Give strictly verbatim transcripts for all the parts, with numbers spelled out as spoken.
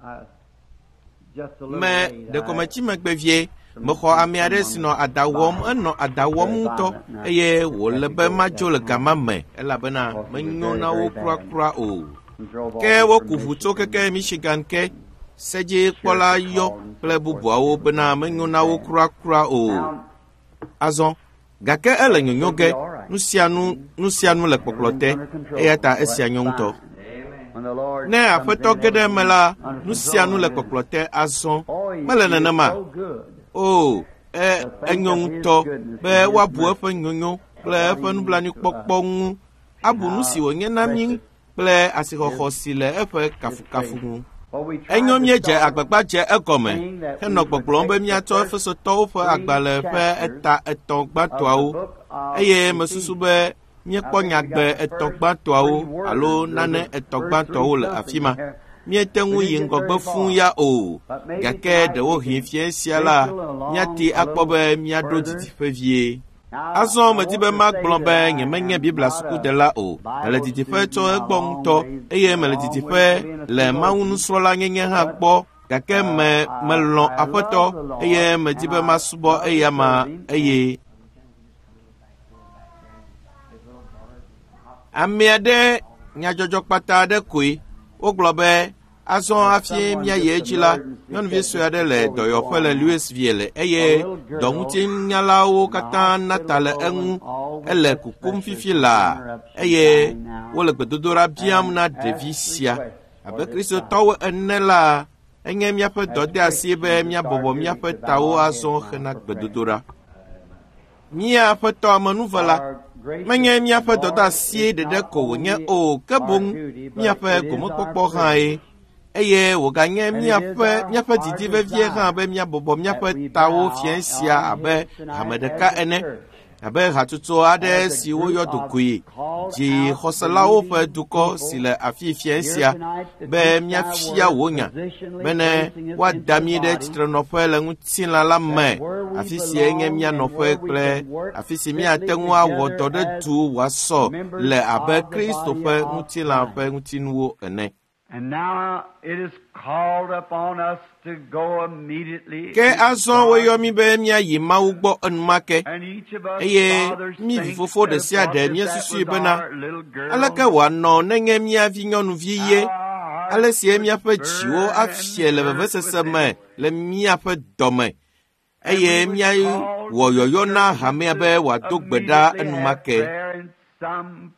Mais de comme tu me bévier, me crois à mes sinon à Dawom, un nom à Dawom, et ou le bemajo le gamame, et la bena, mais non na o croix croix o. Que wo kuvuto que Michigan ke, seje kola yo, plebuboa o bena, mais non na o croix croix o. Azon, gake elle nyonyoge, nous sianu, nous sianu le poklote, et ata esianyonto. Ne afeto gede mela nu sia nu le koklote azon mele nenema o e enyonto be wabu efe nyonyo ple efe nu blani pokpo nu abu nu si onye na mi ple asihokho si le efe kafu kafu nu enyom ye je agbagba je egome eno gbogbo be mi ato efe so to fe agbale fe eta eton gbatoawo eye mesusu be mie kpɔ nyagbe etɔgba toawo alo nane etɔgba toawo le afima mie te ŋu yi ŋgɔgbe fún ya o gake ɖewo hin fie sia la miate akpɔ be miaɖo didiƒe vie azɔ medi be magblɔ be nye menye bibla sukudela o mele didiƒe tso egbɔ ŋutɔ eye mele didiƒe le mawu nusrɔ̃la nyenye hã gbɔ gake me melɔ̃ aƒetɔ eye medi be masubɔ eya ma eye Amia de nyadzɔdzɔ kpata aɖe koe wogblɔ be azɔ hafi miayi edzi la nyɔnuvi sue aɖe le dɔyɔƒe le Louisville eye dɔŋutinyalawo katã nata le eŋu ele kukum fifi la eye wole gbedodoɖa biam na ɖevi sia abe kristotɔwo ene la enye miaƒe dɔ de asi be miabɔbɔ miaƒe tawo azɔ hena gbedodoɖa mia aƒetɔ amenuve la menye miaƒe dɔdeasie ɖeɖe ko wònye o ke boŋ miaƒe gomekpɔkpɔ hã ye eye wòganye miaƒe miaƒe didi vevie hã be miabɔbɔ miaƒe tawo fia sia abe hame ɖeka ene abe hatsotso aɖe si woyɔ do koe dzi xɔselawo ƒe dukɔ si le afi fia sia be miafia wò nya bene woada mi ɖe tsitrenɔƒe le ŋutilã la me afi sie nye mia nɔƒe kple afi si miate ŋu awɔ dɔ ɖe du wòasɔ le abe Kristo ƒe ŋutilã ƒe ŋutinuwo ene. And now it is called upon us to go immediately. Ke azɔ woyɔ mi be miayi Mawu gbɔ enumake And each of us eye fathers mi think vifofo ɖe as sia long ɖe as mia that susui was bena our little girl. aleke wòanɔ nenye miavi nyɔnuvi ye ale sie miaƒe dziwo afie le vevesese me le miaƒe dɔme eye miawɔ yɔyɔ na hamea be wòado gbe ɖa enumake. And some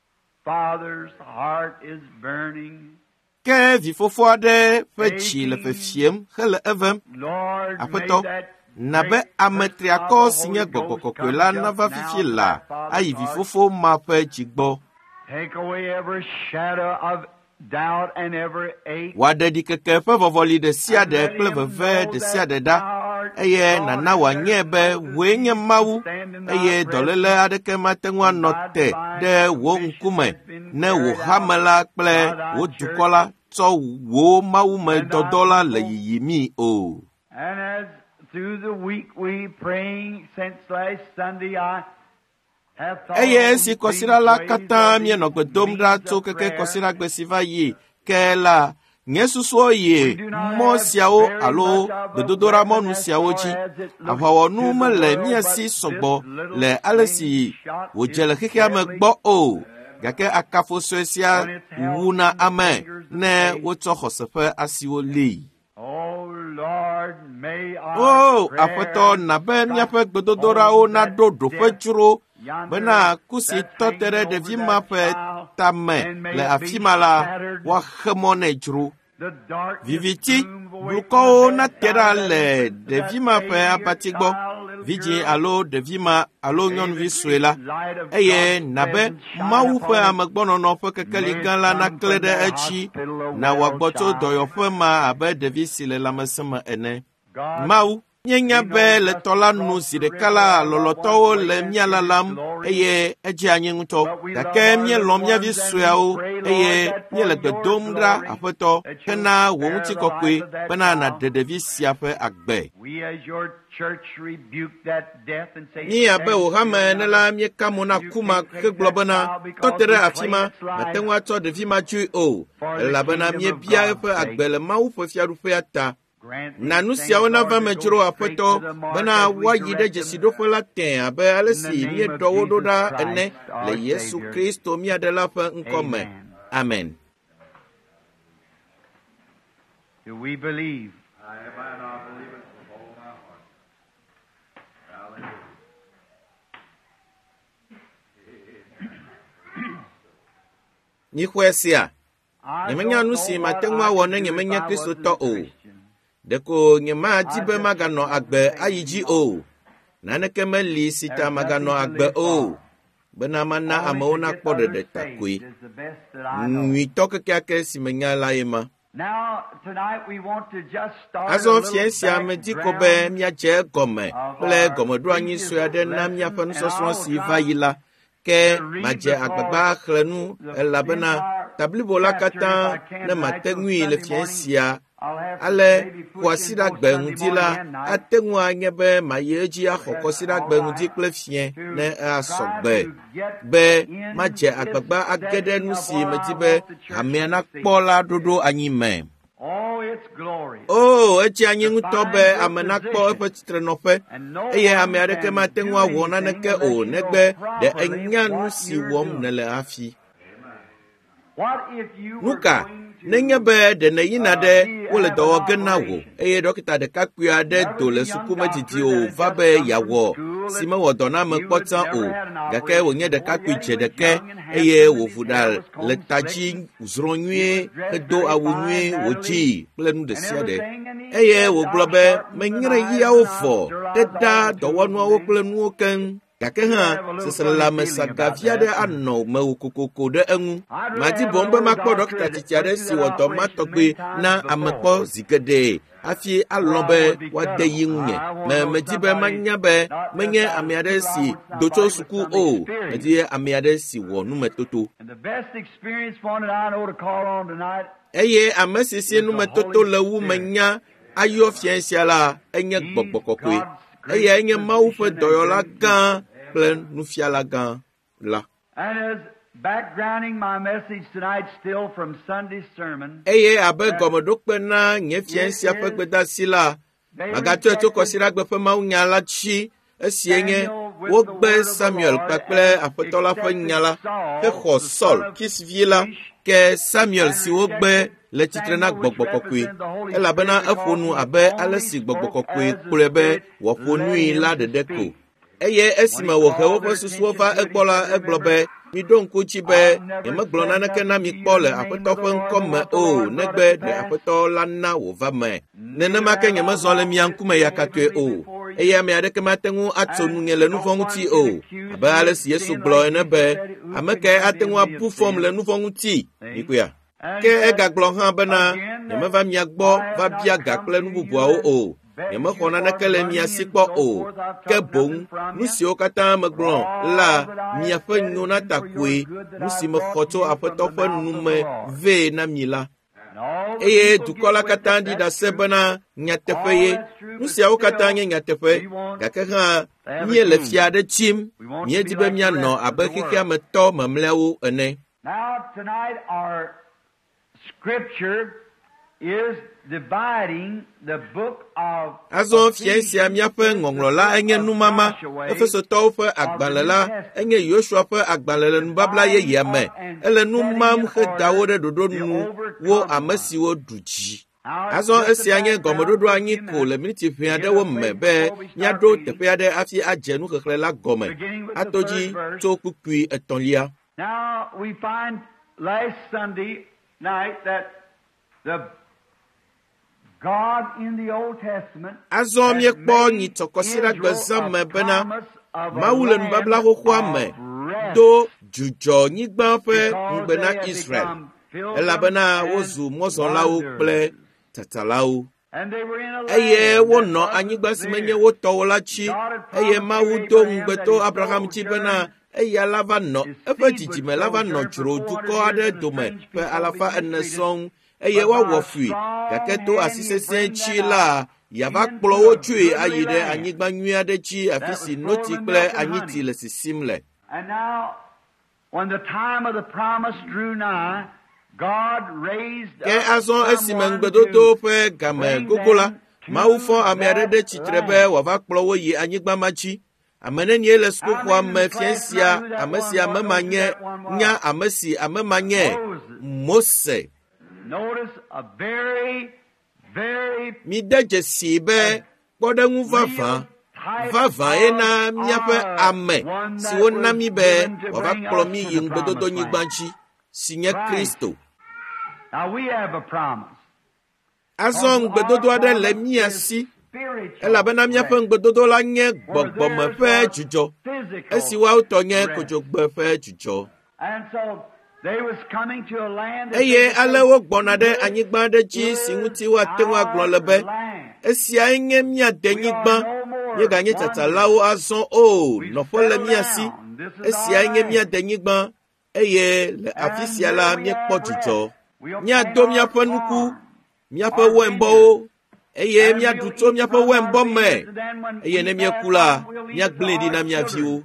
father's heart is burning. Ke vifofo aɖe ƒe dzi le fefiem hele evem Lord, aƒetɔ may that na be ame triakɔ si nye gbɔgbɔ kɔkɔe la nava fifi la ayi vifofo ma ƒe dzi gbɔ take away every shadow of doubt and every ache. wòaɖe ɖikeke ƒe vɔvɔli ɖe sia ɖe kple veve ɖe sia ɖe ɖa eye nana wòanyae be wòe nye Mawu eye dɔléle aɖeke mate ŋu anɔ te ɖe wò ŋkume ne wò hame la kple wò dukɔ la tsɔ wò Mawu me dɔdɔ la le yiyimi o. And as through the week we praying since last Sunday, I have thought eye on esi these kɔsira la ways katã of mienɔ gbe dom means ɖa of tso keke prayer. kɔsira gbe si va yi ke la nye susuwo yi mɔ siawo alo gbedodoɖa mɔnu siawo dzi aʋawɔnu mele mia si sɔgbɔ le ale si wòdze le xexea me gbɔ o gake akafo sue sia wuna ame ne wotsɔ xɔse ƒe asiwo lée. Oh Lord, may our O prayer aƒetɔ na be miaƒe gbedodoɖawo naɖo ɖoƒe dzro bena ku si tɔ te ɖe ɖevi ma ƒe tame le afi ma la woaxe mɔ nɛ dzro. the dark Viviti blukɔwo nate ɖa le ɖevi ma ƒe abati gbɔ vidzi alo ɖevi ma alo nyɔnuvi sue la eye na be Mawu ƒe amegbɔnɔnɔ ƒe kekeli gã la naklẽ ɖe etsi na wòagbɔ tso dɔyɔƒe ma abe ɖevi si le lãmesẽ me ene. Mawu Mienya be le tola nu si ɖeka la lɔlɔtɔwo le mia lalam eye edze anyi ŋutɔ. Gake míelɔ̃ mía vi sueawo eye míele gbe dom ɖa Aƒetɔ hena wò ŋutikɔkɔe bena nàɖe ɖevi sia ƒe agbe. Mí abe wò hame ene la míeka mo na ku ma hegblɔ bena tɔte ɖe afi ma mate ŋu atsɔ ɖevi ma tsoe o, elabena míebia eƒe agbe le Mawu ƒe fiaɖuƒea ta. Na nu siawo nava me dzro Aƒetɔ bena woayi ɖe dzesiɖoƒe la tẽ abe ale si míeɖɔ wo ɖo ɖa ene le Yesu Kristo mía Ɖela ƒe ŋkɔ me. Amen. Do we believe? Nyixɔe sia, nyemenya nu si mate ŋu awɔ ne nyemenye Kristotɔ o. Ɖeko nyemadi be maganɔ agbe ayi dzi o. Naneke meli si ta maganɔ agbe o. Bena mana amewo nakpɔ ɖeɖe ta koe. Nyuitɔ kekeake si menya la ye ma. Azɔ fia sia medi ko be míadze egɔme kple gɔmeɖoanyi sue aɖe na míaƒe nusɔsrɔ̃ si va yi la. Ke madze agbagba xlẽ nu elabena tablibo la katã ne mate ŋui le fia sia. Ale xɔasiɖagbe ŋdi la ate ŋu anye be mayi edzi axɔ kɔsiɖagbe ŋdi kple fia ne asɔgbe be madze agbagba age ɖe nu si medi be hamea nakpɔ la ɖoɖo anyi me. Oh, edze anyi ŋutɔ be ame nakpɔ eƒe tsitrenɔƒe eye ame aɖeke mate ŋu awɔ naneke o negbe ɖe enya nu si wɔm nele afi. Nu ka? Nenye be ɖe neyina ɖe wole dɔ wɔ ge na wò eye ɖɔkita ɖekakpui aɖe do le sukumedidi o va be yeawɔ si mewɔ dɔ na ame kpɔtsã o, gake wònye ɖekakpui dze ɖeke eye wòvu ɖa le ta dzi zrɔ̃ nyuie hedo awu nyuie wòdzi kple nu ɖe sia ɖe eye wògblɔ be menyre yiawo vɔ ɖeda dɔwɔnuawo kple nuwo keŋ. Gake hã seselelame sagavi aɖe anɔ mewò kokoko ɖe eŋu. Madi bom be makpɔ ɖɔkita tsitsi aɖe si wɔ dɔ ma tɔgbe na ame kpɔ zi geɖe hafi alɔ̃ be woade yi ŋunye. Me medi be manya be menye ame aɖe si do tso suku o, medi ame aɖe si wɔ numetoto. Eye ame si sie numetoto le wu menya ayɔ fia sia la enye gbɔgbɔ kɔkɔe. Eye enye Mawu ƒe dɔyɔla gã kple nufiala gã la. Eye abe gɔmeɖokpe na nye fia sia ƒe gbedasi la, magatɔe tso kɔsiɖagbe ƒe mawunya la tsi esie nye wogbe Samuel kpakple Aƒetɔ la ƒe nya la hexɔ Saul Kisvi la ke Samuel si wogbe le tsitre na gbɔgbɔ kɔkɔe elabena eƒo nu abe ale si gbɔgbɔ kɔkɔe kplɔe be wòaƒo nui la ɖeɖe ko. Eye esime wòhe woƒe susuwo va egbɔ la egblɔ be miɖo ŋku dzi be nyemegblɔ naneke na mi kpɔ le Aƒetɔ ƒe ŋkɔ me o negbe ɖe Aƒetɔ la na wòva me. Nenema ke nyemezɔ le mia ŋkume yakatɔe o eye ame aɖeke mate ŋu atso nunye le nu vɔ̃ ŋuti o, abe ale si Yesu gblɔ ene be ame kae ate ŋu abu fɔm le nu vɔ̃ ŋuti. Mikoe. Ke egagblɔ hã bena nyemeva mia gbɔ va bia ga kple nu bubuawo o, nyemexɔ naneke le mia si kpɔ o, ke boŋ nu siwo katã megblɔ la miaƒe nyo na ta koe, nu si mexɔ tso Aƒetɔ ƒe nu me vee na mi la. Eye dukɔ la katã ɖi ɖase bena nyateƒe ye, nu siawo katã nye nyateƒe, gake hã míele fia aɖe tsim, míedi be míanɔ abe xexea me tɔ mamlɛawo ene. Azɔ fia sia míaƒe ŋɔŋlɔ la enye numama. Efesotɔwo ƒe agbalẽ la enye Yosua ƒe agbalẽ le nubabla yeyea me. Ele nu mam hedawo ɖe ɖoɖo nu wo ame siwo ɖu dzi. Azɔ esia nye gɔmeɖoɖo anyi ko le miniti ʋɛ aɖewo me be míaɖo teƒe aɖe hafi adze nuxexlẽ la gɔme. Ato dzi tso kpukpui etɔ̃lia. Now we find last Sunday night that the God in the Old Testament Azɔ miekpɔ nyitsɔkɔsiɖagbe zã me bena Mawu le nubabla xoxoa me do dzudzɔ nyigba ƒe ŋugbe na Israel elabena wozu mɔzɔlawo kple tsatsalawo. eye wonɔ anyigba si menye wo tɔwo la tsi eye Mawu do ŋugbeto Abraham tsi bena eya la va nɔ eƒe dzidzime la va nɔ dzro dukɔ aɖe dome ƒe alafa ene sɔŋ eye woawɔ fui gake to asi sesẽ tsi la yava kplɔ wo tsoe ayi ɖe anyigba nyui aɖe dzi afi si noti kple anyiti le sisim le. Ke azɔ esime ŋugbedodo ƒe game gogo la Mawu fɔ ame aɖe ɖe tsitre be wòava kplɔ wo yi anyigba ma dzi. Ame nenie le sukuxɔa me fia sia ame si ame ma nye nya ame si ame ma nye Mose. Mi de dzesi be kpɔɖeŋu vavã vavã ye na míaƒe ame siwo na mi be wòava kplɔ mi yi ŋugbedodonyigba dzi si nye Kristo. Azɔ ŋugbedodo aɖe le mía si elabena míaƒe ŋugbedodo la nye gbɔgbɔme ƒe dzudzɔ esi woawo tɔ nye kodzogbe ƒe dzudzɔ. Eye ale wogbɔna ɖe anyigba aɖe dzi si ŋuti woate ŋu agblɔ le be esiae nye mía denyigba míeganye tsatsalawo azɔ o nɔƒe le mía si esiae nye mía denyigba eye le afi sia la míekpɔ dzudzɔ. Míado míaƒe nuku míaƒe wɔembɔwo eye míaɖu tso míaƒe wɔembɔ me eye ne míeku la míagblẽ ɖi na mía viwo.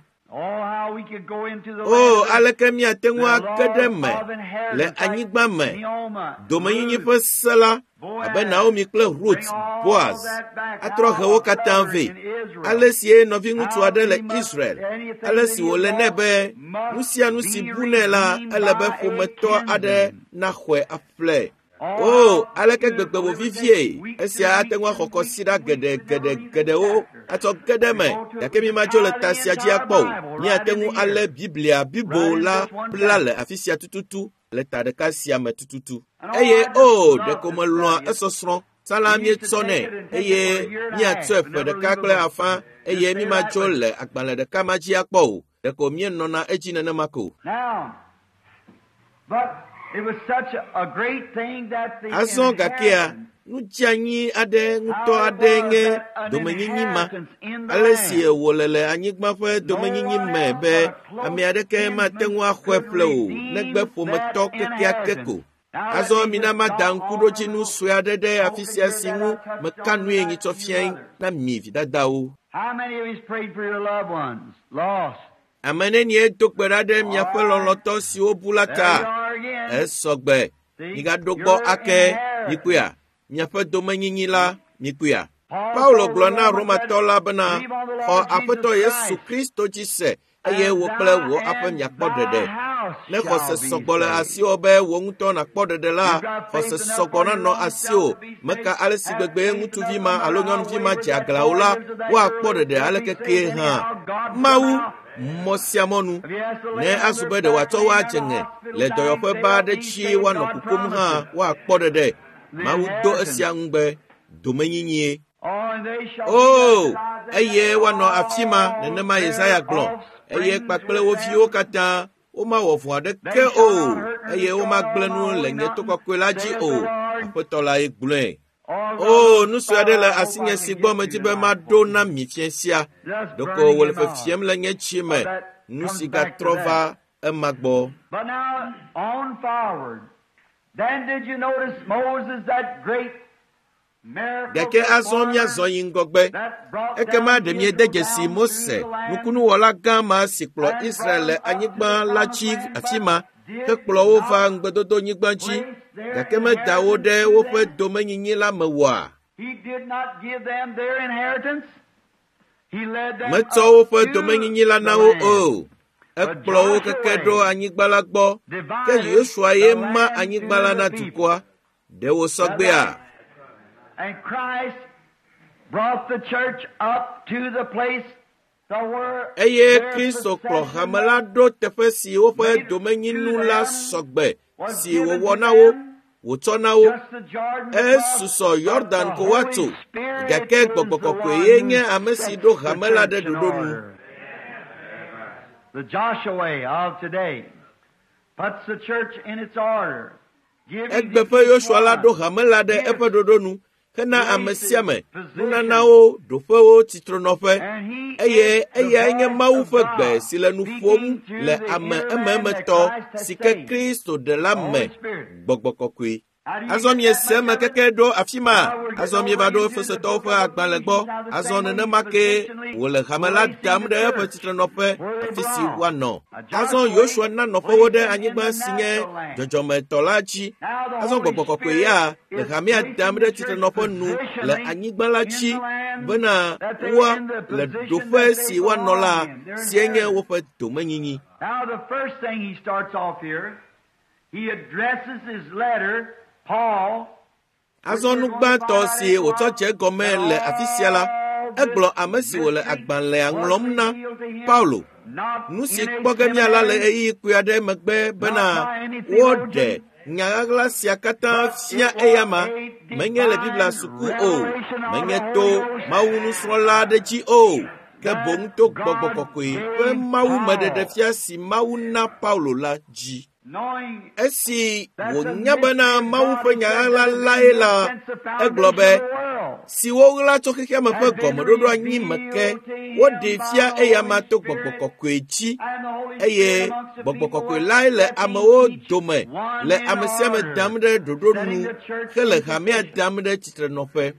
O aleke míate ŋu ake ɖe me le anyigba me domenyinyi ƒe se la abe Naomi kple Ruth Boaz atrɔ he wo katã vɛ ale sie nɔvi ŋutsu aɖe le Israel ale si wòle nɛ be nu sia nu si bu nɛ la ele be ƒometɔ aɖe naxɔe aƒle. O aleke gbegbe wo vivie esia ate ŋu axɔ kɔsiɖa geɖe geɖe geɖewo atsɔ ge ɖe me gake mi madzo le ta sia dzi akpɔ o. Míate ŋu alé Biblia Bibo la bla le afi sia tututu le ta ɖeka sia me tututu eye o ɖeko melɔ̃a esɔsrɔ̃ tsala míetsɔnɛ eye míatsɔe ƒe ɖeka kple afã eye mi madzo le agbalẽ ɖeka ma dzi akpɔ o ɖeko míenɔna edzi nenema ko. Azɔ gakea nu dzeanyi aɖe ŋutɔ aɖe nye domenyinyi ma ale si wòle le anyigba ƒe domenyinyi me be ame aɖeke mate ŋu axɔe ƒle o negbe ƒometɔ kekeake ko. Azɔ mina mada ŋkuɖodzinu sue aɖe ɖe afi sia si ŋu meka nue nyitsɔ fiae na mi vidadawo. Ame nenie do gbe ɖa ɖe miaƒe lɔlɔ̃tɔ siwo bu la ta esɔgbe migaɖo gbɔ ake mikpuia miaƒe domenyinyi la mikpuia. Paulo gblɔ na Romatɔ la bena xɔ Aƒetɔ Yesu Kristo dzi se eye wò kple wò aƒe miakpɔ ɖeɖe. Ne xɔse sɔgbɔ le asiwò be wò ŋutɔ nakpɔ ɖeɖe la xɔse sɔgbɔ nanɔ asiwò meka ale si gbegbe ŋutsuvi ma alo nyɔnuvi ma dze aglawo la woakpɔ ɖeɖe alekeke hã. Mawu mɔ sia mɔnu ne azu be ɖe wòatsɔ wo adze ŋe le dɔyɔƒe ba aɖe dzi woanɔ kukom hã woakpɔ ɖeɖe. Mawu do esia ŋu be domenyinyie. O eye woanɔ afi ma nenema Yesaya gblɔ eye kpakple wo viwo katã womawɔ vɔ̃ aɖeke o eye womagblẽ nu le nye to kɔkɔe la dzi o. Aƒetɔ lae gblɔe. O nu sue aɖe le asinye si gbɔ medi be maɖo na mi fia sia ɖeko wòle fefiem le nye tsi me nu si gatrɔ va ema gbɔ. Gake azɔ míazɔ yi ŋgɔgbe ekema ɖe miede dzesi Mose nukunuwɔla gã ma si kplɔ Israel le anyigba la dzi afi ma hekplɔ wo va ŋugbedodonyigba dzi gake meda wo ɖe woƒe domenyinyi la me oa. Metsɔ woƒe domenyinyi la na wo o. Ekplɔ wo keke ɖo anyigba la gbɔ ke Yosua ye ma anyigba la na dukɔa ɖe wo sɔgbea. And Christ brought the church up to the place eye Kristo kplɔ hame la ɖo teƒe si woƒe domenyinu la sɔgbe si wòwɔ na wo wòtsɔ na wo. Esusɔ Yɔrdan ko woato gake Gbɔgbɔ Kɔkɔe ye nye ame si ɖo hame la ɖe ɖoɖo nu. The Joshua of today puts the church in its order. Egbe ƒe Yosua la ɖo hame la ɖe eƒe ɖoɖo nu hena ame sia me nunanawo ɖoƒewo tsitrenoƒe eye eya nye Mawu ƒe gbe si le nu ƒom le ame ememetɔ si ke Kristo ɖe la me gbɔgbɔ kɔkɔe. Azɔ miese eme keke ɖo afi ma, azɔ mieva ɖo Efesotɔwo ƒe agbalẽ gbɔ, azɔ nenema ke wòle hame la dam ɖe eƒe tsitrenɔƒe afi si woanɔ. Azɔ Yosua na nɔƒewo ɖe anyigba si nye dzɔdzɔmetɔ la dzi. Azɔ gbɔgbɔ kɔkɔe ya le hamea dam ɖe tsitrenɔƒe nu le anyigba la dzi bena woa le ɖoƒe si woanɔ la sie nye woƒe domenyinyi. Now the first thing he starts off here, he addresses his letter Paul. Azɔ nugbãtɔ si wòtsɔ dze gɔme le afi sia la, egblɔ ame si wòle agbalẽa ŋlɔm na Paulo. Nu si kpɔ ge mía la le ɣeyiɣi kpui aɖe megbe bena woɖe nyaɣaɣla sia katã fia eya ma, menye le Biblia suku o, menye to Mawu nusrɔ̃la aɖe dzi o, ke boŋ to Gbɔgbɔ Kɔkɔe ƒe Mawu meɖeɖe fia si Mawu na Paulo la dzi. Esi wònya bena Mawu ƒe nyaɣaɣla lae la, egblɔ be si woɣla tso xexea me ƒe gɔmeɖoɖo anyi me ke woɖe fia eya ma to Gbɔgbɔ Kɔkɔe dzi, eye Gbɔgbɔ Kɔkɔe lae le amewo dome le ame sia ame dam ɖe ɖoɖo nu hele hamea dam ɖe tsitrenɔƒe.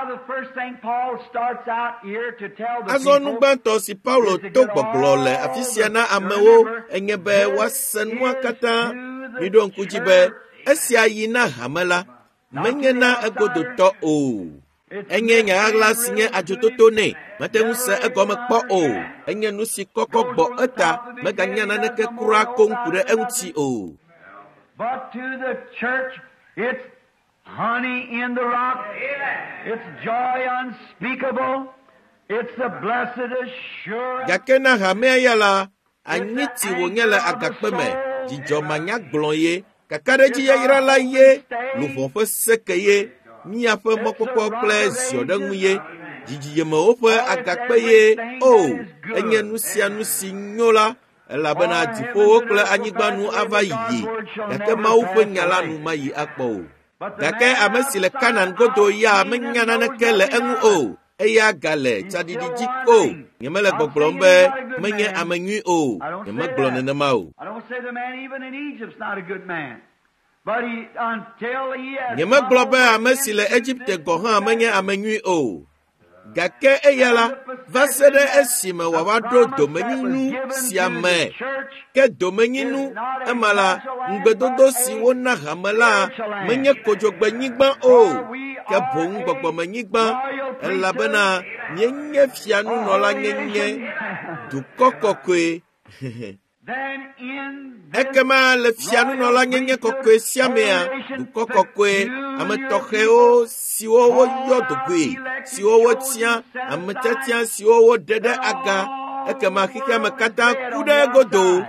Azɔ nugbãtɔ si Paulo to gbɔgblɔ le afi sia na amewo enye be woase nua katã. Miɖo ŋku dzi be esia yi na hame la menye na egodotɔ o. Enye nyaɣaɣla si nye adzototo nɛ, mete ŋu se egɔme kpɔ o. Enye nu si kɔkɔ gbɔ eta meganya naneke kura koŋku ɖe eŋuti o. But to the church it's honey in the rock. It's joy unspeakable. It's the blessed assurance. Gake na hamea ya la, anyiti wònye le agakpe me, dzidzɔ manyagblɔ ye, kakaɖedzi yayra la ye, luʋɔ ƒe seke ye, míaƒe mɔkpɔkpɔ kple ziɔɖeŋu ye, dzidzimewo ƒe agakpe ye. O, enye nu sia nu si nyo la, elabena dziƒowo kple anyigba nu ava yi, gake Mawu ƒe nya la nu mayi akpɔ o. Gake ame si le Kanan godo ya menya naneke le eŋu o, eya gale tsaɖiɖi dzi ko. Nyemele gbɔgblɔm be menye ame nyui o, nyemegblɔ nenema o. Nyemegblɔ be ame si le Egipte gɔ hã menye ame nyui o. Gake eya la, va se ɖe esime wòava ɖo domenyinu sia me. Ke domenyinu ema la, ŋugbedodo si wona hame la menye kodzogbenyigba o, ke boŋ gbɔgbɔmenyigba, elabena mienye fianunɔla nyenye dukɔ kɔkɔe. Ekema le fianunɔla nyenye kɔkɔe sia mea, dukɔ kɔkɔe, ame tɔxɛwo siwo woyɔ dogoe, siwo wotia, ame tiatia siwo woɖe ɖe aga, ekema xexea me katã ku ɖe godo.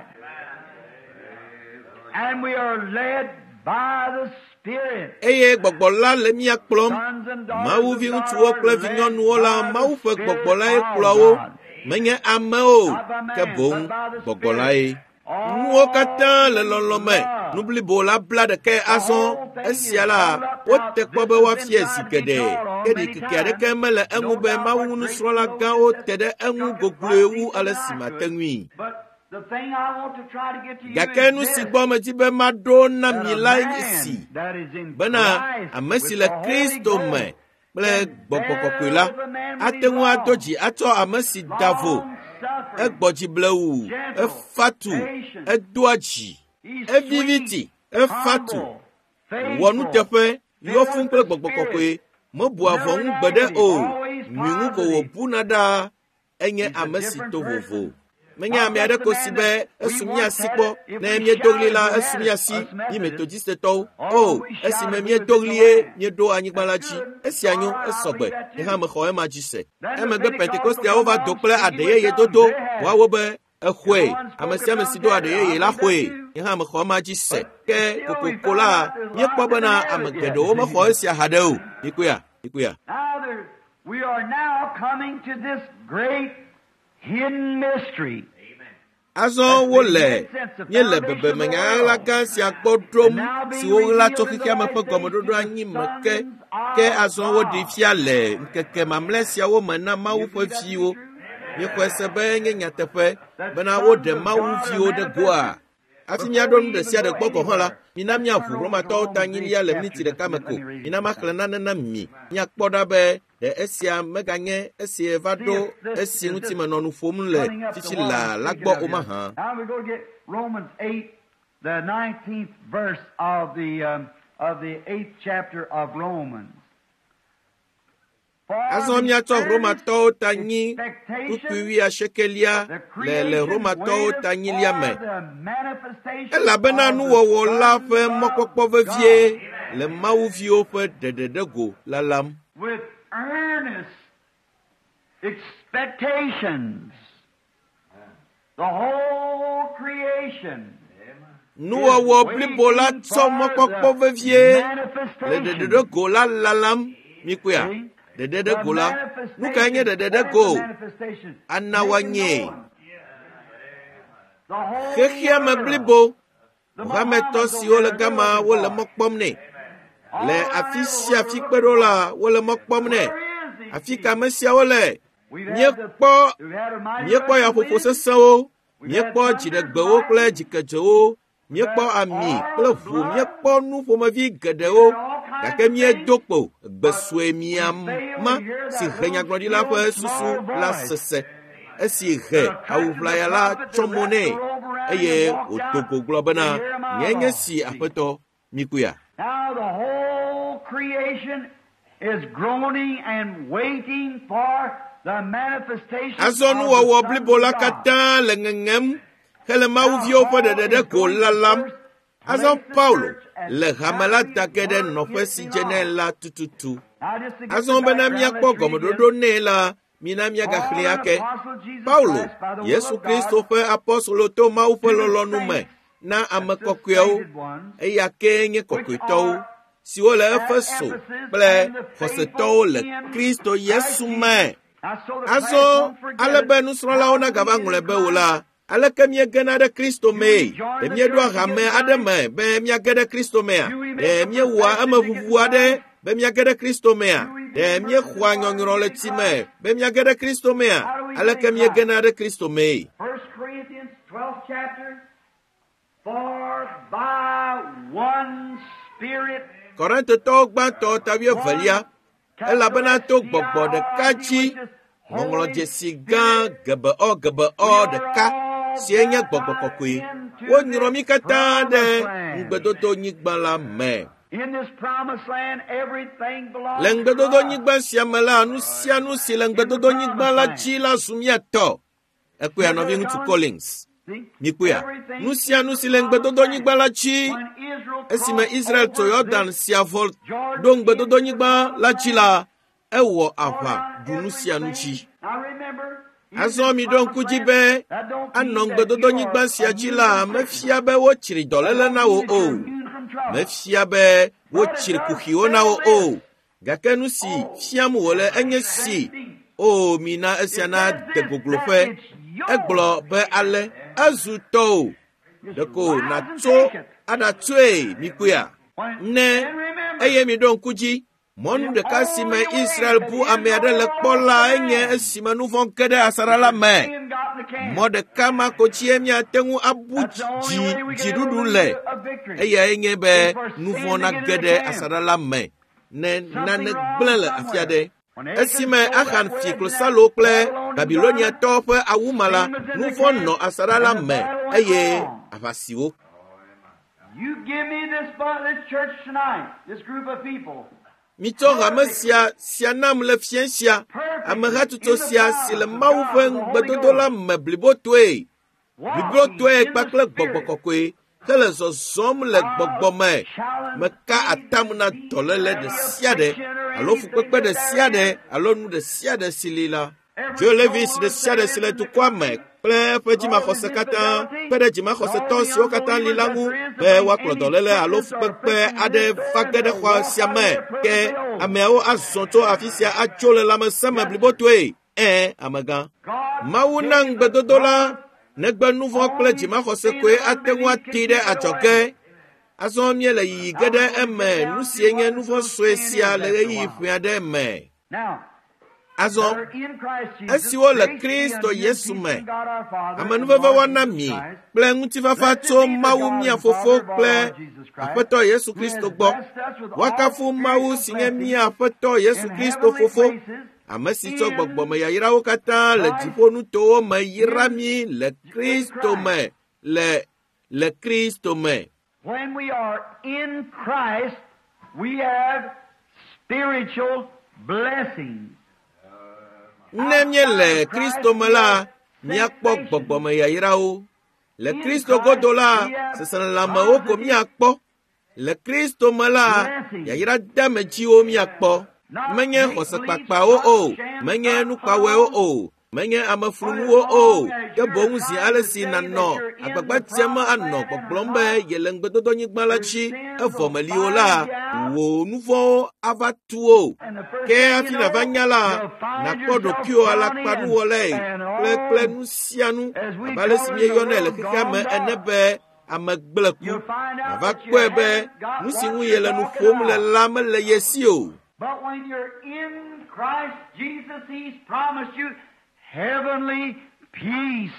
Eye gbɔgbɔ la le mía kplɔm, Mawu viŋutsuwo kple vinyɔnuwo la, Mawu ƒe gbɔgbɔ lae kplɔa wo, menye amewo, ke boŋ gbɔgbɔ lae. Nuwo katã le lɔlɔ̃ me, nublibo la bla ɖeke azɔ, esia la, wote kpɔ be woafia zi geɖe, ke ɖikeke aɖeke mele eŋu be Mawu nusrɔ̃la gãwo te ɖe eŋu gogloe wu ale si mate ŋui. Gake nu si gbɔ medi be maɖo na mi lae nye si, bena ame si le Kristo me kple Gbɔgbɔ Kɔkɔe la, ate ŋu ado dzi atsɔ ame si da vo, egbɔ dzi blewu, efatu, edoa dzi, eviviti, efatu, wɔ nuteƒe, yɔ fún kple Gbɔgbɔ Kɔkɔe, mebu avɔ ŋu gbe ɖe o, nyui ŋu ko wòbuna ɖaa, enye ame si to vovo. Menye ame aɖe ko si be esu mía si kpɔ, ne míedo ɣli la esu mía si, mí metodistetɔwo. O, esime míedo ɣlie, míeɖo anyigba la dzi, esia nyo, esɔgbe, ye hã mexɔ ema dzi se. Emegbe Pentekosteawo va do kple aɖeyeye dodo, woawo be exɔe, ame sia ame si do aɖeyeye la xɔe, ye hã mexɔ ema dzi se. Ke kokoko la, míekpɔ bena ame geɖewo mexɔ esia haɖe o. Mikuya, mikuya. We are now coming to this great hidden mystery. Azɔ wole, nye le bebeme nyaɣaɣla gã sia gbɔ ɖom, si woɣla tso xexea me ƒe gɔmeɖoɖo anyi me ke, ke azɔ wo ɖi fia le nkeke mamlɛ siawo me na Mawu ƒe viwo. Míexɔe se be nye nyateƒe bena woɖe Mawu viwo ɖe goa. Afi míaɖo nu ɖe sia ɖe gbɔ gɔ hã la, mina míaʋu Romatɔwo ta nyilia le miniti ɖeka me ko. Mina maxlẽ nane na mi. Míakpɔ ɖa be ɖe esia meganye esi va ɖo esi ŋuti menɔ nu ƒom le fifi la la gbɔ o mahã. Romans eight, the nineteenth verse of the um, of the eighth chapter of Romans. Azɔ míatsɔ Romatɔwo ta nyi kpukpui ashekelia le le Romatɔwo ta nyilia me. Elabena nuwɔwɔ la ƒe mɔkpɔkpɔ vevie le Mawu viwo ƒe ɖeɖeɖe go lalam. With earnest expectations, the whole creation. Nuwɔwɔ blibo la tsɔ mɔkpɔkpɔ vevie le ɖeɖeɖe go la lalam mikuya. Ɖeɖeɖe go la, nu kae nye ɖeɖeɖe go? Anawa nye. Xexea me blibo, vametɔ siwo le gama wole mɔ kpɔm nɛ. Le afi sia afi kpe ɖo la wole mɔ kpɔm nɛ. Afi kame siawo le. Míekpɔ míekpɔ yaƒoƒo sesẽwo, míekpɔ dziɖegbewo kple dzikedzewo, míekpɔ ami kple ʋu, míekpɔ nu ƒomevi geɖewo, gake míedo kpo gbe sue miama si he nyagblɔɖila ƒe susu la sese. Esi he awuʋlaya la tsɔ mo nɛ, eye wòdo go gblɔ bena nye nye si aƒetɔ mikuya. Now the whole creation is groaning and waiting for the manifestation. Azɔ nuwɔwɔ blibo la katã le ŋeŋem hele Mawu viwo ƒe ɖeɖeɖe go lalam. Azɔ Paulo le hame la da ge ɖe nɔƒe si dze nɛ la tututu. Azɔ bena míakpɔ gɔmeɖoɖo nɛ la, mina míagaxlẽ ake. Paulo, Yesu Kristo ƒe apɔstolo to Mawu ƒe lɔlɔ̃nu me na ame kɔkɔewo, eya ke nye kɔkɔetɔwo siwo le Efeso kple xɔsetɔwo le Kristo Yesu me. Azɔ ale be nusrɔ̃lawo nagava ŋlɔe be wò la, aleke míegena ɖe Kristo mee, ɖe míeɖo hame aɖe me be míage ɖe Kristo mea, ɖe míewɔa emeʋuʋu aɖe be míage ɖe Kristo mea, ɖe míexɔa nyɔnyrɔ le tsi me be míage ɖe Kristo mea, aleke míegena ɖe Kristo mee. First Corinthians twelfth chapter, for by one Spirit. Korintetɔwo gbãtɔ tawi evelia, elabena to gbɔgbɔ ɖeka dzi, ŋɔŋlɔ dzesi gã gebeɔ gebeɔ ɖeka sie nye gbɔgbɔ kɔkɔe. Wonyrɔ mí katã ɖe ŋugbedodonyigba la me. In this promised land, everything belongs Le to ŋugbedodonyigba God. sia me la, nu sia nu si le ŋugbedodonyigba la dzi la su míatɔ. Ekpea nɔvi ŋutsu Collins. Mikpea, nu sia nu si le ŋugbedodonyigba la dzi, When Israel esime crossed Israel over tso Yordan the sia vɔ ɖo ŋugbedodonyigba la dzi la, ewɔ aʋa ɖu nu sia nu dzi. Now remember, Azɔ mi ɖo ŋku dzi be anɔ ŋugbedodonyigba sia dzi la mefia be wotsri dɔléle na wo o. Mefia be wotsri kuxiwo na wo o. Gake nu si fiam wòle enye si, o mina esia na de gogloƒe. Egblɔ be ale ezu tɔ o. Ɖeko natso aɖatsoe mikuya. Ne eye mi ɖo ŋku dzi. Mɔnu ɖeka si me Israel bu ame aɖe le kpɔ la enye esime nu vɔ̃ ke ɖe asaɖa la me. Mɔ ɖeka ma ko tsie míate ŋu abu dzi dziɖuɖu le, eyae nye be nu vɔ̃ nage ɖe asaɖa la me ne nane gblẽ le afi aɖe. Esime Achan fi klosalo kple Babiloniatɔwo ƒe awuma la, nu vɔ̃ nɔ asaɖa la me eye aʋasiwo. you give me this, this church tonight, this group of people. Mitsɔ hame sia sia nam le fia sia, amehatsotso sia si le Mawu ƒe ŋugbedodo la me blibotoe, blibotoe kpakple gbɔgbɔ kɔkɔe, hele zɔzɔm le gbɔgbɔ me, meka atam na dɔléle ɖe sia ɖe, alo fukpekpe ɖe sia ɖe, alo nu ɖe sia ɖe si li la. Dzo Levis ɖe sia ɖe si le dukɔa me kple eƒe dzimaxɔse katã, kpe ɖe dzimaxɔsetɔ siwo katã li la ŋu, be woakplɔ dɔléle alo fukpekpe aɖe va ge ɖe xɔ sia me, ke ameawo azɔ tso afi sia atso le lãmesẽ me blibotoe. Ẽ, amegã. Mawu na ŋugbedodo la, negbe nu vɔ̃ kple dzimaxɔse koe ate ŋu ati ɖe adzɔge, Azɔ mie le yiyi ge ɖe eme nu sie nye nu vɔ̃ sue sia le ɣeyiɣi ƒe aɖe me. Azɔ esiwo le Kristo Yesu me, amenuveve wɔna mi kple ŋutifafa tso Mawu mia Fofo kple Aƒetɔ Yesu Kristo gbɔ. Woakafu Mawu si nye mia Aƒetɔ Yesu Kristo Fofo, ame si tsɔ gbɔgbɔme yayrawo katã le dziƒonutowo me yra mi le Kristo me, le le Kristo me. When we are in Christ, we have spiritual blessings. Ne mie le Kristo me la, miakpɔ gbɔgbɔme yayrawo. Le Kristo godo la, seselelãmewo ko miakpɔ. Le Kristo me la, yayra damedziwo miakpɔ. Menye xɔsekpakpawo o, menye nukpawɔewo o, menye ameflunuwo o, ke boŋ zi ale si nanɔ agbagba tiam anɔ gbɔgblɔm be yele ŋgbedodonyigba la dzi evɔ meliwo la, wò nu vɔ̃wo ava tu o. Ke hafi nava nya la, nakpɔ ɖokuiwò alakpanuwɔlae kple kple nu sia nu abe ale si mieyɔnɛ le xexea me ene be ame gblẽ ku. Nava kpɔe be nu si ŋu yele nu ƒom le la mele ye si o. But when you're in Christ Jesus, He's promised you heavenly peace,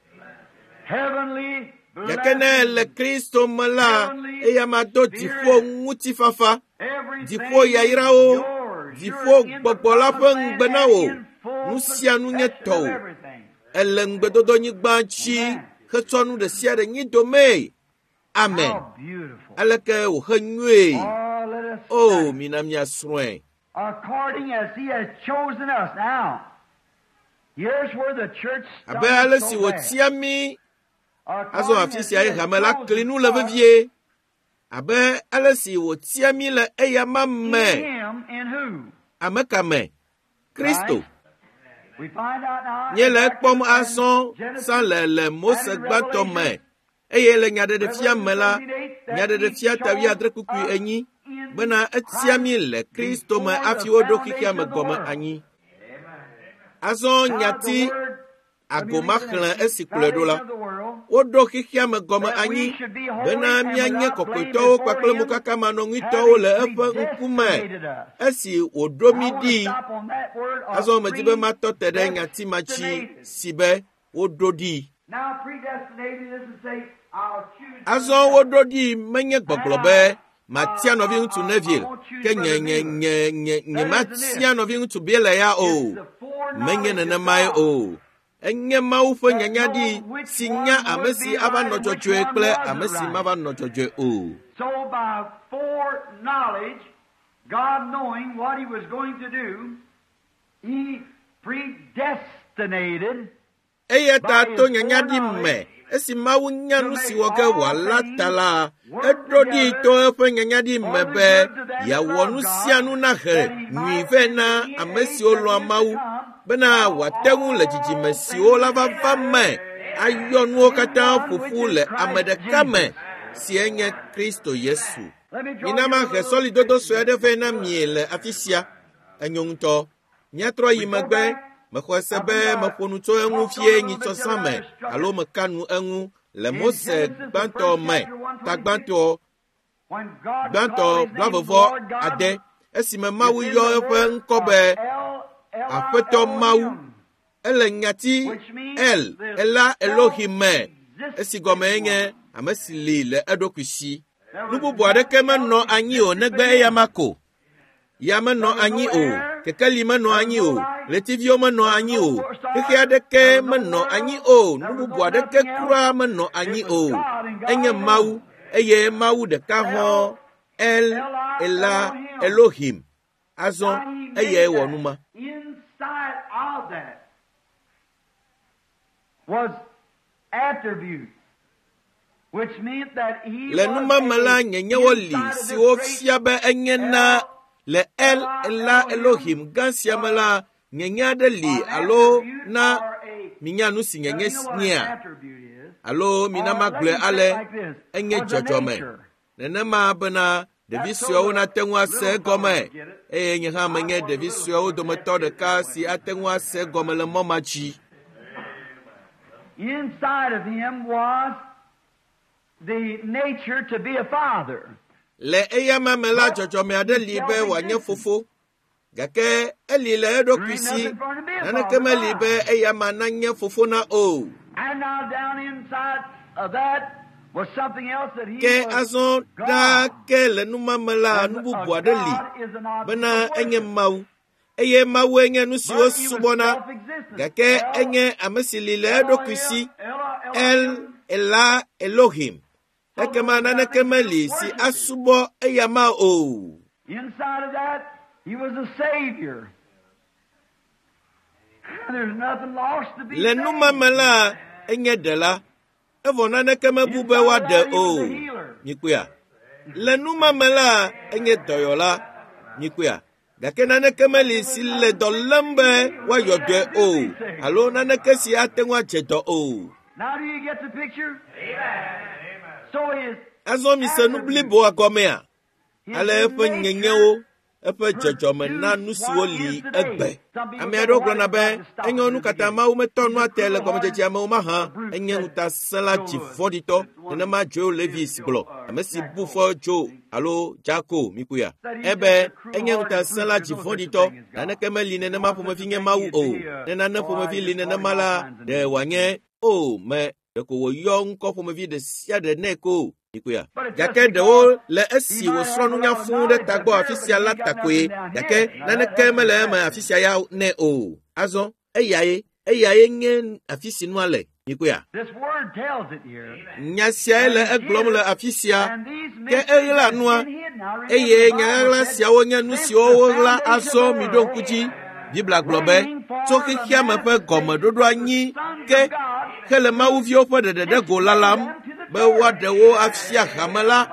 heavenly blessing. Yake ne le Kristo me la, eya mado dziƒo ŋutifafa, dziƒo yayrawo, dziƒo gbɔgbɔ la ƒe ŋugbe na wò. Nu sia nu nye tɔwò. Ele ŋgbedodonyigba dzi hetsɔ nu ɖe sia ɖe nyi domee. Amen. Aleke wòhe nyuie. Oh, mina miasrɔ̃e. According as He has chosen us. Now, here's where the church abe ale si wòtia mi azɔ afi sia ye hame la kli nu le vevie. Abe ale si wòtia mi le eya ma me. Ame ka me? Kristo. Nye le ekpɔm azɔ sa le le Mose gbãtɔ me. Eye le nyaɖeɖefia me la, nyaɖeɖefia tawi adre kukui enyi. Bena etia mi le Kristo me afi woɖo xixea me gɔme anyi. Azɔ nyati agoma xlẽ esi kplɔe ɖo la. Woɖo xixea me gɔme anyi bena mianye kɔkɔetɔwo kpakple mokakamanɔŋuitɔwo le eƒe ŋkume esi wòɖo mi ɖi. Azɔ medi be matɔ te ɖe nyati ma dzi si be woɖo ɖi. Azɔ woɖo ɖi menye gbɔgblɔ be matia nɔvi ŋutsu neville, ke nye nye nye nye nye matia nɔvi ŋutsu bie le ya o. Menye nenemae o. Enye Mawu ƒe nyanyaɖi si nya ame si ava nɔ dzɔdzɔe kple ame si mava nɔ dzɔdzɔe o. So by foreknowledge, God knowing what He was going to do, He predestinated. Eya ta to nyanyaɖi me. Esi Mawu nya nu si wɔ ge wòala ta la, eɖo ɖi to eƒe nyanyaɖi me be yeawɔ nu sia nu nahe nyui vɛ na ame siwo lɔ̃a Mawu, bena wòate ŋu le dzidzime siwo la vava me ayɔ nuwo katã ƒoƒu le ame ɖeka me si nye Kristo Yesu. Mina mahe sɔlidodo sue aɖe vɛ na mie le afi sia. Enyo ŋutɔ. Míatrɔ yi megbe. Mexɔ se be meƒo nu tso eŋu fie nyitsɔsa me alo meka nu eŋu le Mose gbãtɔ me ta gbãtɔ gbãtɔ blavevɔ ade esime Mawu yɔ eƒe ŋkɔ be Aƒetɔ Mawu. Ele nyati El ela Elohim me esi gɔme nye ame si li le eɖokui si. Nu bubu aɖeke menɔ anyi o negbe eya ma ko. Ya menɔ anyi o. Kekeli menɔ anyi o. Letiviwo menɔ anyi o. Xexe aɖeke menɔ anyi o. Nu bubu aɖeke kura menɔ anyi o. Enye Mawu, eye Mawu ɖeka hɔ̃ El Ela Elohim. Azɔ eye wɔ nu ma. Inside of that was attribute, which meant that He le nu ma me la nyenyewo li siwo fia be enye na le El Ela Elohim gã sia me la nyenye aɖe li alo na minya nu si nyenye nia alo mina magblɔe ale enye dzɔdzɔme nenema bena ɖevi suewo nate ŋu ase egɔme eye nye hã menye ɖevi suewo dometɔ ɖeka si ate ŋu ase egɔme le mɔ ma dzi. Inside of Him was the nature to be a father. Le eya mamela jojo me ade libe wanye fofo. Gake eli le edo kwisi. Nana keme libe eya mananye fofo na o. And now down inside of that was something else that he Ke was azon da God. ke le numa mela And nubu a bwade li. God is an object Bana of enye worship. mau. Eye mau enye nusi But o he was subona. self-existent. Gake El- enye amesili le edo Elohim, kwisi. Elo- El Elohim. Ela Elohim. Ekema nana keme li si asubo eya ma o. Inside of that, he was a savior. There's nothing lost to be Le saved. numa mela enye de la. Evo nana keme bube wa de o. Nikuya. Le numa mela enye doyola. Nikuya. Gake nana keme li si le do lembe wa yode o. Alo nana kesi atengwa cheto o. Now do you get the picture? So his, Azo mi se nubli bo akomea. his Ale efe nature nyenye o. Efe jojome na nusi o li egbe. Ame ado grona be. Enye onu kata ma ume tonu atele kome jeje ame uma ha. Enye uta sela chifodito. Nene ma jo levis blo. Ame si bufo jo. Alo jako mikuya. Ebe enye uta sela chifodito. Nane keme li nene ma pome finge ma u o. Nene ne pome fi li nene ma la. De wanye. O me. Deko wo yon ko pome fi de siya de neko. Ikuya. Gake de o le esi wo sronu nya fun de tagbo afisia la takwe. Gake nane keme le ma afisia ya ne o. Azon eyaye eyaye ngen afisi nu ale. Ikuya. this word tells it here. Nya sia le eglom le afisia. And these Ke mysteries eyla have nua. been hidden. Now remember Eye the nya Bible la said, sia wo nya nu since si the o la foundation aso of the mi don world, kuji. Bibla globe. So ke kia me pe gome dodo anyi ke hele ma uvi o pe de de de go lalam. Be wa de wo afisia hamela.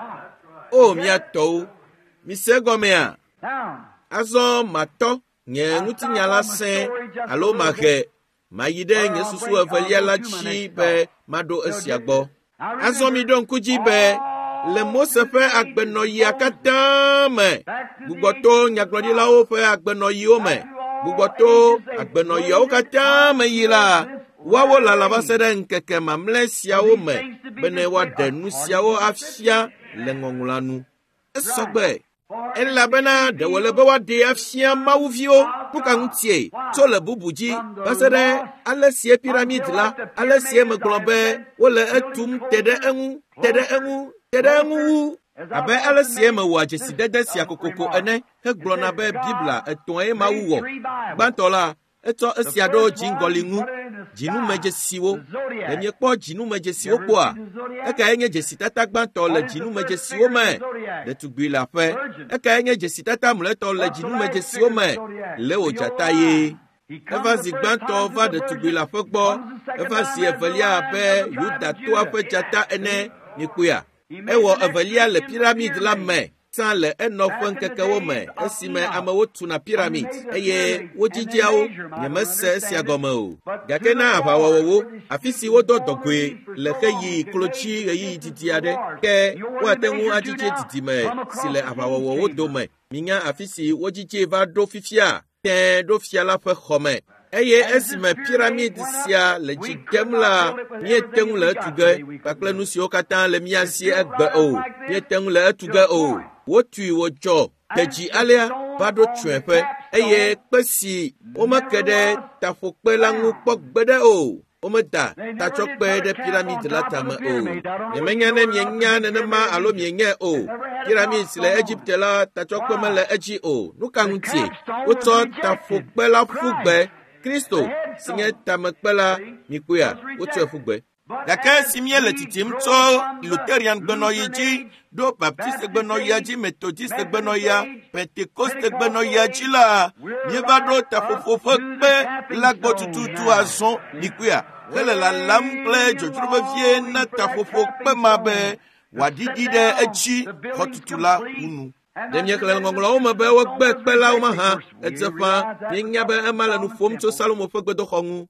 O mi ato. Mi se gome a. Now, Azo mato nye nguti nyala sen alo make mayide nye susu evelia la chi be mado esiagbo. Azo mi don kuji be le mose fe agbeno yi akata me gugboto nyaglodi la o fe agbeno yi o me gugboto agbeno yi o kata me yi la wawo la la basere nkeke mamle sia o me bene wa denu sia o afia le ngongulanu esogbe. En la bena de wole be wa de afia mawuvio puka ntie so le bubuji basere ale sie pyramid la ale sie meglobe wole etum tede enu tede enu tede enu abe ale sie me wa jesi dede sia kokoko ene he glo na be bibla eton e mawuwo gbantola eto esiado jingolingu jinu meje siwo enye po jinu meje siwo po a eka enye jesi tata gbanto le jinu meje siwo me de tugbi la fe eka enye jesi tata muleto le jinu meje siwo me le o jata ye eva zi gbanto va de tugbi la fe gbo eva zi evelia be yuda to afe jata ene nikuya ewo evelia le pyramide la me san le eno fun keke wo me esime amewo tuna pyramid eye wo jijiawo nyeme se siagome o gake na abawo wo afisi wo do dogwe le keyi klochi yi titiade ke wo tenwu ajije titime sile abawo wo do me minya afisi wo jije va do fifia ten do fia la fe khome eye esime pyramid sia le jigem la mie tenwu le tuge pakle nu si o katan le mia si egbe o mie tenwu le tuge o wo tui wo jo teji alia bado twepe eye pesi o makede tafokpe la ngu pokbede o o meta ta chokpe de pyramid la tama o yemenya ne mienya ne ma alo mienya o pyramid le Egypte la ta chokpe me le eji o nu kanti o to tafokpe la fugbe Kristo sinye tamakpe la mikuya o to fugbe. Gake simye le titim to Lutherian gbenoyi do Baptiste gbenoyi ji Methodiste gbenoyi Pentecoste gbenoyi ji la ni va do ta fofofo pe la gbotututu azon nikuya kele la lample jojurbe vie na ta fofo pe mabe wadidi de echi hotutula unu demye kele ngonglo o mabe wo gbe pe la o ma ha etsefa yenya be emala nu fom to salomo fe gbedo khongu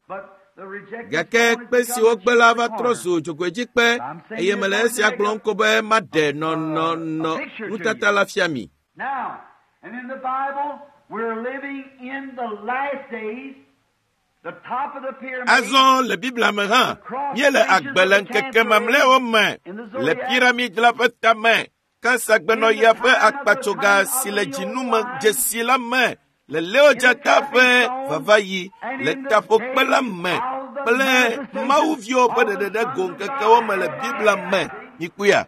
gake pesi wo gbe la va troso jogweji pe eye mele si aglon ko be made no no no utata la fiami. Now, and in the Bible we're living in the last days Azon le Bible me ha. Nye le agbelen keke mamle ome. Le pyramide la petame. Quand sa gbeno ya fe akpachoga si le jinuma jesi la me. Le leo jata fe vavayi. Le tapo kpela me. Ple mauvio pe de de de gon keke ome le Bible me. Nikuya.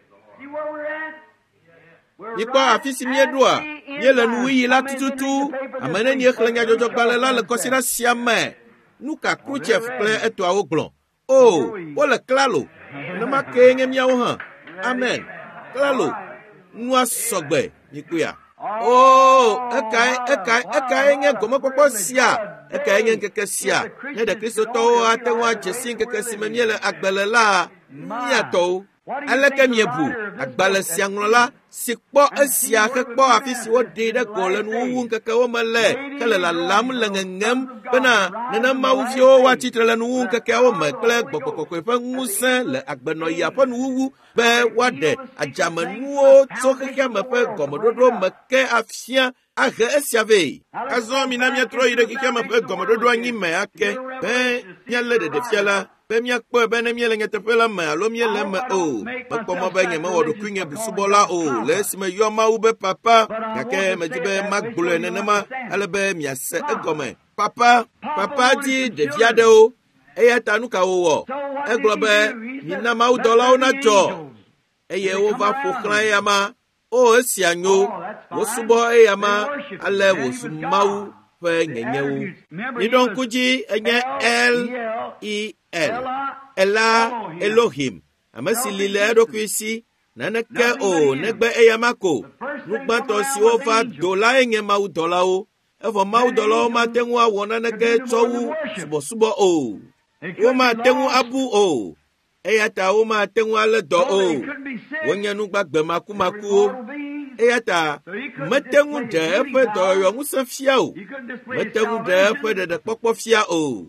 Niko afisi miedua. Nye le nuyi la tututu. Amene nye klenya jojo balela le kosira siame. Nuka kruchef ple eto a oglon. Oh, wole klalo. Nama kenge miao ha. Amen. Klalo. Nwa sogbe. Nikuya. Oh, ekai, ekai, ekai nye gome popo sia. Ekai nye keke sia. Nye de Kristo to ate wa jesi keke sime nye le agbelela. Nye to. Aleke miebu. Agbale sianglola. Si kpo esia ke kpo afisi wo de de golen wu keke wo mele. Kele la lam lengengem. Bena nena maufio wa titre le nu keke wo mekle gbokokoko fe nguse le agbeno ya po nu be wade ajamenuo to keke me fe gomododo meke afia age esiave. Azo mi na mi tro ire keke me fe gomododo anyi me ake. Be nyele de de fiala. Be mi akpo be ne mi le ngete fe la me alo mi le me o. Be ko mo be nye me wodo kunye bisubola o. Le si me yo ma ube papa. Kake me dibe magbule nenema alebe mi ase egome. Papa, papa di de viade o. Eye tanu ka wo. Eglobe mi na ma udola o na jo. Eye o va fokran yama. O esi anyo. Wo subo e yama ale wo sumau fe nyenye o. Ni don kuji enye L I L. Ela Elohim. Amasi lile do kwisi. Naneke o negbe e yama ko. Nugbanto si o va dola enye ma udola o. Evo mau dolo ma tengu a wona neke chowu subo subo o. O ma tengu abu o. Eyata o ma tengu ale do o. Wonya nu gbagbe maku maku o. Eyata metengu de efe do yo musa fia o. Metengu de efe de de popo fia o.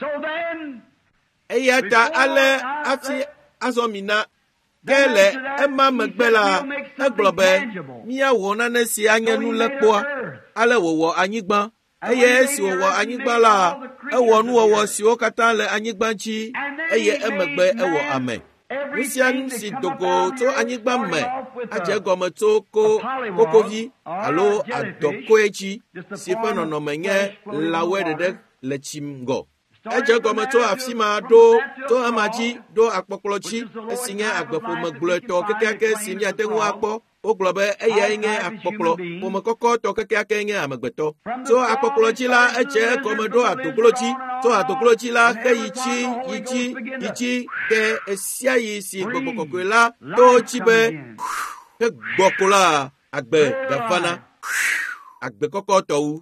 Eyata ale afi azomina gele ema megbela eglobe mia wona na si anyanu lekpo ale wowo anyigba eye si wowo anyigba la ewo nu wowo si o kata le anyigba chi eye emegbe ewo ame Usian si dogo to anyigba me aje gome to ko kokovi alo adoko echi si fe no no menye lawe de de le chimgo Eje gome to afima do to amaji do akpokolochi esinye agbefo megble to kekeke sinya tengu akpo oglobe eye nge akpokolo po mekoko to kekeke nge amegbeto to akpokolochi la eje gome do atokolochi to atokolochi la keyichi yichi yichi ke esia yi si gbokoko la to chibe ke gbokola agbe gafana agbe koko to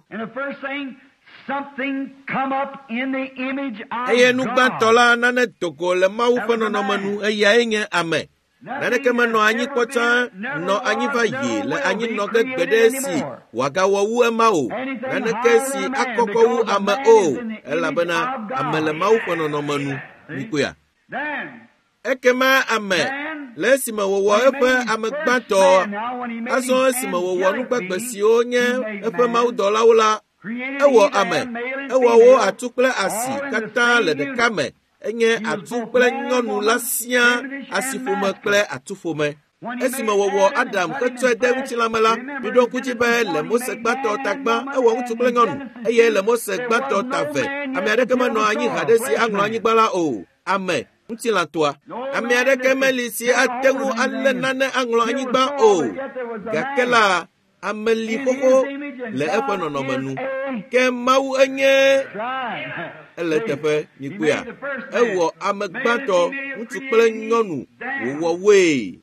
Something come up in the image of Eye nu God. gbantola nane toko le mau fano no manu eye enye ame. Nane kema no anyi kota no anyi va ye le anyi no ke gbedesi waga wawu ema o. Nane kesi akoko wu ame o. Ela bena ame le mau fano no manu nikuya. Ekema ame le si me wowo efe ame gbanto. Aso si me wowo nu gbagbesi o nye efe mau dola wula. Ewo ame, ewo wo atukple asi kata le de kame, enye atukple nyonu la sia asifome kple atufome. Esime wowo Adam ketso de utilamela, bidon kujibe le Mose gbato tagba, ewo utukple nyonu, eye le Mose gbato tave. Ame adeke me no anyi hadesi anglo anyi gbala o. Ame utilantoa. Ame adeke me lisi atengu ale nane anglo anyi gba o. Gakela ameli koko le efe nonomenu ke mau enye ele tefe nikuya ewo amegbato ŋutsu kple nyɔnu wowɔ we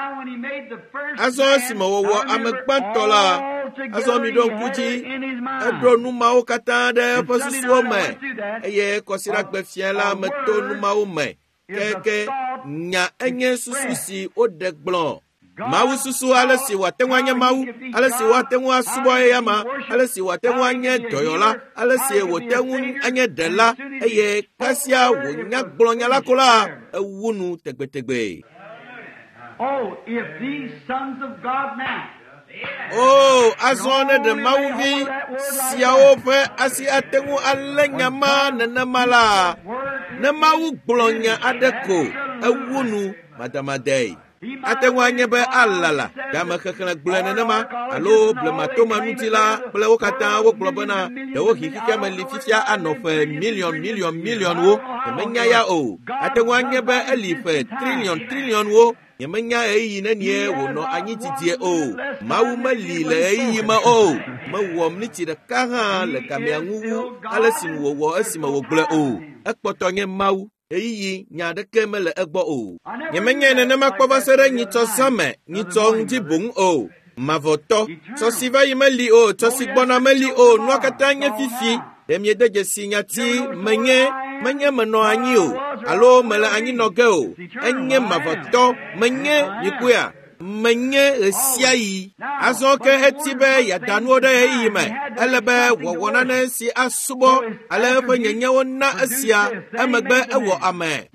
azɔ si me wɔwɔ amegbato la azɔ mi ɖo ŋkudzi eɖo numawo katã ɖe eƒe susuwo me eye kɔsiɖagbe fia la me to numawo me keke nya enye susu si woɖe gblɔ Mawu susu ale si watengu anye mawu, ale si watengu asubo yama, ale si watengu anye doyola, ale si watengu anye dela, eye kasia wonya gblɔnya la kola ewunu tegbe tegbe. Oh, if these sons of God now Oh, o azone de mauvi siawo pe asi atengu alengama nenamala ne mau gblonya adeko ewunu madamadei atengu anyebe alala dama kekena gblene nema alo blematoma nutila ple wokata wo globana de wo hikika malififia anofe million million million wo menya ya o atengu anyebe elife trillion trillion wo yemenya eyi na nie wo no anyi titie o mawu malile eyi ma o mawom ni tire kaha le kamianwu alasin wo wo asima wo gle o ekpotonye mawu eyi nya de kemele egbo o yemenya ne na makpoba sere nyito same nyito ndibun o mavoto so siva yimeli o to sigbona meli o no katanye fifi demye deje sinyati menye menye meno anyi o alo mele anyi noge o enye mavoto menye yikuya menye esiayi azoke etibe ya danuode yime elebe wowona na si asubo alebe nyenye wona asia emegbe ewo ame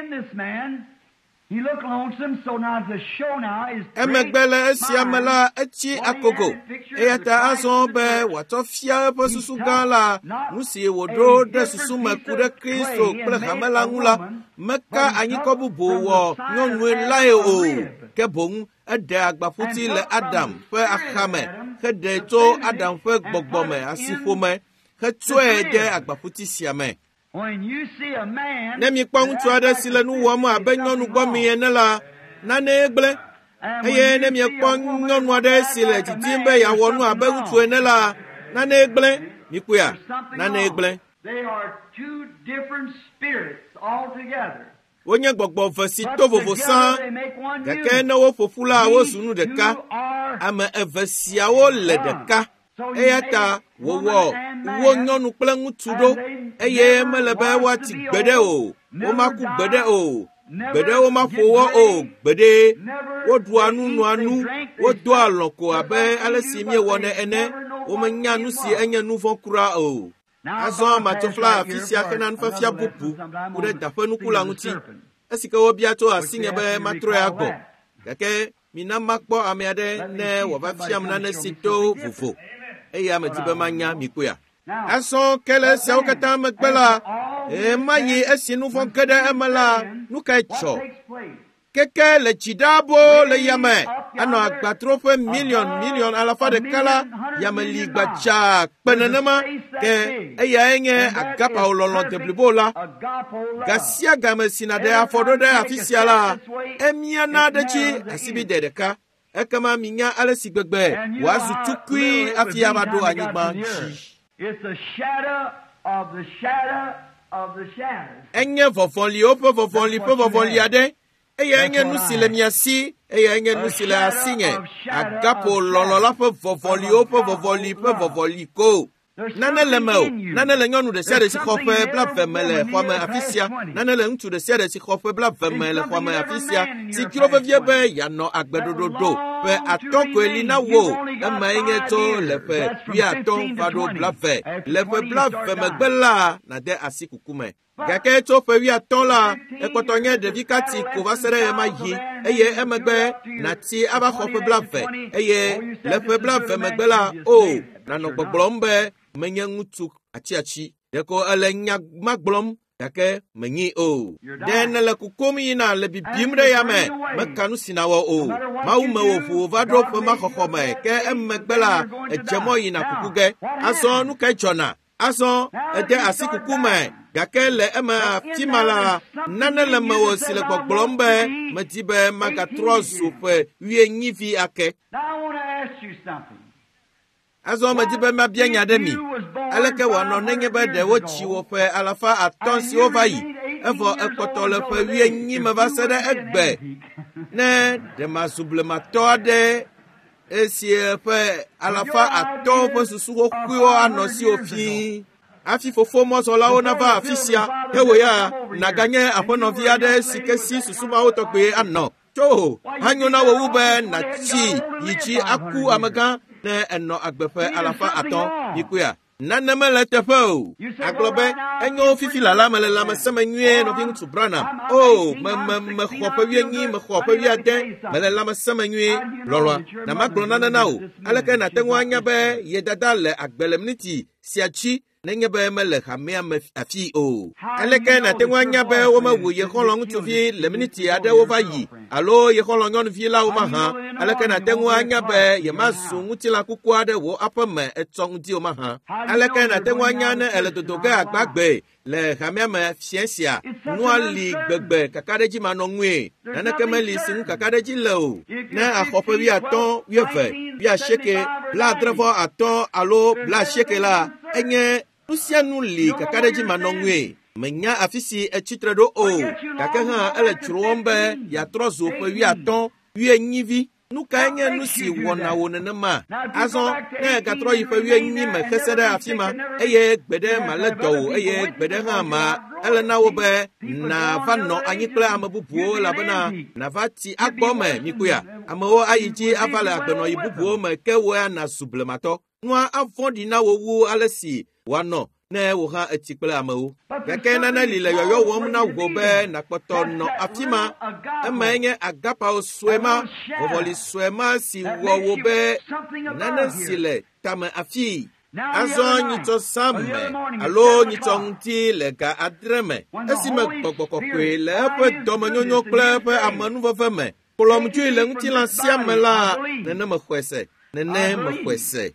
he looked lonesome, so now the show now is emegbele esiamela echi akoko eyata azon be watofia pe susu gala nusi wodro de susu makure Kristo pre hamela ngula meka anyikobu bowo nyonwe lae o kebon ede agbafuti le Adam pe akhame kede to Adam fe gbogbome asifome ketwe de agbafuti siame. When you see a man, ne mi kpɔn ŋutsu aɖe si le nu wɔm abe nyɔnu gbɔmi ene la nane gblẽ eye ne mi kpɔn nyɔnu aɖe si le didim be yeawɔ nu abe ŋutsu ene la nane gblẽ mi kpoa nane gblẽ. They are two different spirits altogether. Wonye gbɔgbɔ ve si to vovo sã gake ne wo ƒoƒu la wozu nu ɖeka ame eve siawo le ɖeka. Eya ta wowɔ wo nyɔnu kple ŋutsu ɖo eye mele be woati gbede o womaku gbede o gbede womaƒo wɔ o gbede woɖua nu nua nu wodoa alɔ ko abe ale si miewɔnɛ ene womenya nu si enye nu vɔ̃ kura o. Azɔ matofla afi sia hena nufafia bubu ku ɖe daƒe nuku la ŋuti esi ke wobia to asinye be matrɔe agbɔ gake mina makpɔ ame aɖe ne wòava fiam nane si to vovo eye ame ti be manya mikoya aso kele siawo katã megbe la ema yi esi nu vɔ̃ ge ɖe eme la nu kae tsɔ keke le tsi ɖabo le yame anɔ agbatroƒe milion milion alafa ɖeka la yame li gbadza kpe nenema ke eyae nye agapawo lɔlɔ de blibo la gasia game sina ɖe afɔ ɖo ɖe afi sia la emiana ɖe tsi asibi de ɖeka ekema minya ale si gbegbe wòazu tukui afi ava ɖo anyigba dzi. Enye vɔvɔliwo ƒe vɔvɔli ƒe vɔvɔli aɖe eye enye nu si le mia si eye enye nu si le asi nye agapo lɔlɔ la ƒe vɔvɔliwo ƒe vɔvɔli ƒe vɔvɔli ko. Nane le me o, nane le nyɔnu ɖe sia ɖe si xɔ ƒe blave me le xɔa me afi sia, nane le ŋutsu ɖe sia ɖe si xɔ ƒe blave me le xɔa me afi sia, si dzro vevie be yeanɔ agbeɖoɖoɖo ƒe atɔ koe li na wo, emae nye tso le ƒe wuiatɔ va ɖo blave, le ƒe blave megbe la nade asi kuku me. Gake tso ƒe wuiatɔ la, ekpɔtɔ nye ɖevi kati ko va se ɖe ɣe ma yi, eye emegbe nati ava xɔ ƒe blave, eye le ƒe blave megbe la, o, nanɔ gbɔgblɔm be menye ŋutsu atsiatsi ɖeko ele nya ma gblɔm gake menyi o. Ɖe ne le kukom yina le bibim ɖe yame meka nu si nawɔ o. Mawu me wò ʋu va ɖo ƒe ma xɔxɔ me ke emegbe la edze mɔ yina kuku ge. Azɔ nu kae dzɔna azɔ ede asi kuku me gake le eme afi ma la nane le mewò si le gbɔgblɔm be medi be magatrɔ zu ƒe wuienyivi ake. Azɔ medi be mabia nya ɖe mi aleke wòanɔ nenye be ɖe wotsi wò ƒe alafa atɔ̃ siwo va yi evɔ ekpɔtɔ le ƒe wuienyi me va se ɖe egbe ne ɖemazu blematɔ aɖe esi ƒe alafa atɔ̃ ƒe susu xoxoewo anɔ si wo fii afi fofo mɔzɔlawo nava afi sia hewo ya naganye aƒenɔvi aɖe si ke si susu mawo tɔgbe anɔ tso hanyo na wo wu be natsi yi dzi aku amegã ne enɔ agbe ƒe alafa atɔ̃ yikoea nana me le teƒe o agblɔ be enyo fifi lala me le lãmesẽ nyuie nɔvi ŋutsu Branham o me me me xɔ ƒe wuienyi me xɔ ƒe wuiade me le lãmesẽ nyuie lɔlɔa na magblɔ nane na o aleke nate ŋu anya be ye dada le agbe le miniti sia dzi nenye be mele hamea me afi o aleke nate ŋu anya be womewu ye xɔlɔ ŋutsuvi le miniti aɖewo va yi alo ye xɔlɔ nyɔnuvi la wo mahã aleke nate ŋu anya be yemazu ŋutilã kuku aɖe wo aƒe me etsɔ ŋuti wo mahã aleke nate ŋu anya ne ele dodo ge agbagbe le hamea me fia sia nua li gbegbe kakaɖedzi manɔŋue naneke meli si ŋu kakaɖedzi le o ne axɔ ƒe wuiatɔ̃ wuieve wuiasieke blaadrevɔ atɔ̃ alo blaasieke la enye nu sia nu li kakaɖedzi manɔŋue menya afi si etsitre ɖo o gake hã ele tsro wɔm be yeatrɔ zu ƒe wuiatɔ̃ wuienyivi nu kae nye nu si wɔna wo nenema azɔ ne gatrɔ yi ƒe wuienyi me xese ɖe afi ma eye gbeɖe malé dɔ o eye gbeɖe hã ma ele na wo be nava nɔ anyi kple ame bubuwo elabena nava ti agbɔ me mikoya amewo ayi dzi ava le agbenɔyi bubuwo me ke woa nazu blematɔ nua avɔ̃ɖi na wo wu ale si woanɔ ne wo hã eti kple amewo gake nane li le yɔyɔ wɔm na wo be nakpɔtɔ nɔ afi ma eme nye agapawo sue ma vɔvɔli sue ma si wɔ wo be nane si le tame afi azɔ nyitsɔ same alo nyitsɔ ŋuti le ga adre me esime gbɔgbɔ kɔkɔe le eƒe dɔmenyonyo kple eƒe amenuveve me kplɔm dzoe le ŋutilã sia me la nene mexɔe se nene mexɔe se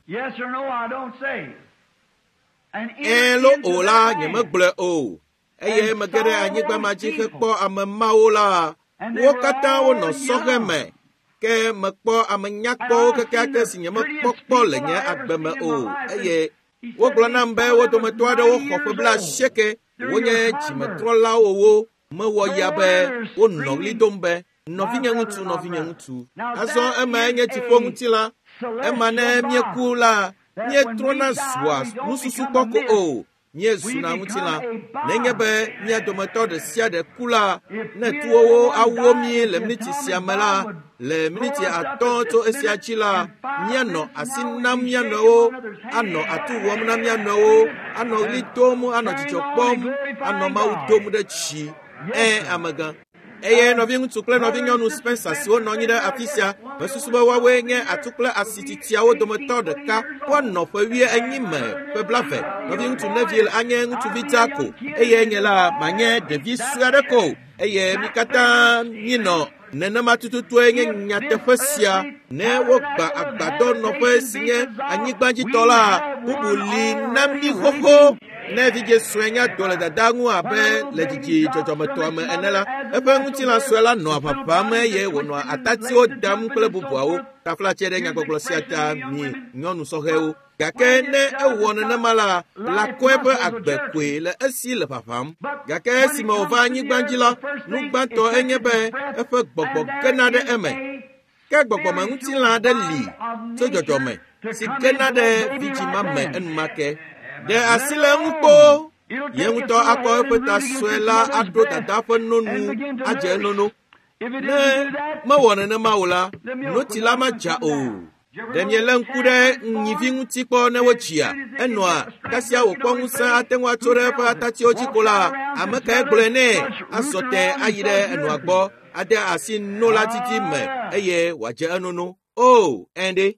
Elo o la nye megblɔ o eye mege ɖe anyigba ma dzi hekpɔ ame mawo la wo katã wonɔ sɔhe me ke mekpɔ ame nyakpɔwo kekeake si nye mekpɔ kpɔ le nye agbe me o eye wogblɔ nam be wo dometɔ aɖewo xɔ ƒe blaasieke wonye dzimetrɔlawo wo mewɔ ya be wonɔ ɣli dom be nɔvinye ŋutsu nɔvinye ŋutsu azɔ eme nye dziƒoŋutilã ema ne mieku la míetrɔna zua nususu kpɔko o míezuna ŋutilã nenye be mía dometɔ ɖe sia ɖe ku la ne tuwowo awuo mí le miniti sia me la le miniti atɔ̃ tso esia dzi la míanɔ asi nam mía nɔewo anɔ atu wɔm na mía nɔewo anɔ ɣli dom anɔ dzidzɔ kpɔm anɔ mawu dom ɖe tsi ɛ amegã eye nɔvi ŋutsu kple nɔvi nyɔnu Spencer siwo nɔ anyi ɖe afi sia mesusu be woawoe nye atu kple asititsiawo dometɔ ɖeka woanɔ ƒe wie enyi me ƒe blave nɔvi ŋutsu Neville anye ŋutsuvi dza ko eye nye la manye ɖevi sue aɖe ko eye mi katã minɔ nenema tututue nye nyateƒe sia ne wogba agbadɔ nɔƒe si nye anyigbadzitɔ la bubu li na mi xoxo ne vidze sue nya do le dada ŋu abe le dzidzi dzɔdzɔmetɔa me ene la eƒe ŋutilã sue la nɔ aʋaʋãme eye wònɔ atatiwo dam kple bubuawo taflatse ɖe nyagbɔgblɔ sia ta mi nyɔnu sɔhɛwo gake ne ewɔ nenema la lakɔe ƒe agbe koe le esi le ʋaʋãm gake esime wòva anyigba dzi la nugbãtɔ enye be eƒe gbɔgbɔ gena ɖe eme ke gbɔgbɔme ŋutilã aɖe li tso dzɔdzɔme si gena ɖe vidzima me enumake ɖe asi le ŋu kpoo ye ŋutɔ akɔ eƒe ta sue la aɖo dada ƒe nonu adze enono ne mewɔ nenema o la noti la madza o ɖe miele ŋku ɖe nyivi ŋuti kpɔ ne wodzia enɔa kasia wòkpɔ ŋusẽ ate ŋu atso ɖe eƒe atatiwo dzi ko la ame kae gblɔe nɛ azɔ te ayi ɖe enɔa gbɔ ade asi no la didi me eye wòadze enono o ɛnde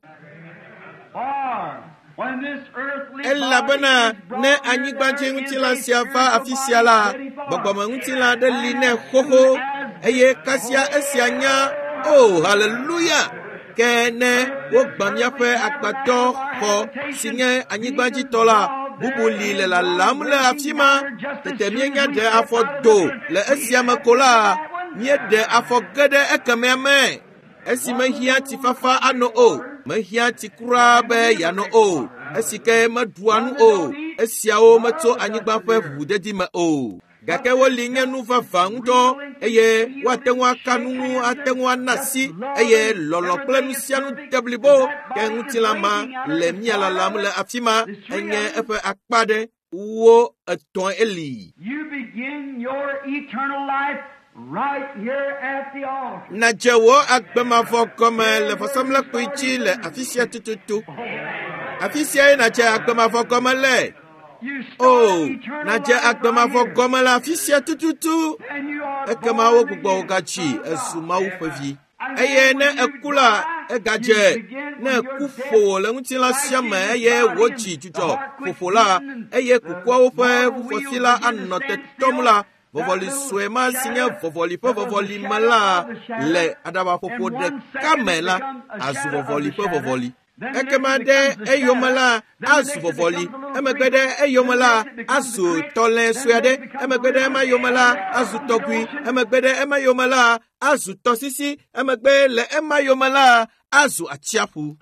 elabena ne anyigbadzi ŋutilã sia va afi sia la gbɔgbɔme ŋutilã aɖe li nɛ xoxo eye kasia esia nya o haleluya ke ne wogbã míaƒe agbadɔ xɔ si nye anyigbadzitɔ la bubu li le lalam le afi ma tete míenya ɖe afɔ do le esia me ko la míeɖe afɔ ge ɖe ekemea me esi mehiã tifafa anɔ o mehiã ti kura be yanɔ o esi ke meɖua nu o esiawo metso anyigba ƒe ʋuʋudedi me o gake woli nye nu vavã ŋutɔ eye woate ŋu aka nu ŋu ate ŋu ana si eye lɔlɔ kple nu sia nu de blibo ke ŋutilã ma le mia lalam le afi ma enye eƒe akpa ɖe wo etɔ̃ eli right here at the altar. Na dzewo agbemavɔ gɔme le vɔsamlekpui dzi le afi sia tututu. Afi siae na dze agbemavɔ gɔme le. Oh, na dze agbemavɔ gɔme le afi sia tututu. Ekema wo gbugbɔ wo gatsi ezu Mawu ƒe vi. Eye ne eku la egadze ne eku ƒo le ŋutilã sia me eye wodzi dzudzɔ ƒoƒo la eye kukuawo ƒe ʋufɔsi la anɔ tetɔm la vɔvɔli sue ma si nye vɔvɔli ƒe vɔvɔli me la le aɖabaƒoƒo ɖeka me la azu vɔvɔli ƒe vɔvɔli. Ekema ɖe eyome la azu vɔvɔli, emegbe ɖe eyome la azu tɔlẽ sue aɖe, emegbe ɖe ema yome la azu tɔgui, emegbe ɖe ema yome la azu tɔsisi, emegbe le ema yome la azu atsiaƒu.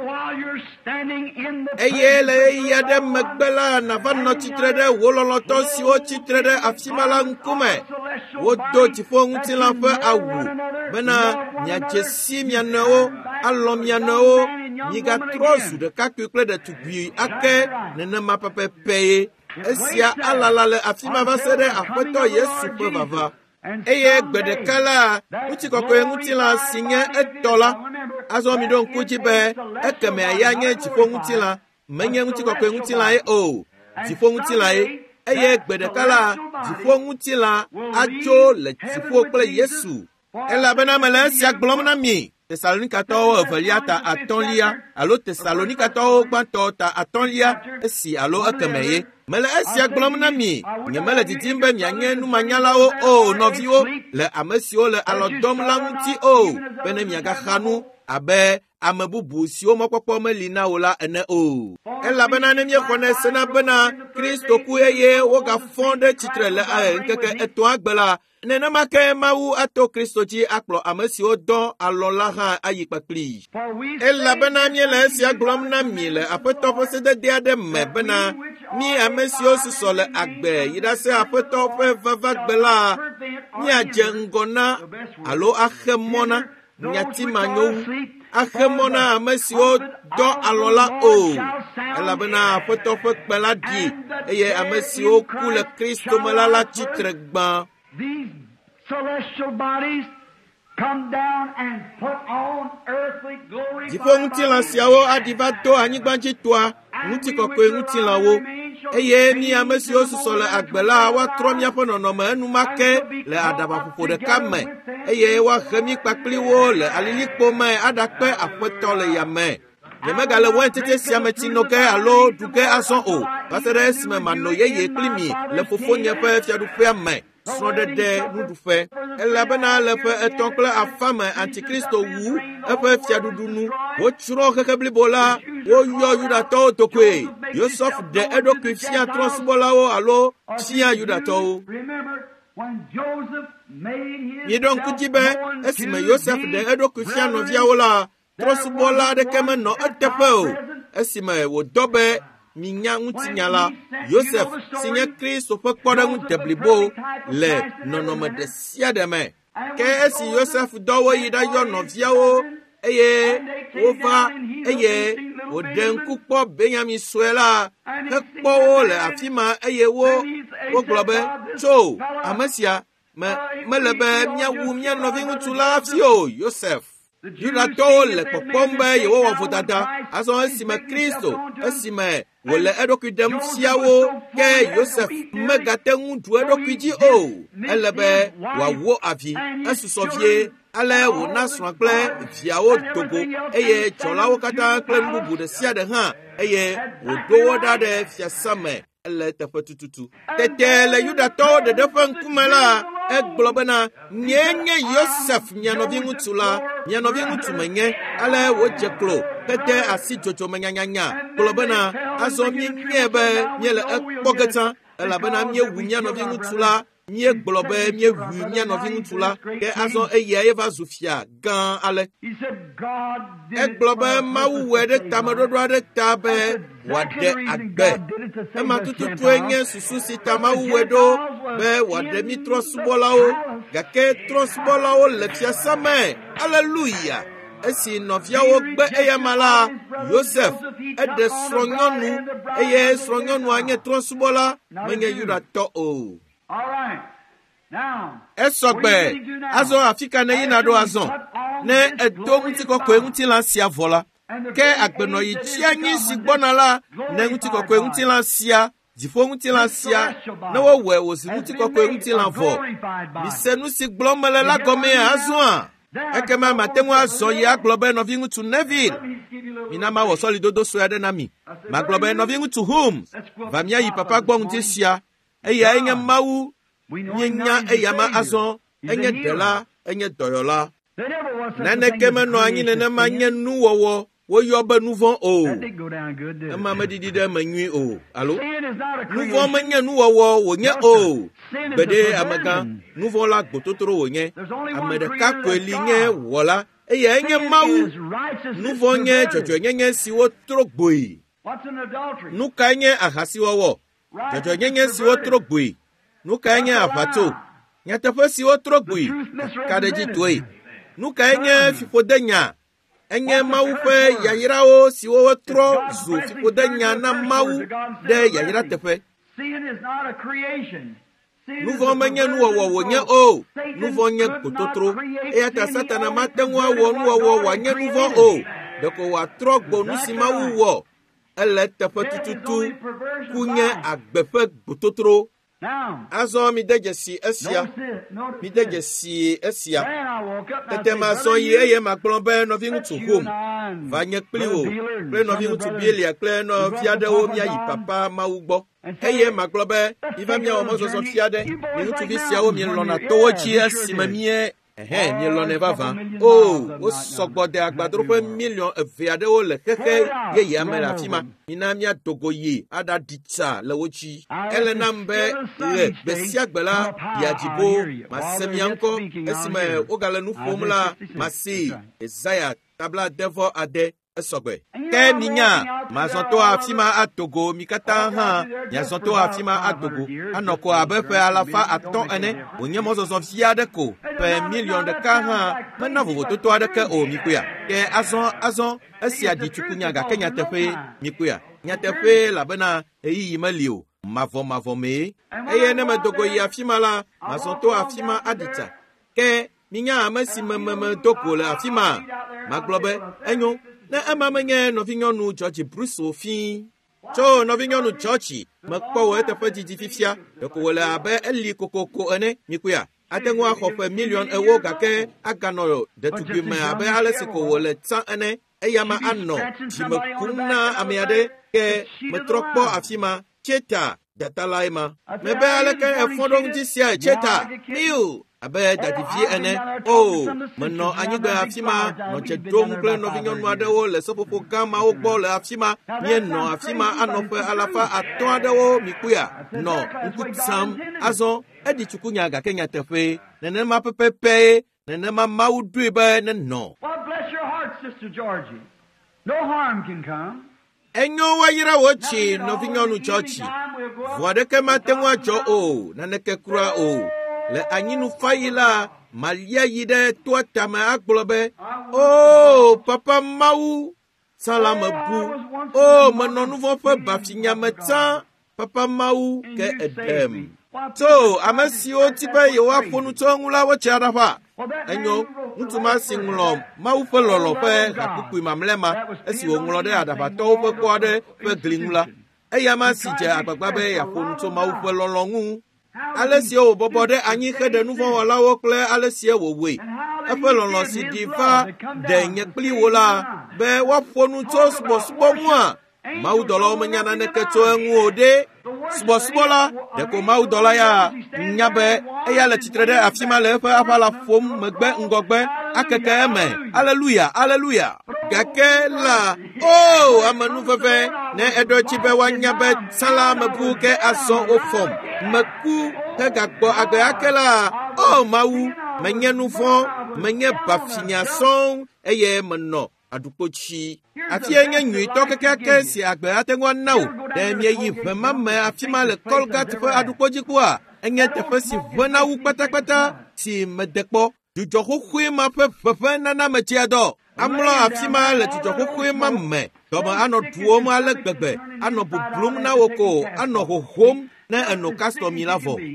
Eye le ɣeyiɣi aɖe megbe la nava nɔ tsitre ɖe wo lɔlɔ̃tɔ siwo tsitre ɖe afi ma la ŋkume. Wodo dziƒoŋutilã ƒe awu bena miadze si mia nɔewo, alɔ mia nɔewo, migatrɔ zu ɖekakpui kple ɖetugbui ake nenema pɛpɛpɛ. Esia alala le afi ma va se ɖe Aƒetɔ Yesu ƒe vava. Eye gbe ɖeka la ŋutikɔkɔe ŋutilã si nye etɔ la azɔ mi ɖo ŋku dzi be ekemea ya nye dziƒoŋutilã, menye ŋutikɔkɔe ŋutilãe o, dziƒoŋutilãe. Eye gbe ɖeka la dziƒoŋutilã atso le dziƒo kple Yesu. Elabena mele esia gblɔm na mi. Tesalonikatɔwo evelia ta atɔ̃lia alo Tesalonikatɔwo gbãtɔ ta atɔ̃lia esi alo ekeme ye. Mele esia gblɔm na mi, nyemele didim be mianye numanyalawo o nɔviwo le ame siwo le alɔ dɔm la ŋuti o, be ne miagaxa nu abe ame bubu siwo mɔkpɔkpɔ meli na wo la ene o. Elabena ne miexɔne sena bena Kristo ku eye wogafɔ ɖe tsitre le ŋkeke etɔ̃a gbe la, nenema ke Mawu ato Kristo dzi akplɔ ame siwo dɔ alɔ la hã ayi kpakpli. Elabena miele esia gblɔm na mi le Aƒetɔ ƒe sedede aɖe me bena mi ame siwo susɔ le agbe yi ɖase Aƒetɔ ƒe vavagbe la, miadze ŋgɔ na alo axe mɔ na nyatimanyɔwu, axe mɔ na ame siwo dɔ alɔ la o. Elabena Aƒetɔ ƒe kpẽ la ɖi eye ame siwo ku le Kristo me la la tsitre gbã. These celestial bodies come down and put on earthly glory. Dziƒoŋutilã siawo aɖi va do anyigbadzitɔa ŋutikɔkɔe ŋutilãwo eye mi ame siwo susɔ le agbe la woatrɔ miaƒe nɔnɔme enumake le aɖabaƒoƒo ɖeka me eye woahe mi kpakpli wo le alilikpo me aɖakpe Aƒetɔ le yame. Nyemegale wɔe tete sia me tsi nɔ ge alo ɖu ge azɔ o, va se ɖe esime manɔ yeye kpli mi le fofonye ƒe fiaɖuƒea me. Srɔ̃ɖeɖe nuɖuƒe. Elabena le ƒe etɔ̃ kple afã me Antikristo wu eƒe fiaɖuɖu nu. Wotsrɔ̃ xexe blibo la, woyɔ Yudatɔwo dokoe. Yosef ɖe eɖokui fia trɔ̃subɔlawo alo fia Yudatɔwo. Mieɖɔ ŋku dzi be esime Yosef ɖe eɖokui fia nɔviawo la, trɔ̃subɔla aɖeke menɔ eteƒe o. Esime wòdɔ be minya ŋutinya la, Yosef si nye Kristo ƒe kpɔɖeŋu deblibo le nɔnɔme ɖe sia ɖe me. Ke esi Yosef dɔ wo yi ɖayɔ nɔviawo eye wova eye wòɖe ŋku kpɔ Benyamin sue la hekpɔ wo le afi ma eye wo wogblɔ be tso ame sia me mele be miawu mia nɔvi ŋutsu la afi o. Yosef Yudatɔwo le kpɔkpɔm be yewowɔ vodada, azɔ esime Kristo esime wòle eɖokui ɖem fia wo, ke Yosef megate ŋu ɖu eɖokui dzi o. Ele be wòawo avi, esusɔ vie, ale wòna srɔ̃a kple viawo dogo eye dzɔlawo katã kple nu bubu ɖe sia ɖe hã eye wòɖo wo ɖa ɖe fiasa me ele teƒe tututu. Tete le Yudatɔwo ɖeɖe ƒe ŋkume la, egblɔ bena nye nye Yosef mia nɔvi ŋutsu la, mia nɔvi ŋutsu menye, ale wòdze klo hede asi dzodzo me nyanyanya gblɔ bena azɔ mienyae be miele ekpɔ ge tsã elabena miewu mia nɔvi ŋutsu la, miegblɔ be miewu mia nɔvi ŋutsu la, ke azɔ eyae va zu fia gã ale. Egblɔ be Mawu wɔe ɖe tameɖoɖo aɖe ta be wòaɖe agbe. Ema tututue nye susu si ta Mawu wɔe ɖo be wòaɖe mi trɔ̃subɔlawo, gake trɔ̃subɔlawo le fiasa me. Aleluya. Esi nɔviawo gbe eyama la, Yosef eɖe srɔ̃nyɔnu eye srɔ̃nyɔnua nye trɔ̃subɔla, menye Yudatɔ o. esogbe azo afika na yina do azon ne edo nti kokwe nti lan sia vola ke agbeno yi chianyi sigbona la ne nti kokwe nti lan sia difo nti lan sia na wo we wo si nti kokwe nti lan vo bisenu sigbomele la gome azon ekema matenwa azo ya globe no vingu to Neville minama wo solidodo so ya de na mi ma globe no vingu to whom vamia yi papa gbo nti sia eya enye mawu nyenya eyama azon enye dela enye doyola nane keme no anyi nene manye nu wowo wo yoba nouvon o ama medidi de manwi o allo nouvon manye nu wowo wo nye o bede amaga nouvon la gbototoro wo nye amede ka kweli nye wola eya enye mawu nouvon nye jojo nye si wo trogboi nu ka nye ahasi wowo jojo nye si wo trogboi nuka enye apato nyatafa si otrogbui kadeji toy nuka enye fifodenya enye mawufe yayirawo si wotro zu fifodenya na mawu de yayira tefe nuvo menye nuwo wo nye o nuvo nye pototro e ata satana matenwa wo nuwo wo wanye nuvo o deko wa trogbo nusimawu wo ele tefe tututu kunye agbefe pototro azo mi deje si esia mi deje si esia tete ma so ye ye ma plombe no vingu to home vanye kliwo pre no vingu to bielia kle no fiade wo mi ayi papa ma ugbo eye ma plombe iva mi o mo so so fiade mi to vi sia wo mi lona to chi asimamie ehe mi lona vava oh o sogbode agbadro pe million fiade wo le keke ye ye amela fima ina mi adogoye ada ditsa le wochi ele nambe le besia gbela yajibo masemianko esime ogale nu formula masi Isaiah tabla devo ade esogbe ke minya masonto afima atogo mikata ha yasonto afima atogo anoko abefe alafa aton ene onye mozozo fiade ko pe million de ka ha mana vo toto ade ke o mikuya ke azon azon esia di chukunya ga kenya tefe mikuya nya tefe labana eyi malio mavo mavo me eye ne medogo ya afima la masonto afima adita ke minya amasi meme doko la afima maglobe enyo na amamenye no vinyonu George Bruce ofin cho no vinyonu George makpo we te fajiji fifia de ko wala abe eli kokoko ene mikuya atenwa khofe million ewo gake agano de tubi me abe alesi ko wala tan ene eyama anno jimakunna amiade ke metrokpo afima cheta datalaima mebe aleke efodong jisia cheta miu abe dadivie ene oh meno anyigbe afima no chedom kle no vinyon wadewo le sopopo gama ogbo le afima ye no afima anofe alafa aton adewo mikuya no nkutsam azo edi chukunya ga kenya tefe nene ma pepepe nene ma maudribe ne no. Well, bless your heart, Sister Georgie. No harm can come. Enyo wayira wochi no vinyonu chochi vodeke matenwa jo o naneke kura o le anyinu fayila malia yide tuata ma akblobe oh papa mau salama bu oh manonu vo fe bafinya meta papa mau ke edem so amasio tipe yo afonu to nwula wo chiara fa enyo ntuma singlo mau fe lolo fe akuku mamlema esi wo nwlo de adafa to fe kwade fe glingula eyama sije agbagbabe ya fonu to mau fe lolo ngu alesio wo bobode anyi kede nuvo wala wo kle alesio wo we efe lolo si diva de nyekpli wola be wa fonu to sbo sbo mu a mau dolo menyana neketo engu ode sbo sbo la de ko mau dola ya nyabe eya le titre de afima le fe afala fom megbe ngogbe akeke eme hallelujah hallelujah gake la oh amanu fefe ne edo chibe wa nyabe sala mebu ke aso ofom meku ke gagbo agbe akela oh mau menyenu fo menye bafinya son eye menno adupochi afie nye nyui to keke si agbe atengwa nawo de mie yi vema me afima le kolgat fe adupoji kwa enye tefe si vena wu patakpata si medekpo jujo khukhui ma fe fefe nana metiado amlo afima le jujo khukhui ma me doba ano duo ma le gbegbe ano bublum na woko ano hohom na eno custom lavo la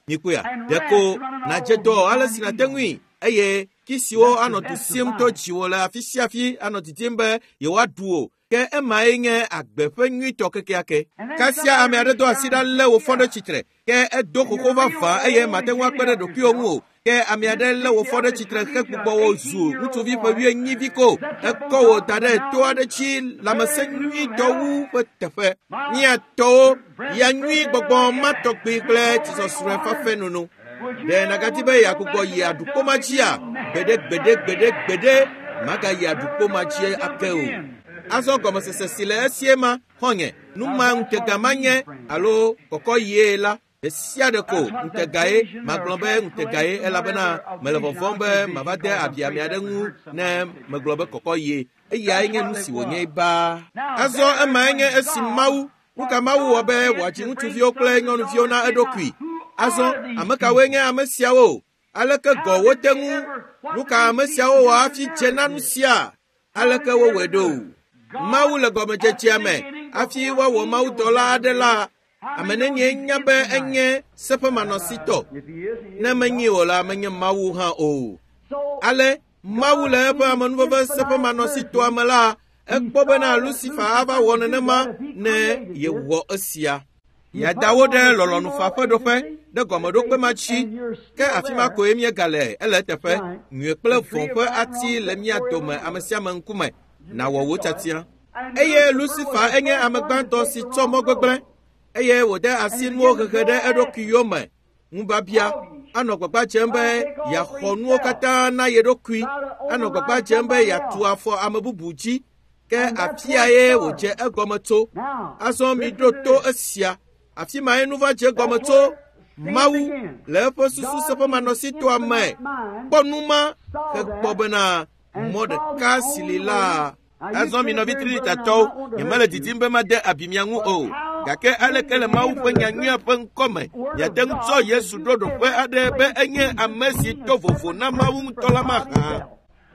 Nikuya, deko na jedo ala sina tengui. Eye kisiwo anotu simto chiwola afisi afi anotu timbe yewa duo. Ke ema inge agbefe ngui toke kiake. Kasia ame adedo asida le wo fondo chitre. Ke edo kokova fa eye matengwa kwede do kiongo. Ke ame adele wo fondo chitre kekbubo wo zu. Utu vi pe wie nyi viko. Eko wo tade to ade chi lamase ngui to wu pe tefe. Nya to ya ngui gbogbo matokpi kle tisosure fa fenunu. De nagatibe ya kuko ya dupo machia. Bede bede bede bede. Maga ya dupo machia akeo. Azo comme se se sile siema honye numa untegamanye alo koko yela esia de ko untegae maglombe untegae elabena melevombe mabade abia miadengu ne maglobe koko ye eya inge nusi wonye ba azo emanye esimawu ukamawu obe wachi ntufi okle nyonu fiona edokui azo amaka wenye amesiawo aleke go wotengu nuka amesiawo wa afi chenanu sia aleke wo wedo Mawu le gome chechiame afi wa wo mawu dola adela amene nye nyabe enye sepe manosito na menyi wala menye mawu ha o ale mawu le ba manuba sepe manosito amala ekpobe na Lucifer aba wonene ma ne ye wo asia ya dawode lolonu fa fedo fe de gome do pe machi ke afi ma ko emie gale ele tefe nwe kple fonfe ati le mia dome amesia mankume na wo wo chatia eye Lucifer enye amegbanto si tomo gbegble eye wode asinu ogegede edokiyome mbabia anogbagba chembe ya honu kata na yedokui anogbagba chembe ya tuafo amebubuji ke afia ye woje egometo aso mi doto asia afi ma enuva je gometo mawu le posusu sepo manosito ame bonuma ke pobena modeka silila Azo mi novitri tato, yamala titimbe made abimiangu o. Kake alekele mau penyanya penkome. Ya tengso Yesu dodo pe ade be enye amesi tofofo na mau mtolamaha.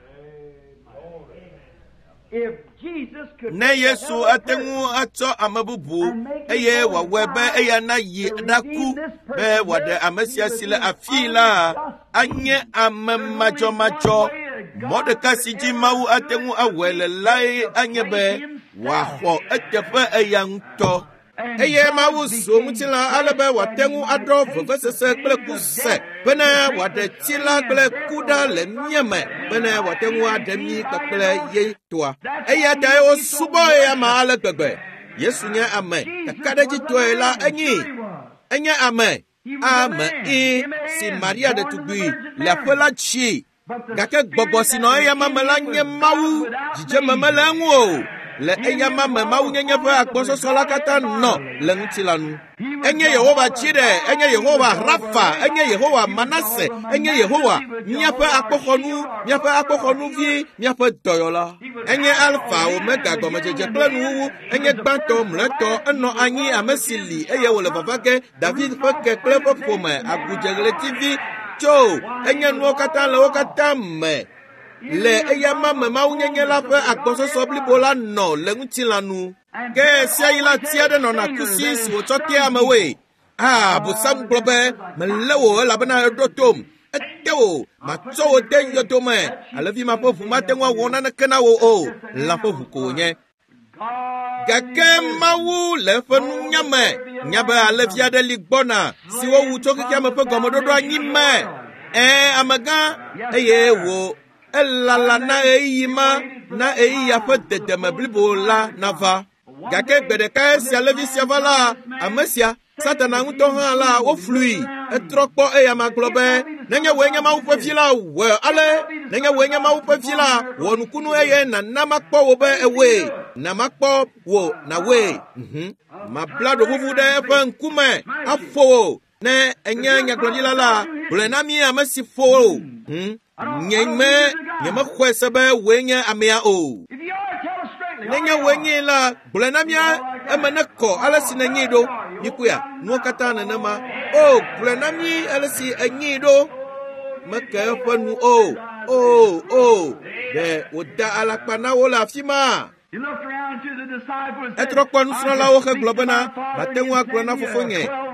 Ne Yesu atengu ato amabubu eye wawebe eye na ye daku be wade amesi asile afila anye amemacho macho Modeka siji mau atengu awele lai anyebe waho etefe eyanto eye mau so mutila alebe watengu adro vevesese kple kuse bene wade tila kple kuda le mieme bene watengu ademi kple ye toa eye da o subo ya ma ale gbegbe Yesu nye ame kakadeji toe la enyi enye ame ame i si Maria de Tugui la pela chi Gake gbogbo sino eya mamela nye mawu jije mamela nwo le eya mama mawu nye nye fa akpososo la kata no le ntilanu enye Yehova chire enye Yehova Rafa enye Yehova Manase enye Yehova nyafa akpokonu nyafa akpokonu vi nyafa doyola enye Alpha Omega goma jeje planu enye gbanto mleto eno anyi amesili eye wole vavake David feke klepo pome agujele T V Cho, enye nuo kata le wakata me. Le eya mame ma unyenye la fe akboso sobli bola no le ngutilanu. Ke siya ila tiade no na kusi si wochote amewe. Ah, busam globe, me lewo la bena dotom. Eteo, ma cho den yotome. Alevi ma pofu matengwa wona na kena wo o. La pofu konye. Gake mawu le fenu nyame nyabe alefia de ligbona si wo wuchoki kya mepe gomododo anyime eh amaga eye wo elala na eyima na eyi ya fe dede meblibo la nava gake gbedeka si alevi sia vala amesia satana nguto ha la wo flui etrokpo eya maglobe nenye wenye mawu pefila we ale nenye wenye mawu pefila wonukunu eye na namakpo wo be ewe na makpo wo na we mhm ma blado vuvu de fa nkume afo ne enye nyaglodila la blenami amesi fo mhm nyeme nyeme kwesebe wenye amia o nenye wenye la blenami emeneko alasi na nyido nikuya no kata na nama o blenami alasi anyido maka fanu o o o de oda alakpana wola fima He looked around to the disciples. Etrokwa nusra la oche globena, batenwa klona fofonye.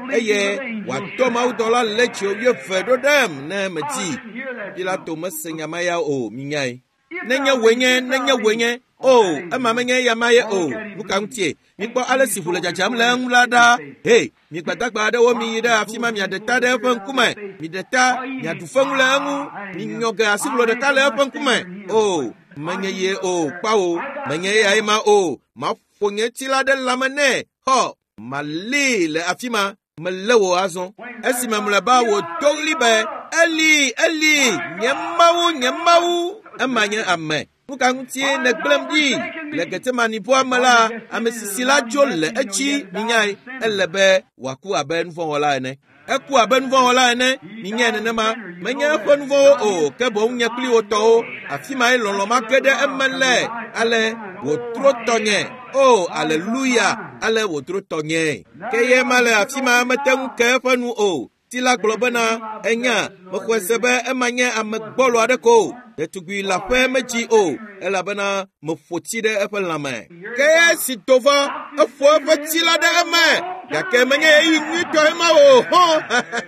eye wa to ma udola lechi o ye fe do dem na meti Pilato mesenya maya o minyai nenya wenye nenya wenye o ama menye ya maye o mukamtie mi po ale sifule jajam la ngulada hey mi gbadagba de wo mi da afima mi adeta de fankume mi deta ya dufangula ngu mi nyoga sifule de kale fankume o menye ye o pa o menye ya ma o ma fonye tila de lamane ho mali le afima melewo azon esima mleba wo tolibe eli eli nyemawu nyemawu amanye ame mukangutie ne glemdi le getemani po amala amesisila jole echi minyai elebe waku aben fon wala ene eku aben fon wala ene minyai ne ma menye fon vo o kebo nya kli oto afima elolo makede emele ale wo tro tonye oh hallelujah ale wo tro tonye keye male afima metem ke fanu o tila globana enya mokwesebe emanye amegbolo adeko detugui la fe meji o elabana mofoti de epelame keye sitova efo efotila de eme gake menye yinyi to ema o ho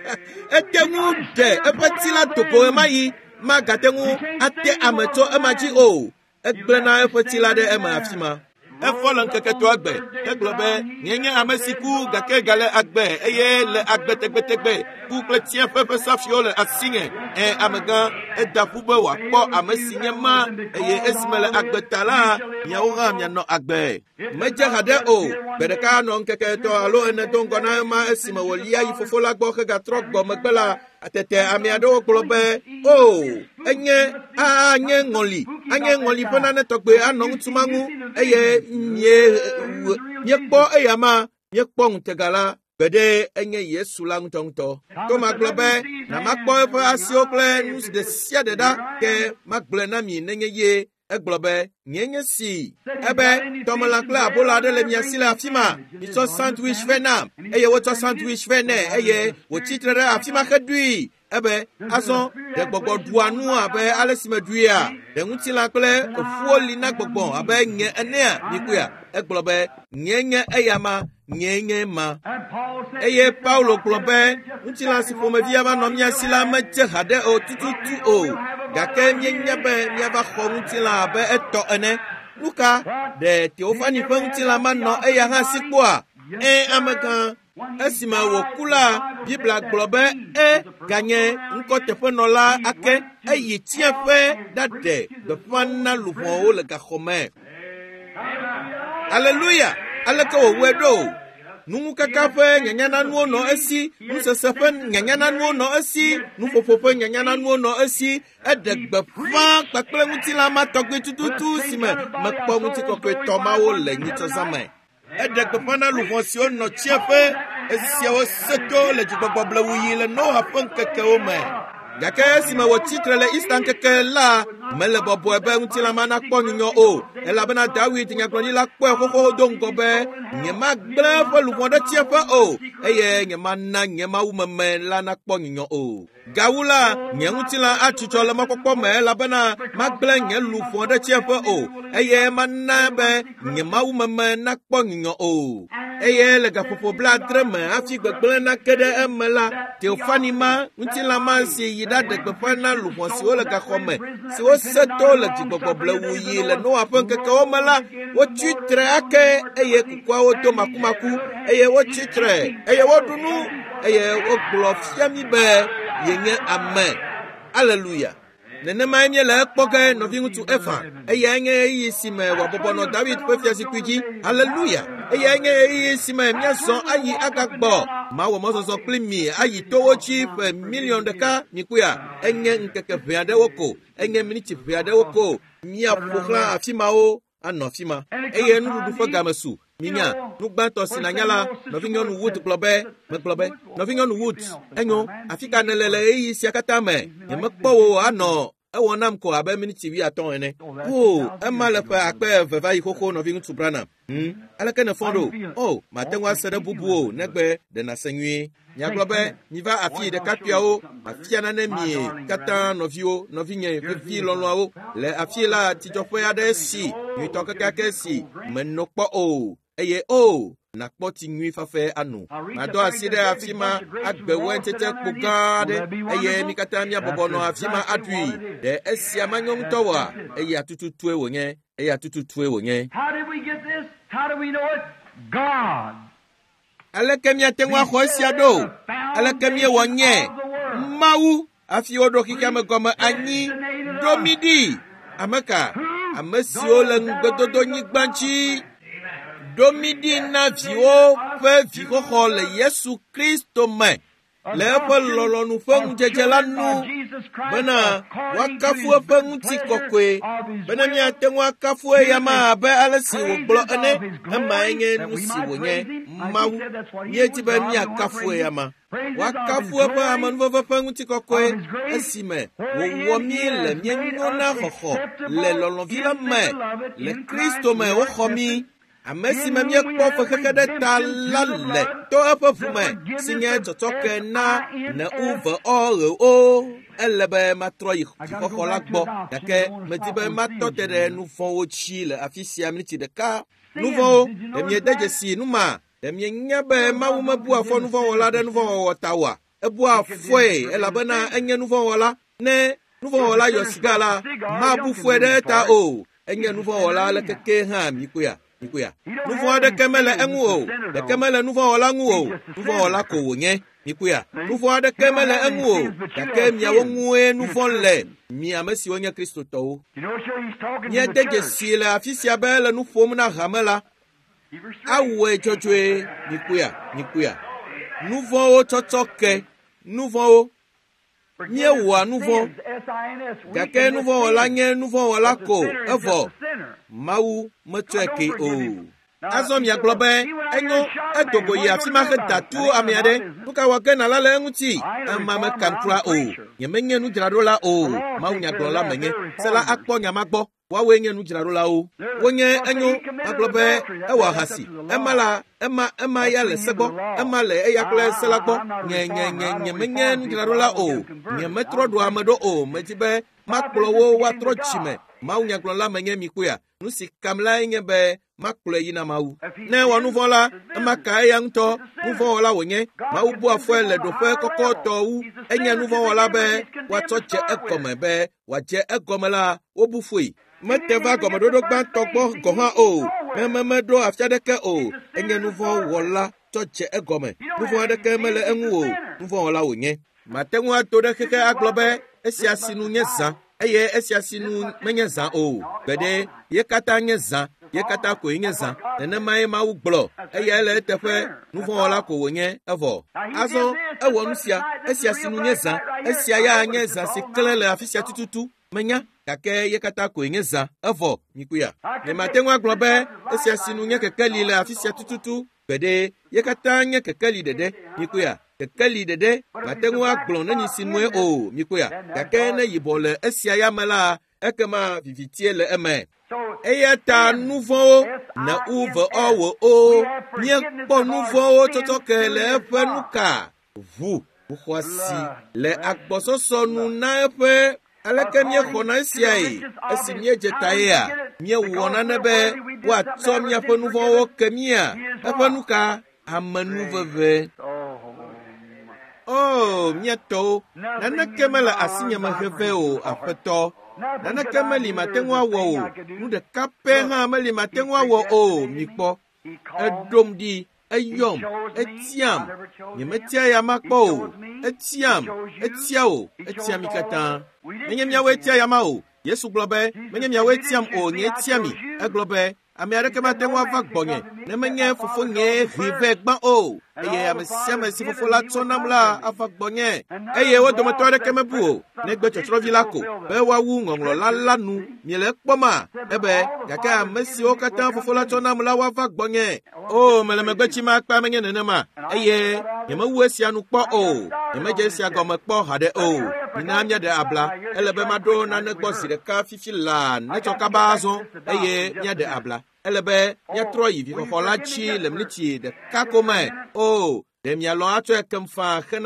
etenu de efotila toko ema yi ma gatengu ate ameto emaji o egbena efotila de ema afima efolan keke to agbe eglobe nyenye amesiku gake gale agbe eye le agbe tegbetegbe ku kletien fefe safio le asinge e amega e dafube wa po amesinye ma eye esmele agbe tala nyaura nya no agbe meje hade o bedeka no keke to alo ene dongo na ma esime wolia ifofo la gbo ke gatrok gbo megbela atete amiado globe o enye a nye ngoli anye ngoli pona ne togbe anong tumangu eye nye nye po eyama nye po ntegala bede enye Yesu la ngtonto to maglobe na makpo po asiokle nus de sia de da ke magble na mi nenye ye eglobe nyenye si ebe to malakle abola de le miasi la afima iso sandwich fena eye woto sandwich fene eye wo titre afima kedui ebe azon de gbogbo duanu abe alesimeduia de ngutila kle ofuoli na gbogbo abe nye enea nikuya eglobe nyenye eyama nyenye ma eye Paulo globe ngutila sifomevia ba nomia sila meje hade o tututu o gake nyenye be nyaba khongutila abe eto ene luka de teofani fangutila manno eya ha sikwa e ameka esima wokula bibla globe e ganye nko tefenola ake eyi tiefe dade de fana lufon o le gahome hallelujah alaka wedo numu kakafe nyanyana nuo no esi nusesefe nyanyana nuo no esi nufofofe nyanyana nuo no esi edegbe fa pakple mutila matogbe tututu sime makpo mutiko kwe tomawo le nyito zame edegbe fana lufon si ono tiefe esiawo seto le jubogbo blawuyi le no hafon keke ome gake sime wo titre le istan keke la mele bobo ebe mutila mana kpo nyo o elabena David nyakroni la kpo koko dongo be nyema gble fo lufon de tiefe o eye nyema na nyema umeme la na kpo nyo o gawula nyemutila achucho le makokpo me labena magble nye lufon de tiefe o eye manna be nyema umeme na kpo nyo o eye le gafofo bladre me afi gbegble na kede emela teofani ma mutila ma si yida de gbefana lufon si o le gakome si o seto le jigbogbo blawuyi le no afon keke o mala wo titre ake eye kukwa o to makumaku eye wo titre eye wo dunu eye wo glofiami be yenye amen hallelujah nene ma enye le kpoke no vingutu efa eye enye yi sime wa bobo no David pefia sikwiji hallelujah eye enye yi sime miaso ayi agagbo ma wo mo so plimi ayi towo chi pe million de ka nikuya enye nkeke fiade woko enye miniti fiade woko mia fokla afimao anofima eye nudu fo gamesu minya nugbanto sinanyala no vinyo nu wood globe me globe no vinyo nu wood enyo afika nelele yi siakata me ye mekpo ano ewonam ko abe miniti wi aton ene o emale fa akpe veva ikoko no vinyo tubrana hm alaka ne fondo oh matenwa sere bubu o negbe de na senwi nya globe ni va afi de kapia o afia na na mi kata no vio no vinye vi lonlo o le afi la ti jofo ya de si ni to kaka si menokpo o eye o nakpɔti nyui fafe anu. Mado asi ɖe afi ma agbewoe tete kpo gã aɖe eye mi katã miabɔbɔ nɔ afi ma aɖui. Ɖe esia manyɔ ŋutɔ wɔa eye atututue wònye eye atututue wònye. How did we get this? How do we know it? God. Aleke miate ŋu axɔ esia ɖo? Aleke miewɔ nye? Mawu afi woɖo xixea me gɔme anyi ɖo mi ɖi. Ameka ame siwo le ŋugbedodonyigba ŋuti ɖo mi ɖi na viwo ƒe vixɔxɔ le Yesu Kristo me le eƒe lɔlɔ̃nu ƒe ŋudzedze la nu bena woakafu eƒe ŋutikɔkɔe bena miate ŋu akafu eyama abe ale si wògblɔ ene. Emae nye nu si wònye Mawu. Míedi be miakafu eyama. Woakafu eƒe amenuveve ƒe ŋutikɔkɔe esime wòwɔ mí le míenyona xɔxɔ le lɔlɔ̃vi la me le Kristo me woxɔ mí. Ame si me miekpɔ fexexe ɖe ta la le to eƒe ʋu me si nye tsɔtsɔke na ne uve ɔɣe o. Ele be matrɔ yi xɔxɔ la gbɔ gake medi be matɔ te ɖe nu vɔ̃wo dzi le afi sia miniti ɖeka. Nu vɔ̃wo ɖe miede dzesi nu ma ɖe mienya be Mawu mebua fɔ nu vɔ̃ wɔla ɖe nu vɔ̃ wɔwɔ ta oa. Ebua fɔe elabena enye nu vɔ̃ wɔla. Ne nu vɔ̃ wɔla yɔ siga la mabu fɔe ɖe ta o. Enye nu vɔ̃ wɔla le keke hã mi koe. Nikuya. Nu vɔ̃ aɖeke mele eŋu o. Ɖeke mele nu vɔ̃ wɔla ŋu o. Nu vɔ̃ wɔla ko wònye. Nikuya. Nu vɔ̃ aɖeke mele eŋu o. Gake miawo ŋue nu vɔ̃ le. Mi ame siwo nye kristotɔwo. Miede dzesi le afi sia be le nu ƒom na hame la. Awɔe dzɔdzɔe. Nikuya. Nikuya. Nu vɔ̃wo tsɔtsɔ ke. Nu vɔ̃wo. Miewɔa nu vɔ̃. Gake nu vɔ̃ wɔla nye nu vɔ̃ wɔla ko. Evɔ. Mawu metsɔe ke o. Azɔ miagblɔ be enyo edogo yi afi ma he datu ame aɖe. Nu ka wɔ ge nala le eŋuti? Ema mekam kura o. Nyemenye nudzraɖola o. Mawu nyagblɔla menye. Se la akpɔ nyama gbɔ. Woawoe nye nudzraɖolawo. Wonye enyo magblɔ be ewɔ ahasi. Ema la ema ema ya le se gbɔ. Ema le eya kple se la gbɔ. Nye nye nye nyemenye nudzraɖola o. Nyemetrɔ ɖo ame ɖo o. Medi be makplɔ wo woatrɔ dzime. Mawu nyagblɔla menye mi koea. Nu si kam lae nye be makplɔe yi na Mawu. Ne wɔ nu vɔ̃ la, ema ka eya ŋutɔ nu vɔ̃ wɔla wònye. Mawu bu afɔe le ɖoƒe kɔkɔtɔ wu. Enye nu vɔ̃ wɔla be woatsɔ dze egɔme be wòadze egɔme la wobu ƒoe. Mete va gɔmeɖoɖo gbãtɔ gbɔ gɔ hã o. Meme meɖo afi aɖeke o. Enye nu vɔ̃ wɔla tsɔ dze egɔme. Nu vɔ̃ aɖeke mele eŋu o. Nu vɔ̃ wɔla wònye. Mate ŋu ato ɖe xexe agblɔ be esia sinu nye zã. Eye esia sinu menye zã o. Gbeɖe ye katã nye zã. Ye katã koe nye zã. Nenemae Mawu gblɔ. Eya ele eteƒe nu vɔ̃ wɔla ko wònye evɔ. Azɔ ewɔ nu sia. Esia sinu nye zã. Esia ya nye zã si klẽ le afi sia tututu. Menya gake ye katã koe nye zã evɔ mikuya. Ne mate ŋu agblɔ be esia sinu nye kekeli le afi sia tututu. Gbeɖe ye katã nye kekeli ɖeɖe mikuya. Kekeli ɖeɖe mate ŋu agblɔ ne nyi sinue o mikuya. Gake ne yibɔ le esia ya me la ekema vivitie le eme. Eya ta nu vɔ̃wo ne uve ɔwɔ o. Míekpɔ nu vɔ̃wo tsɔtsɔke le eƒe nuka. Ʋu xɔasi le agbɔsɔsɔ nu na eƒe. Aleke míexɔna esiae. Esi míedze taea. Míewɔ nane be woatsɔ míaƒe nu vɔ̃wo ke mía. Eƒe nuka amenuveve. Oh, mietɔwo, naneke mele asinye me heve o, aƒetɔ. Naneke meli mate ŋu awɔ o. Nu ɖeka pɛ hã meli mate ŋu awɔ o, mikpɔ. Eɖom ɖi, eyɔm, etiam. Nyemetia ya makpɔ o. Etiam, etia o, etia mi katã. Menye miawoe tia yama o. Yesu gblɔ be, menye miawoe tiam o, nye tia mi. Egblɔ be, ame aɖeke mate ŋu ava gbɔnye, ne menye fofo nye hive gbã o. Eye ame sia ame si fofo la tsɔ nam la ava gbɔnye. Eye wo dometɔ aɖeke mebu o, negbe tsɔtsrɔ̃vi la ko, be woawu ŋɔŋlɔ la la nu. Miele ekpɔma, ebe, gake ame siwo katã fofo la tsɔ nam la woava gbɔnye. O, mele megbetsi ma akpa menye nenema. Eye, nyemewu esia nu kpɔ o. Nyemedze esia gɔme kpɔ haɖe o. Mina míaɖe abla. Ele be maɖo nane gbɔ zi ɖeka fifi laa, netsɔ kaba azɔ, eye míaɖe abla. Ele be míatrɔ yi vixɔxɔ la dzi le miniti ɖeka ko me. O, ɖe mialɔ atsɔe kem faa hena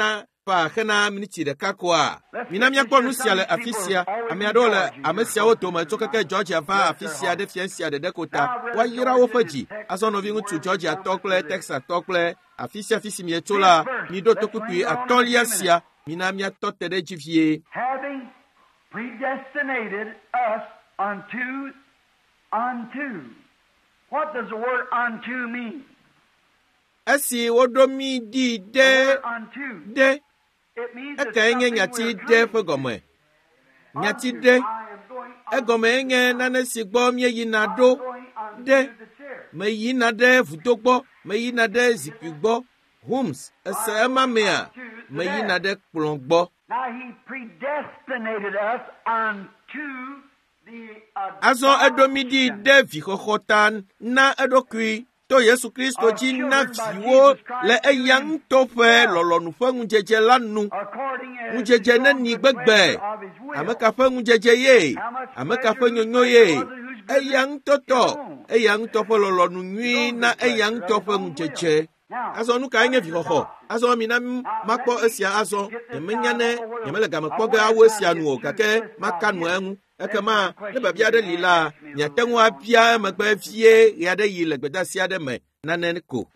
pa hena miniti de kakwa mina miakpo nu sia le afisia amiado le amesia wo to ma to keke Georgia va afisia de fiancia de Dakota wa yira wo faji aso no vingu tu Georgia tokle Texas tokle afisia fisi mi etola mi do to kupi atolia sia mina mia tote de jivie having predestinated us unto unto. What does the word unto mean? Asi wodomi di de de eka enye nyati de fegome nyati de egome enye nane sigbo mie yinado de me yinade futogbo me yinade zipigbo homes ese ema mea me yinade kplongbo. Now he predestinated us unto the azo edomi di de vikokotan na edokui to Yesu Kristo ji na viwo le eyang tofe lolonu fe njeje lanu njeje na ni gbegbe ameka fe njeje ye ameka fe nyonyo ye eyang toto eyang tofe lolonu nwi na eyang tofe njeje azo nu ka anye vihoho azo mi na makpo esia azo emenyane yemele ga makpo ga awo esia nu ka ke makanu enu ekema ne babia de lila nya tengu apia magba fie ya de yile gbeda sia de me na nenko.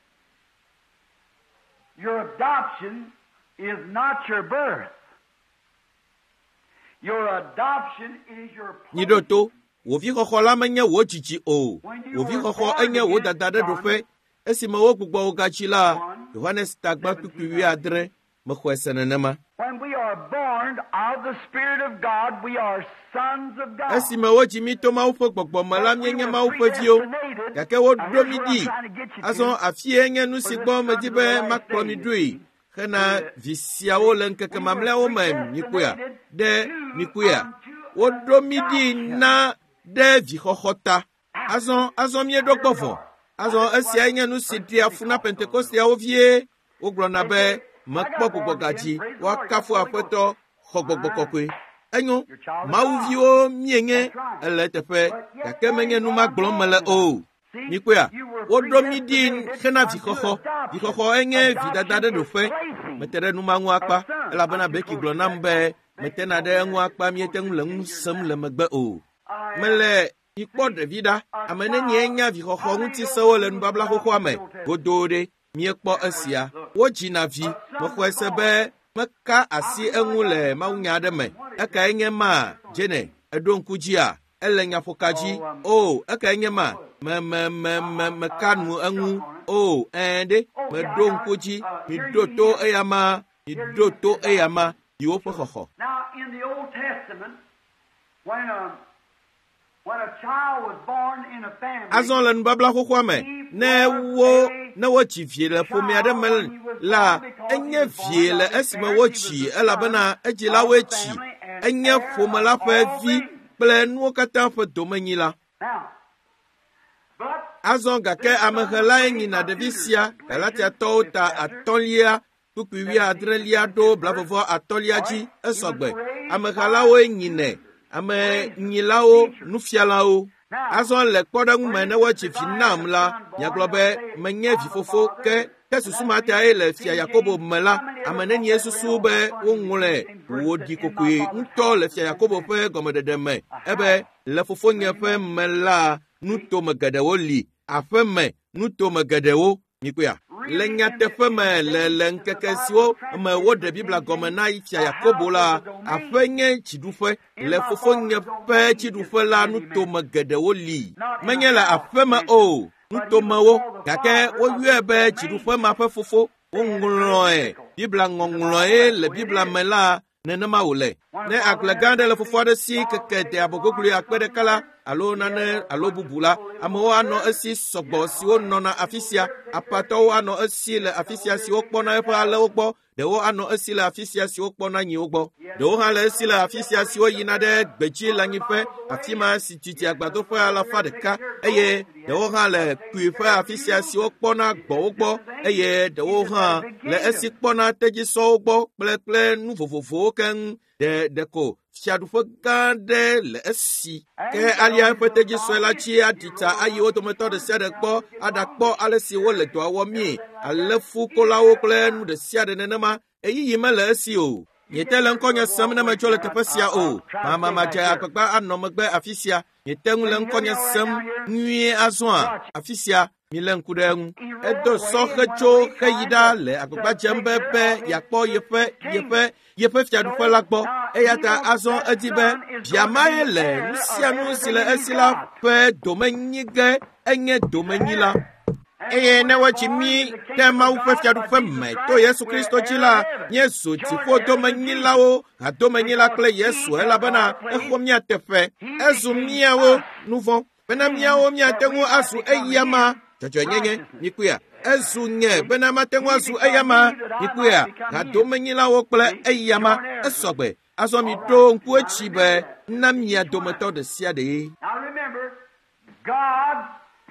Your adoption is not your birth. Your adoption is your ni doto wo vi kokko la manya wo jiji o wo vi kokko anya wo dadade do fe esima wo gbugbo ogachi la Johannes tagba pipi adre mo khwesenenema. When we are born of the Spirit of God, we are sons of God. Esima wo jimi to ma ufo gbogbo malam yenye ma ufo vio yake wo domidi aso afie nye nu sigbo medibe makpromi dui kana visia wo lenkeke mamle wo mem nikuya de nikuya wo domidi na de vihohota aso aso mie dokpofo aso esia nye nu sidia funa Pentecost ya wo vie wo glona be makpo gogogaji wa kafu apeto khogbogokokwe enyo mawuvio mienye eletefe yakemenye numa glomele o nikoya wodomidin khena vikoko vikoko enye vidadade do fe metere numa nwakpa elabana beki glona mbe metena de nwakpa mieteng leng sem le megbe o mele ikpo de vida amene nyenya vikoko nti sewole nbabla kokwa godode miekpo asia wojina vi mokwesebe meka asi enwule mawunya de me eka enye ma jene edonkujia elenya fokaji o eka enye ma me me me me kanu enwu o ende me donkuji mi doto eyama mi doto eyama yo fokhokho. Now in the Old Testament when a when a child was born in a family azon len babla kokwa me ne wo na wo chi vie le fo mi ade mel la enye vie le esime wo chi elabana ejila we chi enye fo mala fa vi ple nu kata fo domenyi la azon ga ke amehela enyi na devisia galatia tota atolia tukuwi adrelia do blavovo atolia ji esogbe amehela wo enyi ne ame nyilao nufialao azon le kpodangu mene wo chi finam la nyaglobe menye vifofo ke kesusuma ta ele fia Yakobo mela amene nye susu be wonwule wodi kokwe nto le fia Yakobo pe gomedede me ebe le fofo nye pe mela nuto megadewo li afeme nuto megadewo nikuya le nyate feme le le nkekesiwo me wo de bibla gomena fia Yakobo la afenye chidufe le fofo nye pe chidufe la nuto megadewo li menye la afeme o nuto mawo kake wo yebe chidufe ma fe fofo ngloe bibla ngloe le bibla mela nenema wole ne aklegande le fofo de si keke de abogokuli akpede kala alo nane alo bubula amo ano esi sogbo si o nona afisia apato ano esi le afisia si okpo na efa ale okpo de wo ano esi le afisia si okpo na nyi okpo de wo ha le esi le afisia si o yina de gbeji la nyife afima si titi agbado fa ala fa de ka eye de wo ha le kuifa afisia si okpo na gbo okpo eye de wo ha le esi kpo na teji so okpo ple ple nu fofofo ken de deko fiadufe gande le esi ke alia peteji soela chi adita ayi otometo de sia de kpo adakpo alesi wo le do awo mi alefu kola wo kle nu de sia de nenema eyi yi mele esi o. Nyete le ŋkɔ nye sem ne metso le teƒe sia o. Mama madze akpakpa anɔ megbe afi sia. Nyete ŋu le ŋkɔ nye sem nyuie azɔa afi sia. Mi le ŋku ɖe ŋu. Edo sɔxe tso heyi ɖa le agbagba dzem be be yakpɔ yeƒe yeƒe yeƒe fiaɖuƒe la gbɔ. Eya ta azɔ edi be biamae le nu sia nu si le esi la ƒe domenyi ge enye domenyi la. Eye ne wɔtsi mi ɖe Mawu ƒe fiaɖuƒe me to Yesu Kristo dzi la, míezu dziƒo domenyilawo, hadomenyila kple Yesu elabena exɔ mía teƒe. Ezu míawo nu vɔ̃, bena míawo míate ŋu azu eyama. Dzɔdzɔenyenye, mikuia. Ezu nye bena mate ŋu azu eyama, mikuia. Hadomenyilawo kple eyama esɔgbe. Azɔ mi ɖo ŋku etsi be na mia dometɔ ɖe sia ɖe. Now remember, God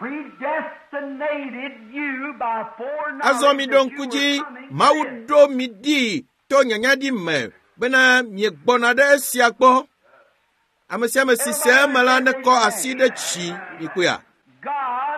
predestinated you by foreknowledge. Azɔ mi ɖo ŋku dzi, Mawu ɖo mi ɖi to nyanyaɖi me bena miegbɔna ɖe esia gbɔ. Ame sia ame si se eme la nekɔ asi ɖe tsi, mikuia. God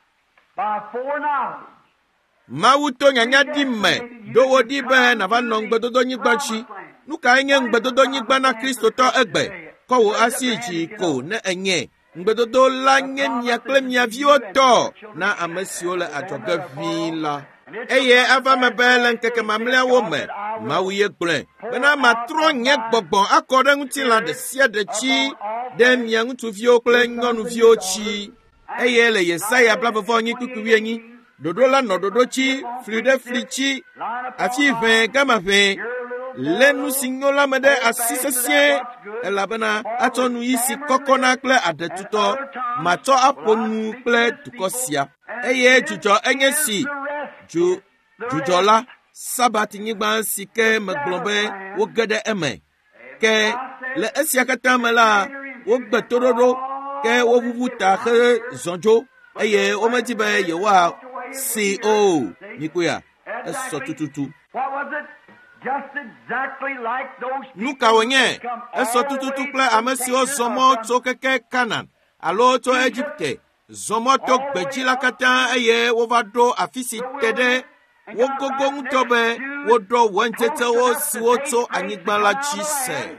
by foreknowledge. Mawu to nyanyaɖi me ɖo wo ɖi be nava nɔ ŋgbedodonyigba dzi. Nu kae nye ŋgbedodonyigba na Kristotɔ egbe? Kɔ wo asi dzi ko ne enye. Ŋgbedodo la nye mia kple mia viwo tɔ na ame siwo le adzɔge ʋĩi la. Eye ava me be le ŋkeke mamlɛawo me, Mawu ye gblɔe bena matrɔ nye gbɔgbɔ akɔ ɖe ŋutilã ɖe sia ɖe dzi, ɖe mia ŋutsuviwo kple nyɔnuviwo dzi. Eye le Yesaya blaeve-vɔ-enyi kpukpu wuienyi, ɖoɖo la nɔ ɖoɖo dzi, fli ɖe fli dzi, afi ʋẽ gama ʋẽ. Le nu si nyo la me ɖe asi sesĩe, elabena atsɔ nu yi si kɔkɔna kple aɖetutɔ, matsɔ aƒo nu kple dukɔ sia. Eye dzudzɔ enye si, dzu, dzudzɔ la, sabatinyigba si ke megblɔ be woge ɖe eme. Ke le esia katã me la, wogbe toɖoɖo, ke woʋuʋu ta he zɔdzo, eye womedi be yewoa si o, mikuya, esɔ tututu. What was it? Just exactly like those Nu kawo nye, esɔ tututu kple ame siwo zɔ mɔ tso keke Kanan, alo tso Egipte, zɔ mɔ to gbedzi la katã eye wova ɖo afi si te ɖe wogogo ŋutɔ be woɖɔ wɔŋtetewo siwo tso anyigba la dzi se.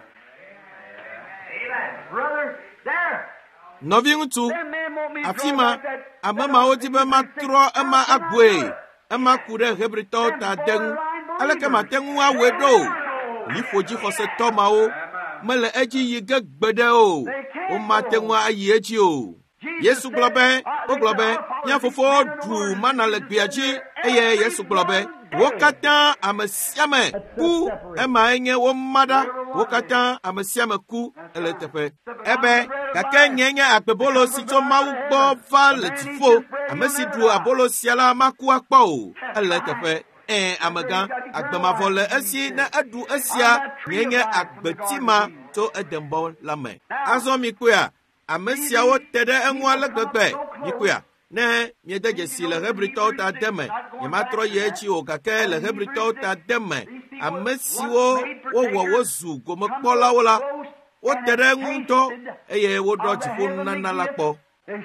brother there. Nɔvi ŋutsu, That man won't be afi drawn ma, like that. ame mawo di be matrɔ ema agboe, ema ku ɖe Hebritɔwo ta de ŋu. Aleke mate ŋu awoe ɖo? Liƒodzixɔsetɔ mawo mele edzi yi ge gbe ɖe o. Womate ŋu ayi edzi o. Yesu gblɔ be, wogblɔ be, mía fofowo ɖu mana le gbea dzi, eye Yesu gblɔ be, wo katã ame sia ame ku, emae nye wo ma ɖa, wo katã ame sia ame ku ele teƒe. Ebe, gake nye nye agbebolo si tso Mawu gbɔ va le dziƒo, ame si ɖu abolo sia la maku akpɔ o, ele teƒe. Eh, amegã, agbemavɔ le esi ne eɖu esia nye nye agbetima tso Edembɔ la me. Azɔ mi kpea, ame siawo te ɖe eŋu ale gbegbe, mi kpea, ne miede dzesi le Hebritɔwo ta de me, nyematrɔ yi edzi o, gake le Hebritɔwo ta de me, ame siwo wowɔ wozu gomekpɔlawo la, wote ɖe eŋu ŋutɔ, eye woɖɔ dziƒo nunana la kpɔ.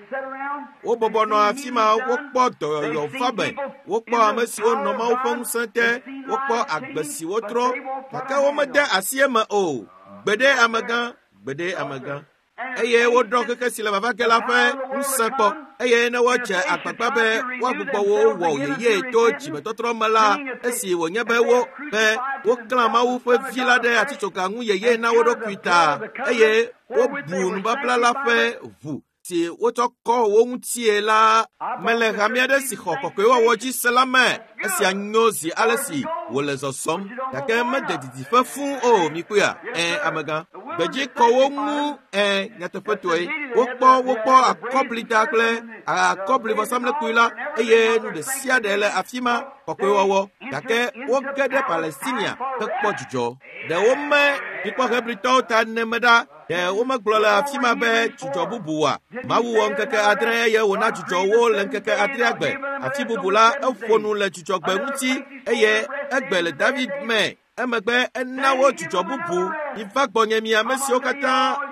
Wobɔbɔ nɔ afi ma, wokpɔ dɔyɔyɔ va be, wokpɔ ame siwo nɔ Mawu ƒe ŋusẽ te, wokpɔ agbe si wotrɔ, gake womede asi eme o. Gbeɖe amegã, gbeɖe amegã. Eye woɖɔ keke si le vava ge la ƒe ŋusẽ kpɔ, eye ne woadze agbagba be woagbugbɔ wo wɔ yeye to dzimetɔtrɔ me la, esi wònye be wo be woklã Mawu ƒe vi la ɖe atitsoga ŋu yeye na wo ɖokui ta, eye wobu nubabla la ƒe ʋu si wotsɔ kɔ wo ŋutie la, mele hamia ɖe si xɔ kɔkɔewɔwɔ dzi se la me, esia nyo zi ale si wòle zɔzɔm, gake mede didiƒe fũu o, mi kpea, eh, amegã. Gbedzi kɔ wo ŋu, eh, nyateƒetɔe, wokpɔ, wokpɔ akɔblida kple akɔblivɔsamlekpui la, eye nu ɖe sia ɖe le afi ma, kɔkɔewɔwɔ, gake woge ɖe Palestinia hekpɔ dzidzɔ. Ɖewo me, mikpɔ Hebritɔwo ta neme ɖa, ɖe womegblɔ le afi ma be dzudzɔ bubu wa. Mawu wɔ ŋkeke adre eye wòna dzudzɔ wo le ŋkeke adrea gbe. Afi bubu la eƒo nu le dzudzɔgbe ŋuti, eye egbe le David me. Emegbe ena wo dzudzɔ bubu. Miva gbɔnye mi ame siwo katã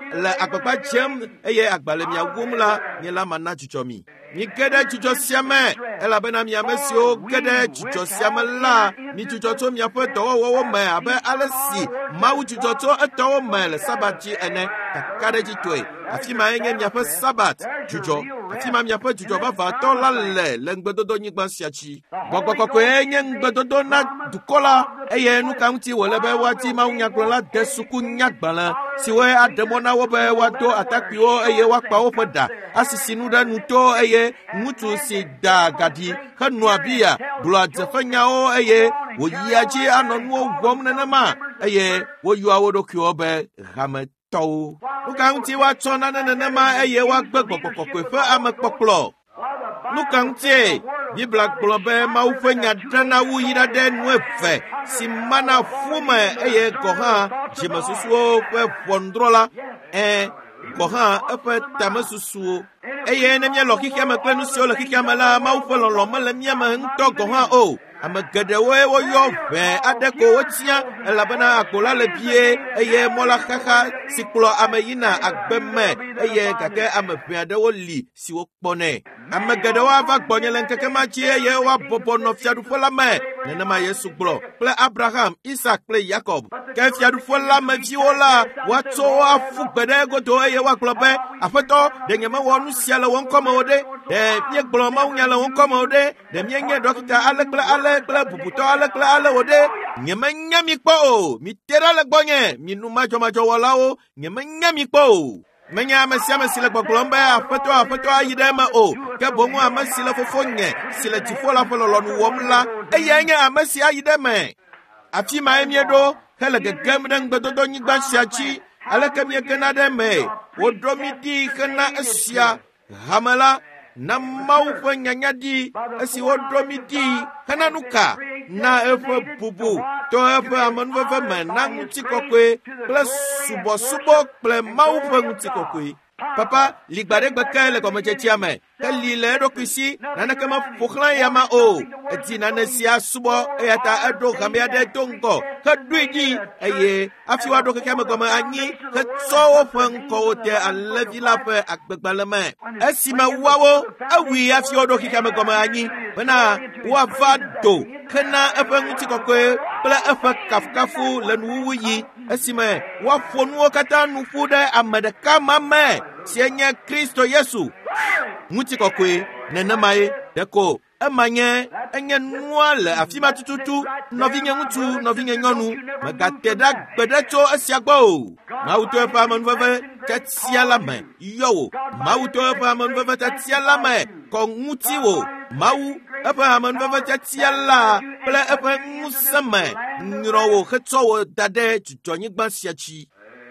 le agbagba dzem eye agba le mia wum la nye la mana dzudzɔ mi. Mi ge ɖe dzudzɔ sia me elabena mi ame siwo ge ɖe dzudzɔ sia me la mi dzudzɔ tso miaƒe dɔwɔwɔwo me abe ale si Mawu dzudzɔ tso etɔwo me le sabat dzi ene kaka ɖe dzi toe. Afi ma nye miaƒe sabat dzudzɔ. Afi ma miaƒe dzudzɔ vavãtɔ la le le ŋgbedodonyigba sia dzi. Gbɔgbɔ kɔkɔe nye ŋgbedodo na dukɔ la eye nu ka ŋuti wòle be woati mawunyagblɔla de suku nyagbalẽ siwoe aɖe mɔ na wo be woado atakpuiwo eye woakpa woƒe ɖa asisi nu ɖe nuto eye ŋutsu si da gaɖi henɔa bia gblɔa dzefenyawo eye wòyia dzi anɔ nuwo wɔm nenema eye woyɔa wo ɖokuiwo be hametɔwo. Nu ka ŋuti woatsɔ nane nenema eye woagbe gbɔgbɔ kɔkɔe ƒe amekpɔkplɔ? Nu ka ŋutie Biblia gblɔ be Mawu ƒe nya ɖena wu yi ɖe nu eve si mana fu me eye gɔ hã dzimesusuwo ƒe ʋɔnudrɔ̃la ɛ gɔ hã eƒe tamesusuwo. Eye ne míelɔ xixia me kple nu siwo le xixia me la, Mawu ƒe lɔlɔ mele míame ŋutɔ gɔ hã o. Ame geɖewoe woyɔ ʋɛ aɖe ko wotia elabena agbo la le bie eye mɔ la xaxa si kplɔ ame yina agbe me eye gake ame ʋɛ aɖewo li siwo kpɔnɛ. Ame geɖewo ava gbɔnye le ŋkeke ma dzi eye woabɔbɔ nɔ fiaɖuƒe la me nenema Yesu gblɔ kple Abraham, Isak kple Yakob. Ke fiaɖuƒe la me viwo la woatso afu gbe ɖe godo eye woagblɔ be Aƒetɔ, ɖe nyemewɔ nu sia le wò ŋkɔme o ɖe, ɖe míegblɔ mawunya le wò ŋkɔme o ɖe, ɖe míenye ɖɔkita ale kple ale kple bubutɔ ale kple ale o ɖe, nyemenya mi kpɔ o, mi te ɖa le gbɔnye, mi nu madzɔmadzɔ wɔlawo, nyemenya mi kpɔ o. Menye ame sia ame si le gbɔgblɔm be Aƒetɔ Aƒetɔ ayi ɖe eme o, ke boŋ ame si le fofo nye si le dziƒo la ƒe lɔlɔnu wɔm la, eye nye ame si ayi ɖe eme. Afi mae míeɖo hele gegem ɖe ŋgbedodonyigba sia dzi, aleke míegena ɖe eme, woɖo mi ɖi hena esia hame la, na Mawu ƒe nyanya ɖi esi woɖo mi ɖi hena nu ka na eƒe bubu to eƒe amenuveve me na ŋutikɔkɔe kple subɔsubɔ kple Mawu ƒe ŋutikɔkɔe. Papa, li gba ɖe gbeke le gɔmedzedzia me, ke li le eɖokui si, naneke meƒo xlã yama o. Edi nane sia subɔ eya ta eɖo hame aɖe do ŋgɔ heɖoe ɖi eye hafi woaɖo xexea me gɔme anyi hetsɔ woƒe ŋkɔwo de alẽvi la ƒe agbegbalẽ me. Esime woawo ewui hafi woɖo xexea me gɔme anyi bena woava do hena eƒe ŋutikɔkɔe kple eƒe kafukafu le nuwuwu yi. Esime woaƒo nuwo katã nu ƒu ɖe ame ɖeka ma me si nye Kristo Yesu ŋutikɔkɔe nenemae ɖeko ema nye enye nua le afi ma tututu. Nɔvinye ŋutsu, nɔvinye nyɔnu, megate ɖa gbe ɖe tso esia gbɔ o. Mawu to eƒe amenuveve tetia la me yɔ wò. Mawu to eƒe amenuveve tetia la me kɔ ŋuti wò. Mawu eƒe amenuveve tetia la kple eƒe ŋusẽ me nyrɔ wò hetsɔ wò da ɖe dzudzɔnyigba sia dzi.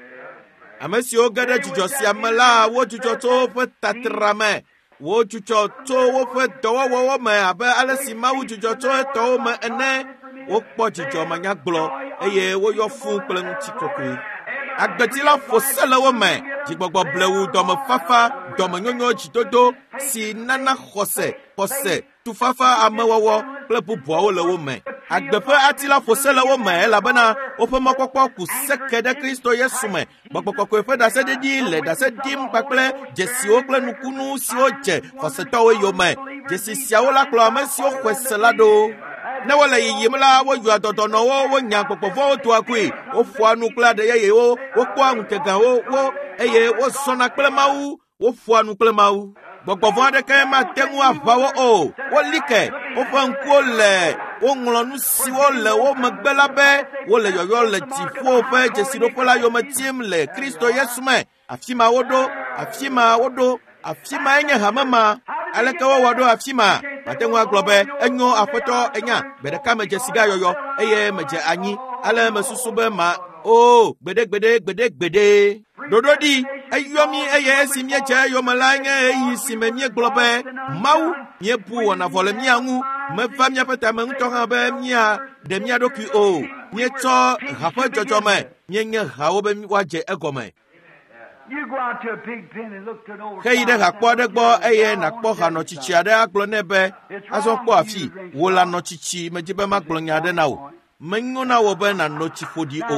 Ame siwo ge ɖe dzudzɔ sia me la, wo dzudzɔ tso woƒe tatra me. Wo dzudzɔ tso woƒe dɔwɔwɔwɔ me abe ale si Mawu dzudzɔ tso etɔwo me ene. Wokpɔ dzidzɔ manyagblɔ eye woyɔ fũu kple ŋutikɔkɔe. Agbeti la ƒo se le wo me, dzigbɔgbɔ blewu, dɔmefafa, dɔmenyonyo, dzidodo si nana xɔse, xɔse, tufafa, amewɔwɔ kple bubuawo le wo me. Agbeƒe ati la ƒo se le wo me elabena woƒe mɔkpɔkpɔ ku seke ɖe Kristo Yesu me. Gbɔgbɔ kɔkɔe ƒe ɖaseɖiɖi le ɖase ɖim kpakple dzesiwo kple nukunu siwo dze xɔsetɔwo yome. Dzesi siawo la kplɔ ame siwo xɔe se la ɖo. Ne wole yiyim la, woyɔa dɔdɔnɔwo, wonya gbɔgbɔvɔwo toa koe, woƒoa nu kple aɖe yeyewo, wokpɔa ŋutegawo wo eye wozɔna kple Mawu, woƒoa nu kple Mawu. Gbɔgbɔvɔ aɖeke mate ŋu aʋawo o. Woli ke, woƒe ŋkuwo le, woŋlɔ nu siwo le wo megbe la be wole yɔyɔ le dziƒo ƒe dzesiɖoƒe la yome tim le Kristo Yesu me. Afi ma woɖo, afi ma woɖo, afi ma enye hame ma. Aleke wowɔ ɖo afi ma? Mate ŋu agblɔ be enyo Aƒetɔ enya. Gbe ɖeka medze siga yɔyɔ eye medze anyi. Ale mesusu be ma o gbede gbede gbede gbede. Ɖoɖo ɖi eyɔ mi eye esi míedze eyɔme la nye eyi si me míegblɔ be Mawu míebu wɔna vɔ le mía ŋu. Meva míaƒe tame ŋutɔ hã be mía ɖe mía ɖokui o. Míetsɔ ha ƒe dzɔdzɔme míenye hawo be woadze egɔme. Heyi ɖe hakpɔ aɖe gbɔ eye nakpɔ hanɔtsitsi aɖe agblɔ nɛ be azɔ kpɔ afi wò le anɔtsitsi medzi be magblɔ nya aɖe na wò. Menyo na wò be nanɔ tsi ƒoɖi o.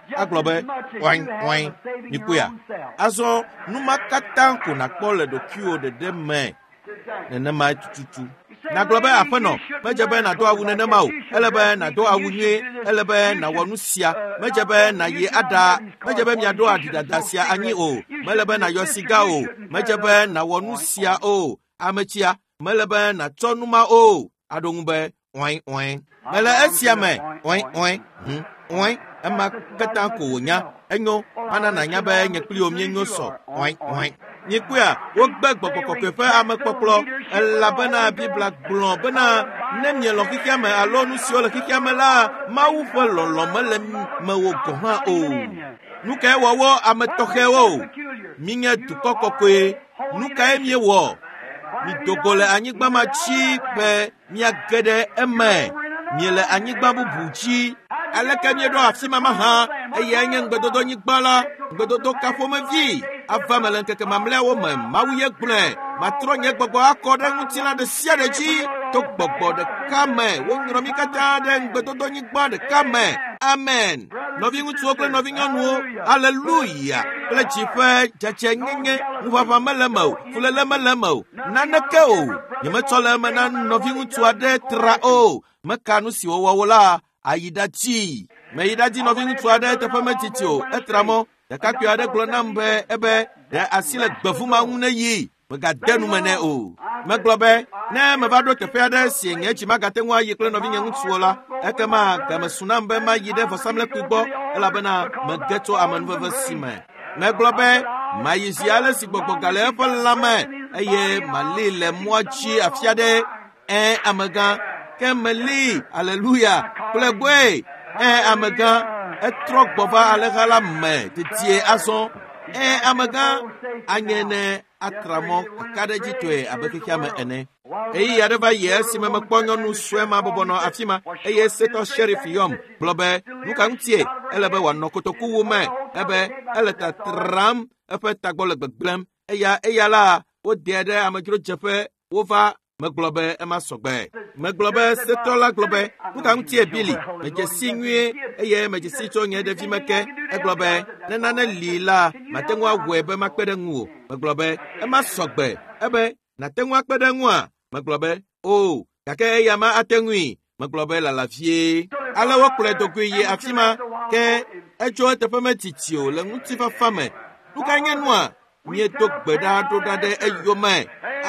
agblɔ be wɔin wɔin mikuya azɔ numakata ko nakpɔ le ɖokuiwo ɖeɖe me nenema tututu nagblɔ be aƒenɔ medze be nàdo awu nenema o ele be nàdo awu nyuie ele be nàwɔ nu sia medze be nàyi aɖa medze be miaɖo aɖidada sia anyi o mele be nàyɔ siga o medze be nàwɔ nu sia o ametsia mele be nàtsɔ numa o aɖo ŋu be wɔin wɔin mele esia me wɔin wɔin hm wɔin ema katã ko wònya enyo mana nanya be nye kpli wo mienyo sɔ wɔin wɔin nyikuya wogbe gbɔgbɔ kɔkɔe ƒe amekpɔkplɔ elabena bibla gblɔ bena ne mielɔ xixia me alo nu siwo le xixia me la Mawu ƒe lɔlɔ mele me wo gɔ hã o nu kae wɔwɔ ame tɔxɛwo minye dukɔ kɔkɔe nu kae miewɔ midogo le anyigba ma tsi be miage ɖe eme miele anyigba bubu dzi aleke mieɖo afi ma hã eye nye ŋgbedodo nyigba la ŋgbedodo kaƒomevi ava me le ŋkeke mamlɛawo me Mawu ye gblɔe matrɔ nye gbɔgbɔ akɔ ɖe ŋutilã ɖe sia ɖe dzi to gbɔgbɔ ɖeka me woŋlɔ mi katã ɖe ŋgbedodo nyigba ɖeka me amen nɔvi ŋutsuwo kple nɔvi nyɔnuwo aleluya kple dziƒe dzadze nyenye ŋuʋaʋã mele me o fuléle mele me o naneke o nyemetsɔ le eme na nɔvi ŋutsu aɖe tra o meka nu si wɔwɔ la ayi ɖadzi meyi ɖadzi nɔvi ŋutsu aɖe teƒe metiti o etra mɔ ɖekakpui aɖe gblɔ nam be ebe ɖe asi le gbevuma ŋu ne yi megade nu me nɛ o megblɔ be ne meva ɖo teƒe aɖe si nye dzi magate ŋu ayi kple nɔvinye ŋutsuwo la ekema gamesu nam be mayi ɖe vɔsamlekpui gbɔ elabena mege tso amenuveve si me megblɔ be mayi zi ale si gbɔgbɔ gale eƒe lãme eye mali le mɔa dzi afi aɖe ɛ amegã ke meli aleluya kple goe ɛ amegã etrɔ gbɔ va alẽha la me tetie azɔ ɛ amegã anye ne atramɔ kaka ɖe dzi toe abe xexea me ene eyi aɖe va yi esi me mekpɔ nyɔnu sue ma bɔbɔnɔ afi ma eye setɔ sheriff yɔm gblɔ be nu ka ŋutie ele be wòanɔ kotoku wu me ebe ele tatram eƒe tagbɔ le gbegblẽm eya eya la wodea ɖe amedzrodzeƒe wova megblɔ be ema sɔgbe megblɔ be setɔ la gblɔ be nu ka ŋutie Billy medze si nyuie eye medze si tso nye ɖevi me ke egblɔ be ne nane li la mate ŋu awɔe be makpe ɖe ŋu o megblɔ be ema sɔgbe ebe nate ŋu akpe ɖe ŋua megblɔ be o gake eya ma ate ŋui megblɔ be lalavie ale wokplɔe do goe yi afi ma ke etso eteƒe metiti o le ŋutifafa me nu ka nye nua miedo gbe ɖa ɖo ɖa ɖe eyome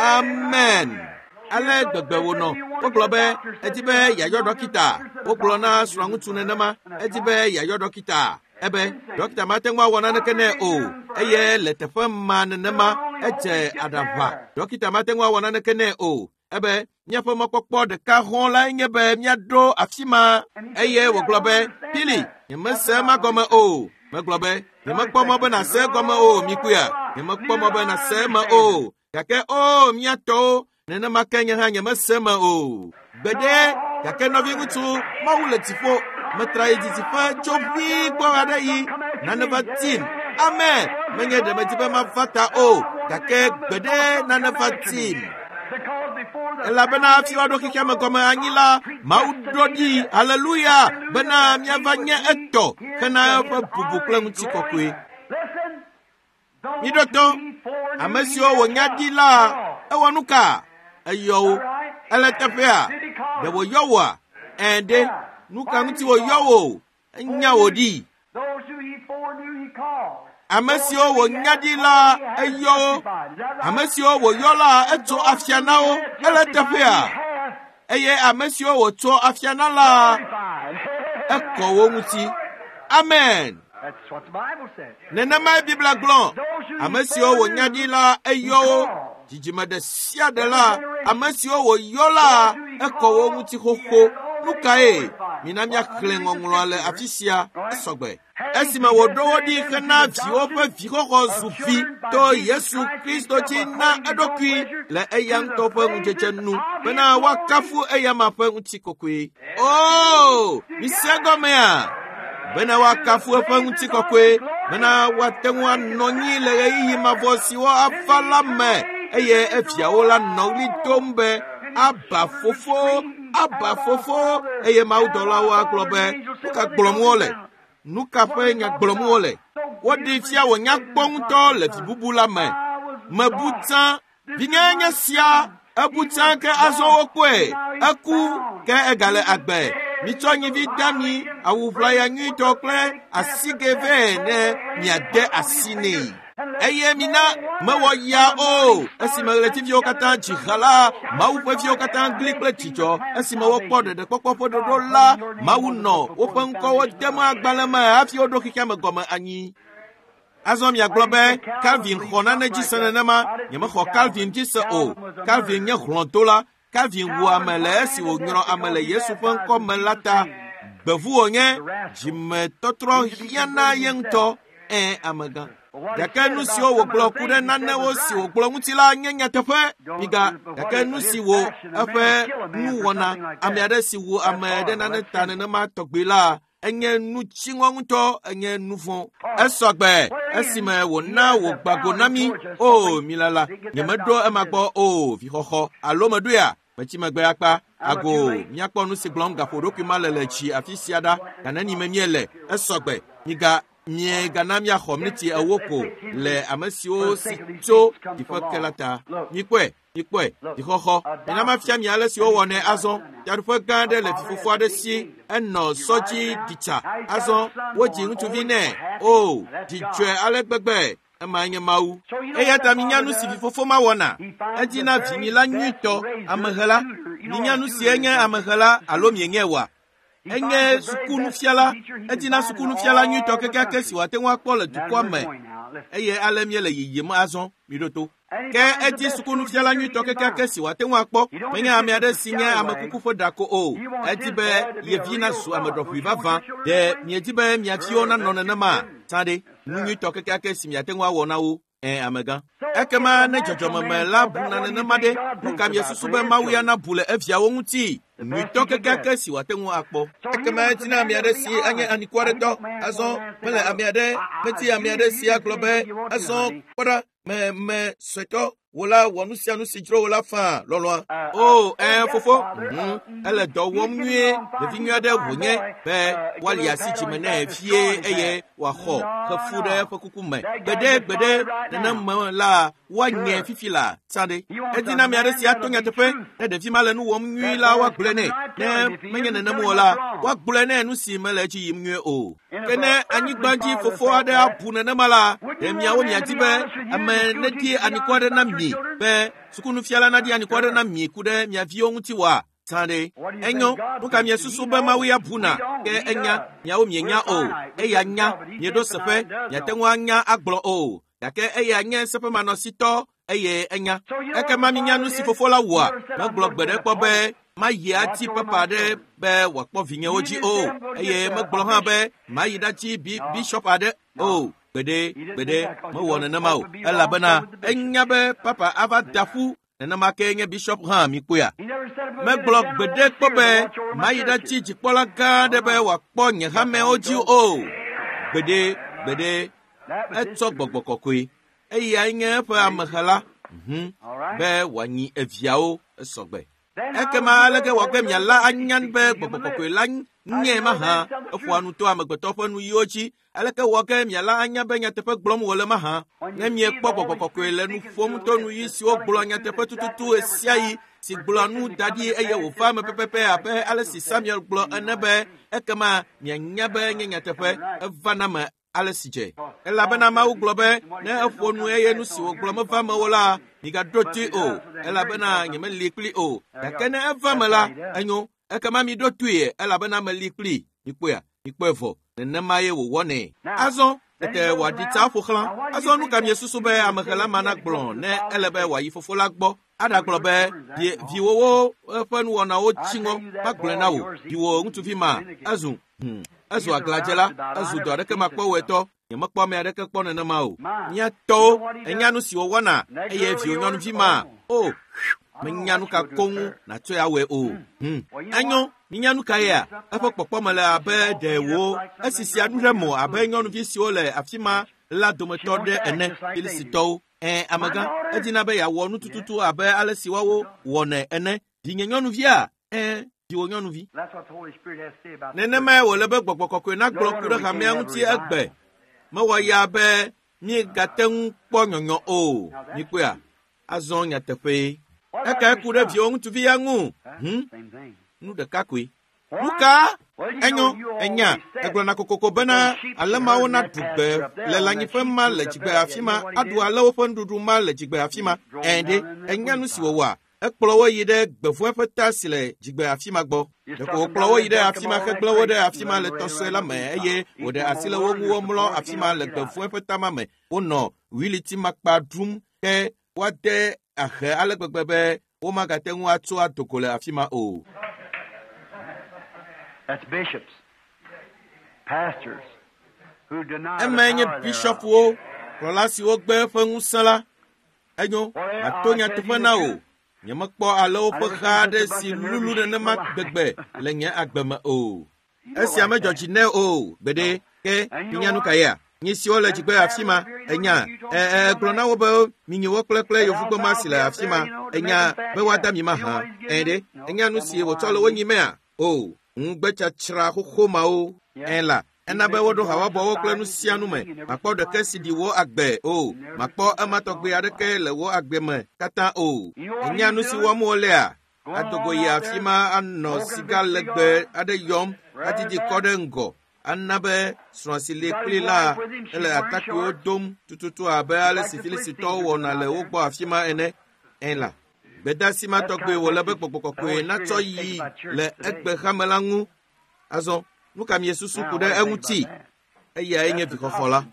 amen ale gbegbe wònɔ wogblɔ be edi be yayɔ dɔkita wogblɔ na srɔ̃a ŋutsu nenema edi be yayɔ dɔkita ebe dɔkita mate ŋu awɔ naneke nɛ o eye le teƒe ma nenema edze aɖaʋa dɔkita mate ŋu awɔ naneke nɛ o ebe míaƒe mɔkpɔkpɔ ɖeka hɔ̃ lae nye be míaɖo afi ma eye wògblɔ be Pili nyemese ema gɔme o megblɔ be nyemekpɔ mɔ be nàse egɔme o mikuya nyemekpɔ mɔ be nàse eme o gake o míatɔwo nenema ke nye hã nyemese me o gbede gake nɔvi ŋutsu Mawu le dziƒo metra yi dzidziƒe tso ʋĩi gbɔ aɖe yi nane va tim amen menye ɖe medi be mava ta o gake gbede nane va tim elabena hafi woaɖo xexea me gɔme anyi la Mawu ɖo ɖi haleluya bena miava nye etɔ hena eƒe bubu kple ŋutikɔkɔe miɖo to ame siwo wònya ɖi la ewɔ nu ka eyɔwo ele teƒea ɖe wòyɔ woa ɛɖe nu ka ŋuti wòyɔ wo enya wò ɖi ame siwo wònya ɖi la eyɔ wo ame siwo wòyɔ la etso afia na wo ele teƒea eye ame siwo wòtso afia na la ekɔ wo ŋuti amen nenema Biblia gblɔ ame siwo wònya ɖi la eyɔ wo dzidzime ɖe sia ɖe la ame siwo wòyɔ la ekɔ wo ŋuti xoxo nu kae mina míaxlẽ ŋɔŋlɔa le afi sia esɔgbe esime wòɖo wo ɖi hena viwo ƒe vixɔxɔ zu vi to Yesu Kristo dzi na eɖokui le eya ŋutɔ ƒe ŋudzedze nu bena woakafu eya ma ƒe ŋutikɔkɔe o mise gɔmea bena woakafu eƒe ŋutikɔkɔe bena woate ŋu anɔ anyi le ɣeyiɣi mavɔ siwo ava la me eye eviawo la nɔ ɣli dom be aba fofo aba fofo eye mawudɔlawo agblɔ be nu ka gblɔm wole nukaƒe nyagblɔm le. Woɖi fia wò nyakpɔ ŋutɔ le vi bubu la me. Mebu tsã, vinyenye sia ebu tsã ke azɔ wokɔe, eku ke egale agbe. Mitsɔ nyivi dami awu ʋlaya nyuitɔ kple asigɛ vɛ ne miade asi nɛ. Eye mina mewɔ ya o, esime ɣletiviwo katã dzi xa la, Mawu ƒe viwo katã gli kple dzidzɔ, esime wokpɔ ɖeɖekpɔkpɔ ƒe ɖoɖo la, Mawu nɔ woƒe ŋkɔwo dem agbalẽ me hafi woɖo xexea me gɔme anyi. Azɔ miagblɔ be Calvin xɔ nane dzi se nenema, nyemexɔ Calvin dzi se o. Calvin nye hlɔ̃dola. Calvin wu ame le esi wònyrɔ ame le Yesu ƒe ŋkɔ me la ta. Gbevu wònye dzimetɔtrɔ hiãna ye ŋutɔ, ɛ amegã. Gake nu siwo wògblɔ ku ɖe nanewo si wògblɔ ŋuti la nye nyateƒe. Miga, gake nu si wo eƒe nuwɔna, ame aɖe si wu ame ɖe nane ta nenema tɔgbi la, enye nu tsiŋɔ ŋutɔ, enye nu vɔ̃. Esɔgbe, esime wòna wògbago na mi, o milala, nyemeɖo ema gbɔ o vixɔxɔ, alo meɖoea, metsi megbe akpa, ago, miakpɔ nu si gblɔm gaƒo ɖokui ma le le tsi afi sia ɖa, gane nime miele, esɔgbe, miga mie gana miaxɔ mliti ewo ko le ame siwo si tso diƒe ke la ta. Mikpɔe, mikpɔe, dixɔxɔ. Mina mafia mi ale siwo wɔnɛ azɔ. Taɖoƒe gã aɖe le fifofo aɖe si, enɔ sɔ dzi ditsa. Azɔ, wodzi ŋutsuvi nɛ. O, dzidzɔe ale gbegbe. Ema nye Mawu. Eya ta minya nu si fifofo ma wɔna. Edina vinyi la nyuitɔ, amehe la. Minya nu si enye amehe la alo mienye wa. Enye sukunufiala, edina sukunufiala nyuitɔ kekeke si wate ŋu akpɔ le dukɔa me. Eye ale mie le yiyim azɔ miɖoto. Ke edi sukunufiala nyuitɔ kekeke si wate ŋu akpɔ, menye ame aɖe si nye ame kuku ƒe ɖako o. Edi be yevi nazu ame ɖɔƒui vavã, ɖe miedi be mia viwo nanɔ nenema tsã ɖe. Nu nyuitɔ kekeke si miate ŋu awɔ na wo. Eh, amegã. Ekema ne dzɔdzɔmeme la buna nenema ɖe, nu ka miesusu be Mawu ya nabu le eviawo ŋuti? Nyuitɔ kekeke si wate ŋu akpɔ. Ekema etina ame aɖe si anye anikɔ aɖe tɔ, azɔ mele ame aɖe, meti ame aɖe si agblɔ be azɔ kpɔɖa me me sɔetɔ wò la wɔ nu sia nu si dzro wò la faa lɔlɔa. O, eh, fofo, mhm, ele dɔ wɔm nyuie, ɖevi nyui aɖe wònye be woali asi dzime ne fie eye wòaxɔ xefu ɖe eƒe kuku me. Gbede gbede nenema la woanye fifi la tsã ɖe. Edina ame aɖe si ato nyateƒe ne ɖevi ma le nu wɔm nyui la woagblɔe nɛ. Ne menye nenem o la, woagblɔe nɛ nu si mele edzi yim nyuie o. Ke ne anyigba dzi fofo aɖe abu nenema la, ɖe miawo miadi be ame nedi anikɔ aɖe na mi be sukunufiala nadi anikɔ aɖe na mi ku ɖe mia viwo ŋuti wa tsã ɖe. Enyo, nu ka miesusu be Mawu ya buna, ke enya, miawo mienya o. Eya nya, mieɖo seƒe, miate ŋu anya agblɔ o. Gake eya nye seƒemanɔsitɔ, eye enya. Ekema minya nu si fofo la wɔa, megblɔ gbe ɖe kpɔ be mayi ati papa ɖe be wòakpɔ vinyewo dzi o. Eye megblɔ hã be mayi ɖati bi bishop aɖe o. Gbede, gbede, mewɔ nenema o. Elabena enya be papa ava da ƒu, nenema ke nye bishop hã mi kpoa. Megblɔ gbede kpɔ be mayi ɖati dzikpɔla gã aɖe be wòakpɔ nye hamewo dzi o. Gbede, gbede, etsɔ gbɔgbɔ kɔkɔe. Eya nye eƒe amehe la, mhm, be wòanyi eviawo esɔgbe. Ekema aleke wɔgbe miala anya be gbɔgbɔ kɔkɔe la nye mahã, eƒoa nu to amegbetɔ ƒe nuyiwo dzi. Aleke wɔge miala anya be nyateƒe gblɔm wòle mahã. Ne miekpɔ gbɔgbɔ kɔkɔe le nu ƒom to nuyi siwo gblɔa nyateƒe tututu esia yi, si gblɔa nu da ɖi eye wòva me pɛpɛpɛ abe ale si Samuel gblɔ ene be, ekema mianya be nye nyateƒe, eva na me ale si dze. Elabena Mawu gblɔ be ne eƒo nu eye nu si wògblɔ meva me o la, migaɖo toe o, elabena nyemeli kpli o. Gake ne eva me la, enyo, ekema miɖo toe, elabena meli kpli. Mikpɔea, mikpɔe vɔ, nenema ye wòwɔnɛ. Azɔ, tete wòaɖi tsa ƒo xlã. Azɔ nu ka miesusu be amehe la ma nagblɔ ne ele be wòayi fofo la gbɔ. Aɖagblɔ be viwowo ƒe nuwɔnawo tsiŋɔ magblɔe na wò. Viwo ŋutsuvi ma, ezu, hm, ezu aglãdze la, ezu dɔ aɖeke makpɔ wòetɔ. Nyemekpɔ ame aɖeke kpɔ nenema o. Miatɔwo, enya nu si wòwɔna, eye viwo nyɔnuvi ma, o, menya nu ka koŋu natsɔe awɔe o. Hm, enyo, minya nu ka yea, eƒe kpɔkpɔme le abe ɖewo, esisia nu ɖe mo abe nyɔnuvi siwo le afi ma la dometɔ ɖe ene, Filistitɔwo. Eh, amegã, edina be yeawɔ nutututu abe ale si woawo wɔnɛ ene. Vinye nyɔnuvia, eh, viwo nyɔnuvi. That's what the Holy Spirit has to say about Nenema wòle be gbɔgbɔ kɔkɔe na gblɔ ku ɖe hamea ŋuti egbe. Mewɔ ya be míegate ŋu kpɔ nyɔnyɔ o. Mikpɔa azɔ nyateƒe. Eke ku ɖe viwo ŋutuvi ya ŋu. Hm? same thing. Nu ɖeka koe. Nuka enyo enya egblɔna kokoko bena alemawo na dugbe le lãnyiƒe ma le dzigbe afi ma aɖu ale woƒe nuɖuɖu ma le dzigbe afi ma ɛnɖe enya nu si wòwɔa ekplɔ wo yi ɖe gbevua ƒe ta si le dzigbe afi ma gbɔ ɖeko wòkplɔ wo yi ɖe afi ma hegblẽ wo ɖe afi ma le tɔsɔe la me eye wòɖe asi le wo ŋu womlɔ afi ma le gbevua ƒe ta ma me wonɔ wiliti makpa ɖum ke woade ahe ale gbegbe be womagate ŋu atso adoko le afi ma o. That's bishops, pastors, who deny the Emenye power bishop thereof. wo, kplɔla siwo gbe eƒe ŋusẽ la, enyo, mato nyateƒe na wo, nyemekpɔ ale woƒe xa aɖe si lulu nenema gbegbe le nye agbe me o. Esia medzɔ dzi nɛ o, gbeɖe, ke minya nu ka ya? Nyi siwo le dzigbe afi ma, enya, gblɔ na wo be minyi wo kple kple yevugbema si le afi ma, enya be woada mi ma hã, ɛɖe, enya nu si wòtsɔ le wo nyi mea? O. Ŋugbetsatsra xoxo mawo ɛla ena be woɖo hawabɔwo kple nu sia nu me makpɔ ɖeke si ɖi wo agbe o makpɔ ema tɔgbe aɖeke le wo agbe me katã o enya nu si wɔm wolea adogo yi afi ma anɔ siga legbe aɖe yɔm adidi kɔ ɖe ŋgɔ ana be srɔ̃ si le kpli la ele atakpuiwo dom tututu abe ale si Filistitɔwo wɔna le wo gbɔ afi ma ene ɛla gbedasi ma tɔgbe wòle be gbɔgbɔ kɔkɔe natsɔ yi le egbe xame la ŋu azɔ nu ka mie susu ku ɖe eŋuti eyae nye vixɔxɔ la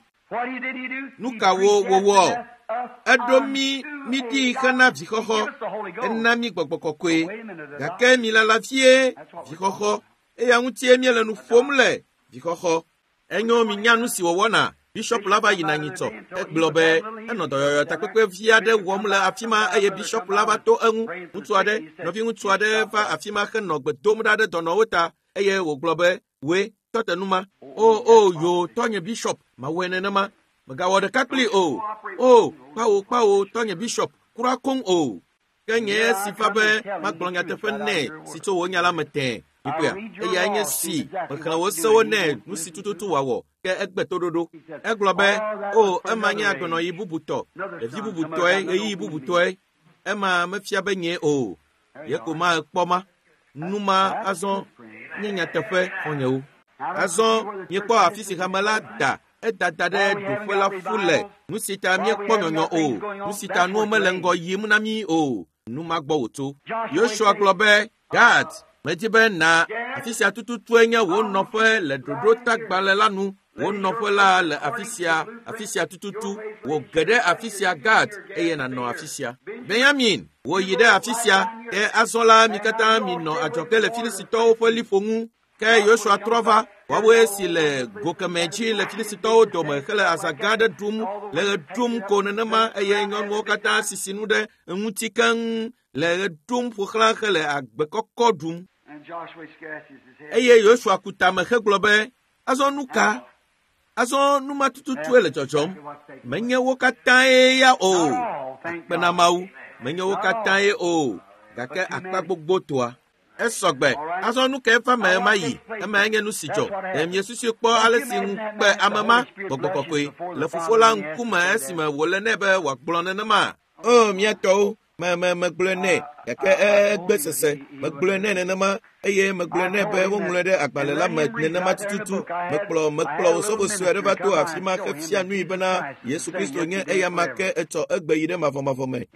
nu ka wo wowɔ eɖo mi mi ɖi hena vixɔxɔ ena mi gbɔgbɔ kɔkɔe gake mi lala vie vixɔxɔ eya ŋutie miele nu ƒom le vixɔxɔ enyo mi nya nu si wɔwɔna. Bishop la va yina nyitɔ egblɔ be enɔ dɔyɔyɔ takpekpe vi aɖe wɔm le afi ma eye bishop la va to eŋu ŋutsu aɖe nɔvi ŋutsu aɖe va afi ma henɔ gbe dom ɖa ɖe dɔnɔwo ta eye wògblɔ be woe tɔte nu ma o o yo tɔnye bishop mawɔe nenema megawɔ ɖeka kpli o o kpawo kpawo tɔnye bishop kura koŋ o ke nye si va be magblɔ nyateƒe nɛ si tso wo nya la me tẽ mikpɔa eya nye si mexlẽ wo sewo nɛ nu si tututu wòawɔ ke egbe toɖoɖo egblɔ be o ema nye agbenɔyi bubutɔ ɖevi bubutɔe ɣeyiɣi bubutɔe ema mefia be nye o ye ko ma ekpɔ ma nu ma azɔ nye nyateƒe xɔnyewo azɔ miekpɔ afi si hame la da edada ɖe doƒe la ƒu le nu si ta miekpɔ nyɔnyɔ o nu si ta nuwo mele ŋgɔ yim na mi o nu ma gbɔ wòtso Yosua gblɔ be Gad medi be na afi sia tututue nye wo nɔƒe le ɖoɖo tagbalẽ la nu wo nɔƒe la le afi sia afi sia tututu wo ge ɖe afi sia Gad eye nànɔ afi sia Benyamin wo yi ɖe afi sia ke azɔ la mi katã minɔ adzɔge le Filistitɔwo ƒe liƒo ŋu ke Yosua trɔ va woawoe si le gokeme dzi le Filistitɔwo dome hele aza gã aɖe ɖum le ɣe ɖum ko nenema eye nyɔnuwo katã sisi nu ɖe eŋuti keŋ le ɣe ɖum ƒo xlã hele agbe kɔkɔ ɖum eye Yosua ku tame hegblɔ be azɔ nu ka azɔ nu ma tututue le dzɔdzɔm menye wo katãe ya o akpena Mawu menye wo katãe o gake akpa gbogbo toa esɔgbe azɔ nu ka efa me ema yi ema nye nu si dzɔ emie susu kpɔ ale si ŋu kpe ame ma gbɔgbɔ kɔkɔe le fofo la ŋkume esime wòle nɛ be wòagblɔ nenema o miatɔwo me me megblɔe nɛ gake egbe sese megblɔe nɛ nenema eye megblɔe nɛ be woŋlɔe ɖe agbalẽ la me nenema tututu mekplɔ mekplɔ wo sɔbo sue aɖe va to afi ma hefia nui bena Yesu Kristo nye eya ma ke etsɔ egbe yi ɖe mavɔmavɔ me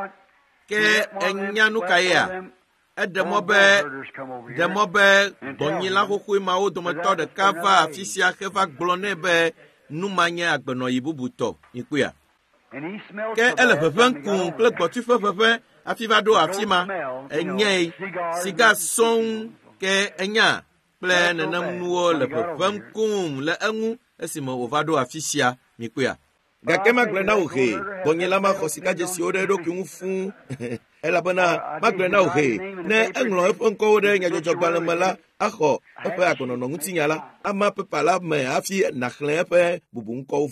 ke enya nu ka yea eɖe mɔ be ɖe mɔ be gbɔnyila xoxoe mawo dometɔ ɖeka va afi sia heva gblɔ nɛ be nu ma nye agbenɔyi bubutɔ mikpɔa ke ele ʋeʋẽ kum kple gbɔtui ƒe ʋeʋẽ afi va ɖo afi ma enyae siga sɔŋ ke enya kple nenem nuwo le ʋeʋẽ kum le eŋu esime wòva ɖo afi sia mikpɔa gake magblɔ na wo he gbɔnyila ma xɔ sika dzesiwo ɖe eɖokui ŋu fũu elabena magblɔ na wo he ne eŋlɔ eƒe ŋkɔwo ɖe nyadzɔdzɔgbalẽ me la axɔ eƒe agbenɔnɔ ŋutinya la ama pepa la me hafi nàxlẽ eƒe bubu ŋkɔwo vɔ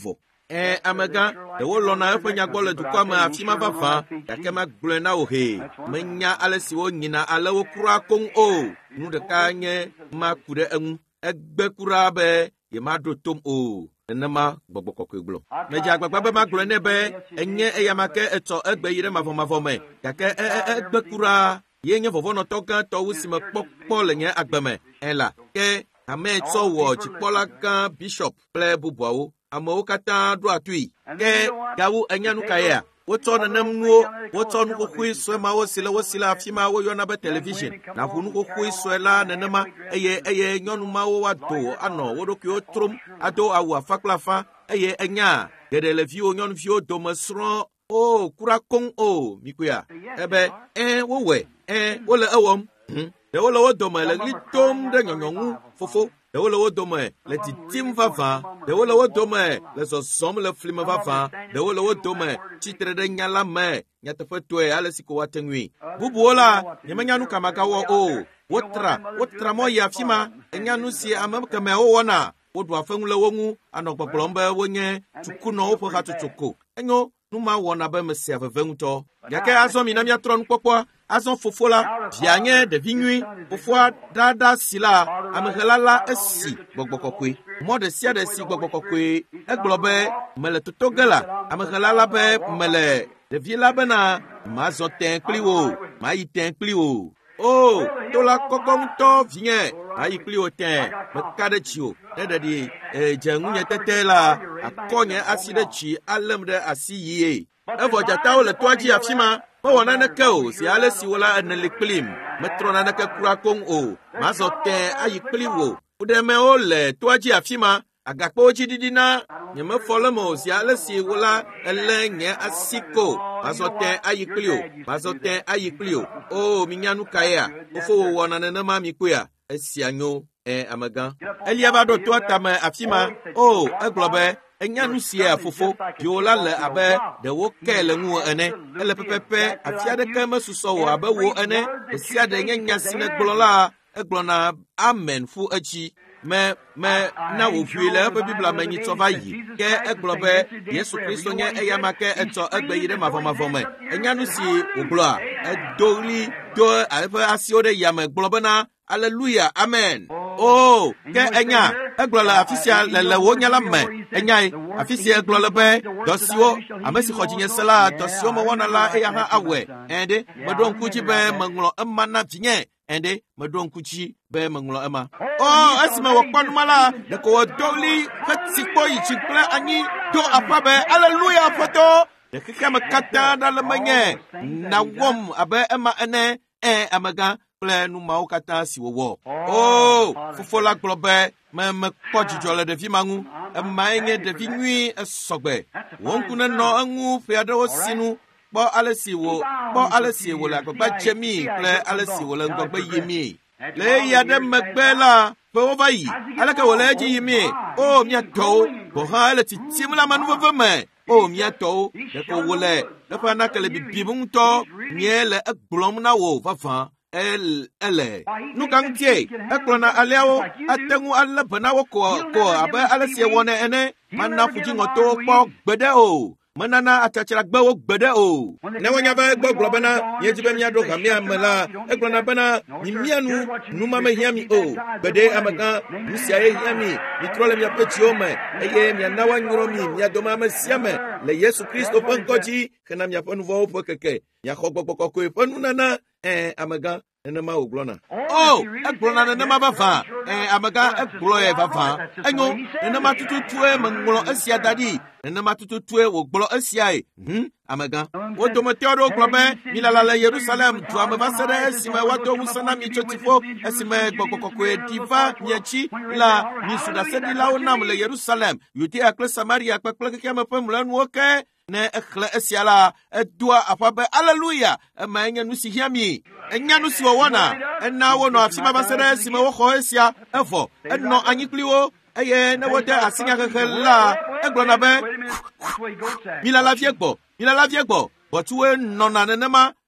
Eh, amega, the whole on a fenya gola to come a fima vafa, Yakema glena o he, Menya alesio nina alo kura kong o, nu de kanye, makure um, egbekurabe, Yamado tom o. Nama bobokokublo. Meja gbagba ma glene be, enye eyamake eto egbe yire ma voma vome. Kake egbekura, yenye vovono toka to usime pokpo lenye agbeme. Ela, ke ame to wo chipola kan bishop ple bubuawo. Amo kata do atui. Ke gawu enyanu kaya. Woto na namnuo, woto nuko kui swe ma wo sila wo sila afima wo yona be television. Na hunu ko kui swe la nenema eye eye nyonu ma wo wado ano wodo ki otrum ado awu afakla fa eye enya gede le vio nyonu vio do mesron o kura kong o mikuya ebe eh wo we eh wo le ewom de wo le wo do me le litom de nyonyongu fofo de wo le wo do me le titim vava de wo le wo do me le so som le flima vava de wo le wo do me chitre de nyala me nyata fetwe ale siko watengwi bubuola nyemanyanu kamaka wo o wotra wotra mo ya fima enyanu si amamka me wo wona wodu afenwule wongu anokpokplombe wonye tukuno opo ha tutuko enyo numa wona be mesi afevenguto yake azo minam ya tron kpokpo azo fofola bianye de vinui fofo dada sila amhelala esi gbogbokokwe mode sia de si gbogbokokwe eglobe mele totogela amhelala be mele de vila bena mazo tenkliwo mai tenkliwo oh tola kokonto vient ai klio ten makade chio de de eh jangunya tetela akonye aside chi alemde asiye evo jatawo le toaji afima po wona na ko si ale si wala na liklim metrona na ka kura kong o mazo ten ai kliwo udeme ole toaji afima agakpo chididina nyeme folemo si ale si wala elenye asiko mazoten ayiklio mazoten ayiklio o minyanu kaya ofo wona na ma mikuya esianyo e amaga eliaba do to atama afima o eglobe enyanu sie afofo biola le abe de wo kele nwu ene ele pepepe afia de kama suso wo abe wo ene osia de nyanya sine gbolola eglona amen fu achi me me na wo fuile be bibla manyi tova yi ke eglobe Yesu Kristo nye eyamake eto egbe yire mavoma voma enyanu si ogloa edori do ave asio de yam eglobe na hallelujah amen oh ke enya eglola afisia le le wo nyala me enyai afisia eglola be dosio amesi khojinye sala dosio mo wona la eya ha awe ende modon kuchi be manglo amana vinye ende modon kuchi be manglo ama oh asima wakpan mala de ko doli fatiko yichikle anyi do apabe hallelujah foto de kama kata dalamenye na wom abe ema ene eh amaga ple nu mau kata siwo oh fofola globe me me pojijole de vimangu emaye de vinui esogbe wonkuna no angu fiado sinu bo alesiwo bo alesiwo la ba chemi ple alesiwo la ngogbe yimi le ya de magbela po vayi alaka wala ji yimi o mia to bo hala ti timla manu veme o mia to de ko wole de fa na kale bibibun to nyele egblom na wo fafa el ele nu kantie eklona aleo atengu alla bana wo ko ko abe alasie wona ene manna fuji ngoto po gbede o manana atachira gbe wo gbede o ne wonya ba gbo globana yejibe mi ado kamia mala eklona bana nimianu numa me hiami o gbede amaga musia ye hiami mi trole mi apeti o me eye mi na wanyro mi mi adoma ma siame le Yesu Kristo pankoji kana mi aponu vo po keke ya khogbokoko ko ponu nana eh amaga enema oglona oh eglona enema bafa eh amaga eglo e bafa enyo enema tututue manglo asia dadi enema tututue oglo asia e hm amaga wodo meteoro globe milala la Jerusalem tu amabasere esime wato musana mi chotifo esime gbokokoko e diva nyachi la misuda sedi la onam le Jerusalem yuti akle Samaria akpekle keke mapamula nuoke ne ekhle esiala edua afabe hallelujah emanya nusi hiami enya nusi wona enna wono afima basere sima wo kho esia efo enno anyikliwo eye na wote asinya kekela eglona be mila la viegbo mila la viegbo botuwe nona nenema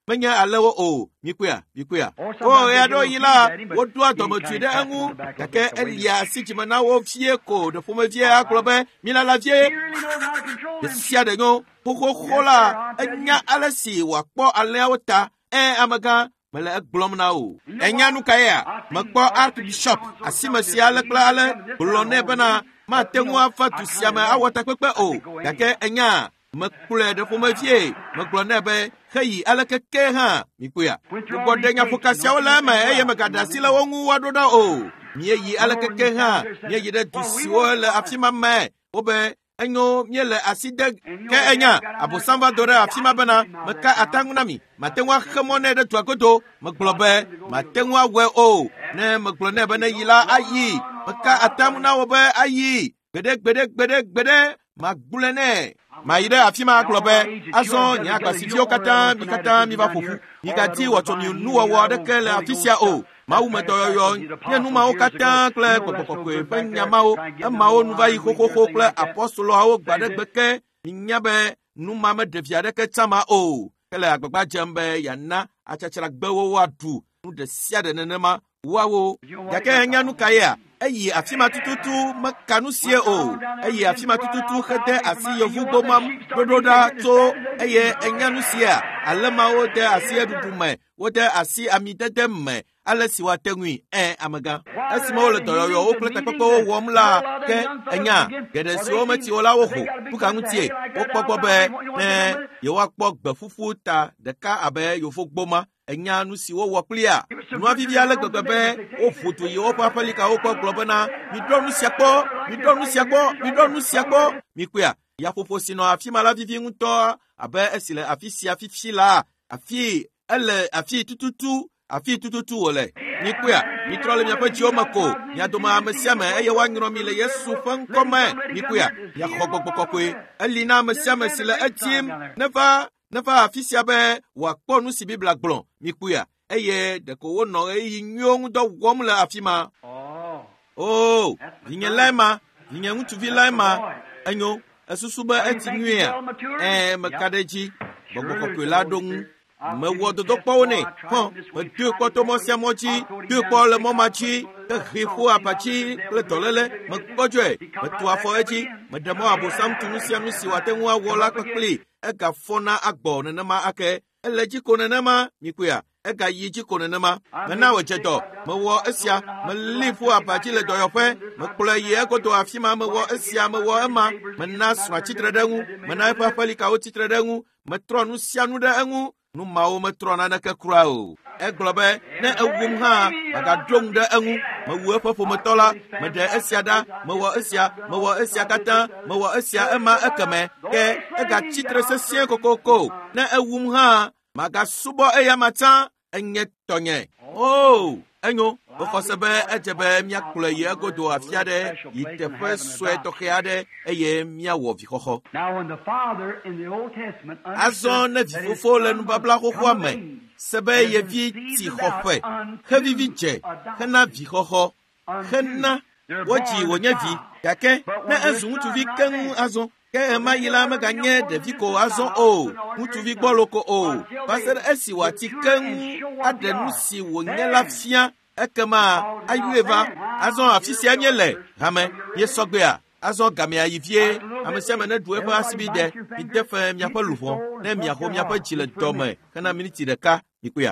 menye alewo o mikuya mikuya o ya do yila wo do adomo twede anu kake elia sijima na wo fie ko de fo vie aklobe mina la vie de sia de no poko khola enya alasi wa kpo alewta e amaga mele egblom na o enya nu kaya makpo archbishop asimasi ale kla ale blone bana ma tengu afa tu siama awata pepe o kake enya makule de fo vie maklone be Hey, ala keke ha, mikuya. Nuko denya fokasia wala ma, eye magada sila wongu wadoda o. Mie yi ala keke ha, mie yi de dusiwo le afima me. Obe, enyo mie le aside ke enya. Abo samba dore afima bana, meka atangu nami. Matengwa khemone de tuakoto, maklobe, matengwa we o. Ne maklone bana yila ayi. Meka atamu na obe ayi. Bedek, bedek, bedek, bedek, magbulene. Maide afima klobe azo nya kasifio kata mi kata mi va fofu mi kati wato mi nuwa wa de kele afisia o mawu metoyo ye nu mawo kata kle kokokwe penya mawo mawo nu va ikoko kle apostolo awo gbade gbeke nyabe nu mama devia de ketama o kele agbagba jembe yana achachara gbewo wadu nu de sia de nenema wawo yake nya nu kaya eyi afima tututu makanu sie o eyi afima tututu khete asi yovu bomam dododa to eye enyanu sie alema o de asi edudume o de asi amidede me alesi watengui eh amaga asimo le toyo o pleta popo womla ke enya gede si o meti ola wo ho bukangutie o popo be eh ye wa pok be fufu ta de ka abe yo fogboma enya nu si wo wo clear nu avivia le gbegbe o foto yi o papa lika o ko globana mi donu siapo mi donu siapo mi donu siapo mi kwea ya fofo sino afi mala vivi nto abe esile afi si afi fila afi ele afi tututu afi tututu ole mi kwea mi trole mi apachi o mako ya doma amesiame eye wanyro mi le yesu fan kome mi kwea ya khogbokokwe elina amesiame sile etim never Nefa afisia be wa kponu si bibla glon mikuya eye de ko wono eyi nyong do wom la afima oh oh vinye lema vinye mutu vi lema enyo esusuba etinwia eh makadeji bogoko kwela dong me wodo do pone ho me tu ko to mo sia mochi tu ko le mo machi te khifu apachi le tolele me kojwe me tu afo eji me demo abosam tunu sia nu si watenwa wola kwekli ega fona agbo nenema ake eleji konenema mikuya ega yiji konenema mena wecheto mewo esia melifu apachi le doyofe mekple ye goto afima mewo esia mewo ema mena swa chitredengu mena papali ka otitredengu metronu sianu de engu nu mawo metrona na kekrao eglobe ne ewum ha aga dong de engu mewo fofo metola mede esiada mewo esia mewo esia kata mewo esia ema ekeme ke ega chitre sesie kokoko ne ewum ha maga subo eyamata enye tonye oh enyo okosebe ejebe miakule ye godo afiade yitefe sweto khiade eye miawo vikoho Now when the Father in the Old Testament azon ne vifofo le nu babla kokwa me sebe ye vi ti khofe hevi vije kana vikoho kana woji wonyevi yake na azun tu vi kan azon ke ma yila ma ganye de viko azon o mutu vi gboloko o passer esi wati kan adenu si wonyela fia ekema ayueva azon afisi anyele hame ye sogbea azon gamia yivie amesema na duwe pa asibide idefe mia pa lufo na mia ho mia pa chile dome kana miniti de ka ikuya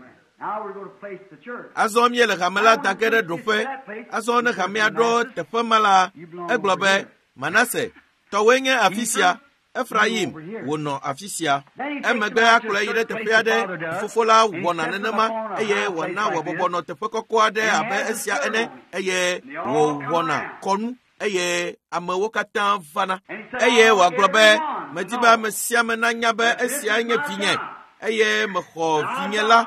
Now we're going to place the church. azon yele hamela takere dofe azon na hamia do tefe mala eglobe manase towenye afisia Ephraim wono afisia emegbe akule yire tefiade fofola wona nenema eye wona wabobo no tefekoko ade abe esia ene eye wo wona konu eye amewo katan vana eye wa globe mediba mesia menanya be esia nye vinye eye mekho vinye la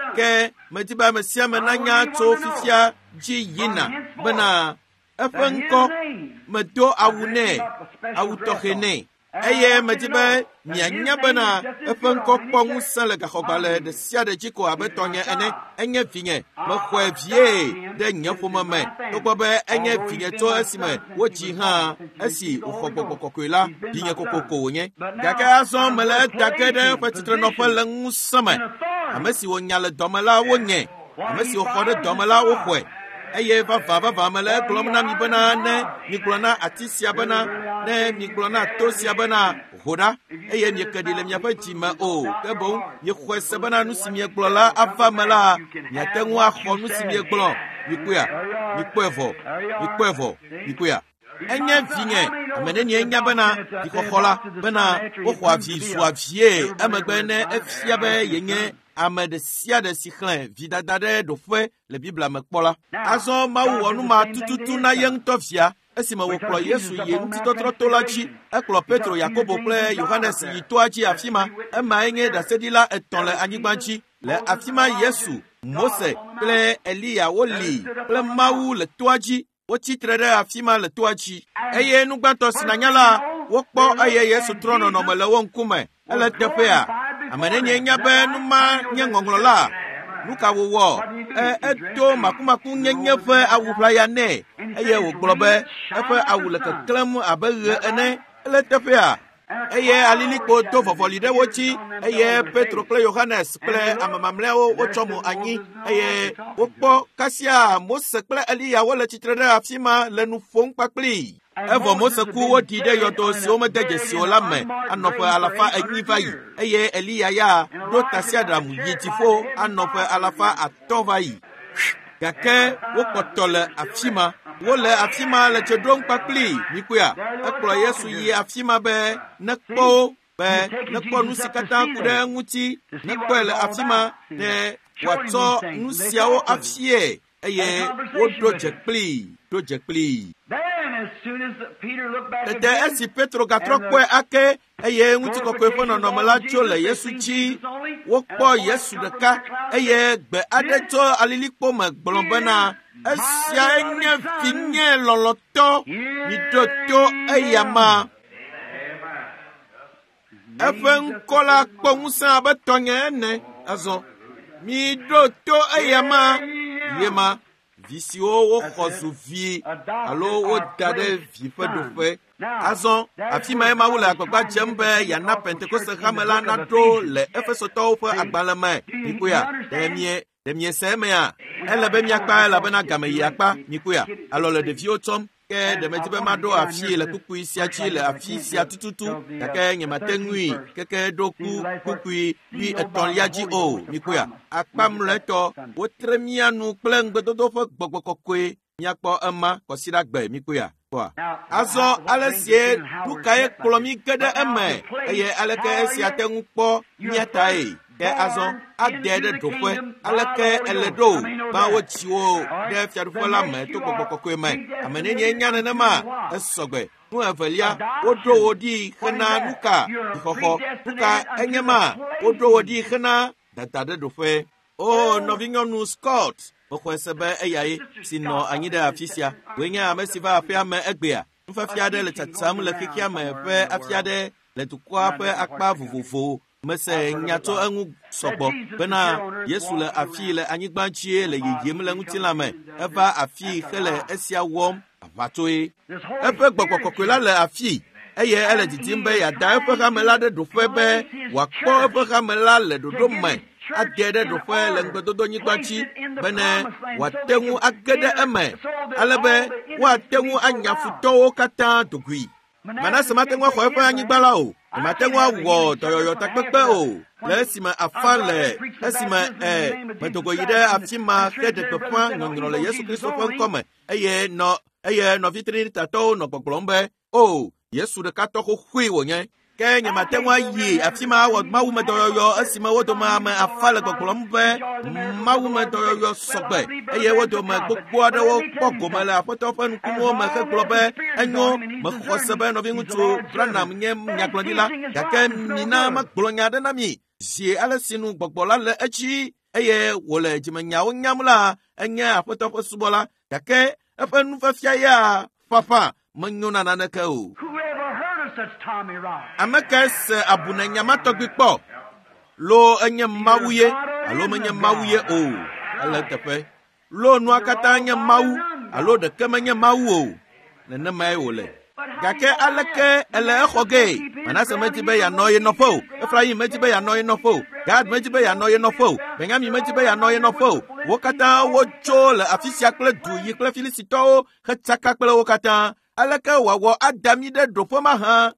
ke mediba mesia menanya to fifia ji yina bana efenko medo awune awutohene eye metibe nyanya bena efe nkokpo ngusa le gaxɔgbale de sia de dziko abe tɔnye ene enye vinye mexɔe vie de nye ƒome me togbɔ be enye vinye tso esime wotsi hã esi woxɔ gbɔgbɔ kɔkɔe la vinye kokoko wonye gake azɔ mele edage ɖe eƒe tsitrenɔƒe le ŋusẽ me ame si wonya le dɔme la wonye ame si woxɔ ɖe dɔme la woxɔe eye vava vava mele egblɔm na mi bena ne migblɔ na ati sia bena ne migblɔ na to sia bena ho ɖa eye mieke ɖi le miaƒe dzi me o ke boŋ miexɔe se bena nu si miegblɔ la ava me la miate ŋu axɔ nu si miegblɔ mikpoea mikpɔe vɔ mikpɔe vɔ mikpoea enye vinye ame nenie nya bena vixɔxɔ la bena woxɔ avi zu avie emegbe ne efia be yenye ame de sia de si xlẽ vidada ɖe ɖoƒe le biblia me kpɔ la azɔ mawu wɔ nu ma tututu na ye ŋutɔ via esime wòkplɔ yesu yi ŋutitɔtrɔ to la dzi ekplɔ petro yakobo kple yohanes yi toa dzi afi ma emae nye ɖaseɖila etɔ̃ le anyigba dzi le afi ma yesu mose kple eliya woli kple mawu le toa dzi wotsitre ɖe afi ma le toa dzi eye nugbãtɔ si nanya la wokpɔ eye yesu trɔ nɔnɔme le wo ŋkume ele teƒea ame nenye nya be nu ma nye ŋɔŋlɔ la nu ka wòwɔ edo makumaku nyenye ƒe awu ʋlaya nɛ eye wògblɔ be eƒe awu le keklẽm abe ɣe ene ele teƒea eye alilikpo do vɔvɔli ɖe wo dzi eye petro kple yohanes kple ame mamlɛawo wotsɔ mo anyi eye wokpɔ kasia mose kple eliya wole tsitre ɖe afi ma le nu ƒom kpakplii evɔ mose ku woɖi ɖe yɔdo siwo mede dzesi o la me anɔƒe alafa enyi va yi eye eliya ya ɖo tasiaɖam yi dziƒo anɔƒe alafa atɔ̃ va yi gake wokpɔtɔ le afi ma wole afi ma le tse ɖom kpakplii mikpoea ekplɔ yesu yi afi ma be nekpɔ wo be nekpɔ nu si katã ku ɖe eŋuti nekpɔe le afi ma ne wòatsɔ nu siawo afie eye woɖo dze kplii ɖo dze kplii tete esi petro gatrɔ kpɔe ake eye ŋutikɔkɔe ƒe nɔnɔme la tso le yesu dzi wokpɔ yesu ɖeka eye gbe aɖe tso alilikpo me gblɔ bena esia nye vinye lɔlɔtɔ miɖo to eyama eƒe ŋkɔ la kpɔ ŋusẽ abe tɔnye ene azɔ miɖo to eyama yema vi siwo woxɔ zu vi alo woda ɖe vi ƒe ɖoƒe azɔ afi ma ye mawu le agbagba dzem be yana pentekoste xame la naɖo le efesotɔwo ƒe agbalẽ me mikpoea ɖemie ɖemiese emea ele be miakpa elabena game yi akpa mikpoea alo le ɖeviwo tsɔm ke ɖemedi be maɖo afi le kukui sia dzi le afi sia tututu gake nyemate ŋui keke ɖo ku kukui ƒi etɔ̃lia dzi o mikpoea akpa mlɔetɔ wotre mia nu kple ŋugbedodo ƒe gbɔgbɔ kɔkɔe miakpɔ ema kɔsiɖa gbe mikpoea azɔ ale sie nu kae kplɔ mi ge ɖe eme eye aleke esia te ŋu kpɔ miatae ke azɔ ade ɖe ɖoƒe aleke ele ɖo ba wotsi wo ɖe fiaɖuƒe la me to gbɔgbɔ kɔkɔe me ame nenye nya nenema esɔgbe nu evelia woɖo wo ɖi hena nuka xɔxɔ nuka enye ma woɖo wo ɖi hena dada ɖe ɖoƒe o nɔvinyɔnu scott mexɔe se be eyae si nɔ anyi ɖe afi sia woe nye ame si va aƒea me egbea nufiafia aɖe le tsatsam le xexea me ƒe afi aɖe le dukɔa ƒe akpa vovovo mese nya tso eŋu sɔgbɔ bena yesu le afi le anyigba dzie le yeyem le ŋutilã me eva afi hele esia wɔm aʋatsoe eƒe gbɔgbɔ kɔkɔe la le afi eye ele didim be yeada eƒe hame la ɖe ɖoƒe be wòakpɔ eƒe hame la le ɖoɖo me ade ɖe ɖoƒe le ŋugbedodonyigba dzi bene wòate ŋu age ɖe eme ale be woate ŋu anya futɔwo katã dogui manase mate ŋu axɔ eƒe anyigba la o mate ŋu awɔ dɔyɔyɔ takpekpe o le esime afa le esime eh, medogo yi ɖe afi ma xe ɖekpeƒã nyɔnyrɔ le yesu kristo ƒe ŋkɔ me eye nɔ eye nɔvitritatɔwo nɔ gbɔgblɔm be o yesu ɖeka tɔ xoxoe wònye ke nyemate ŋu ayi afi ma awɔ mawumedɔyɔyɔ esime wo dome ame afa le gbɔgblɔm be mawumedɔyɔyɔ sɔgbe eye wo dome gbogbo aɖewo kpɔ gome le aƒetɔ ƒe nukunuwo me hegblɔ be enyo mexɔ se be nɔviŋutsu branham nye nyagblɔɖila gake mina megblɔ nya aɖe na mi zi ale si nu gbɔgbɔ la le edzi eye wòle dzimenyawo nyam la enye aƒetɔ ƒe subɔla gake eƒe nufiafia ya ƒaƒã menyo na naneke o Amekes abuna nyamato gbipo. Lo enye mawuye, alo menye mawuye o. Ala tepe. Lo nuakata enye mawu, alo de kemenye mawu o. Nene mai ole. Gake aleke ele ekhoge. Manase metibe ya noye nofo. Efraim metibe ya noye nofo. Gad metibe ya noye nofo. Benjamin metibe ya noye nofo. Wokata wocho le afisia kle du yi kle filisito. Khetaka kle wokata. Aleke wawo adami de dofoma ha.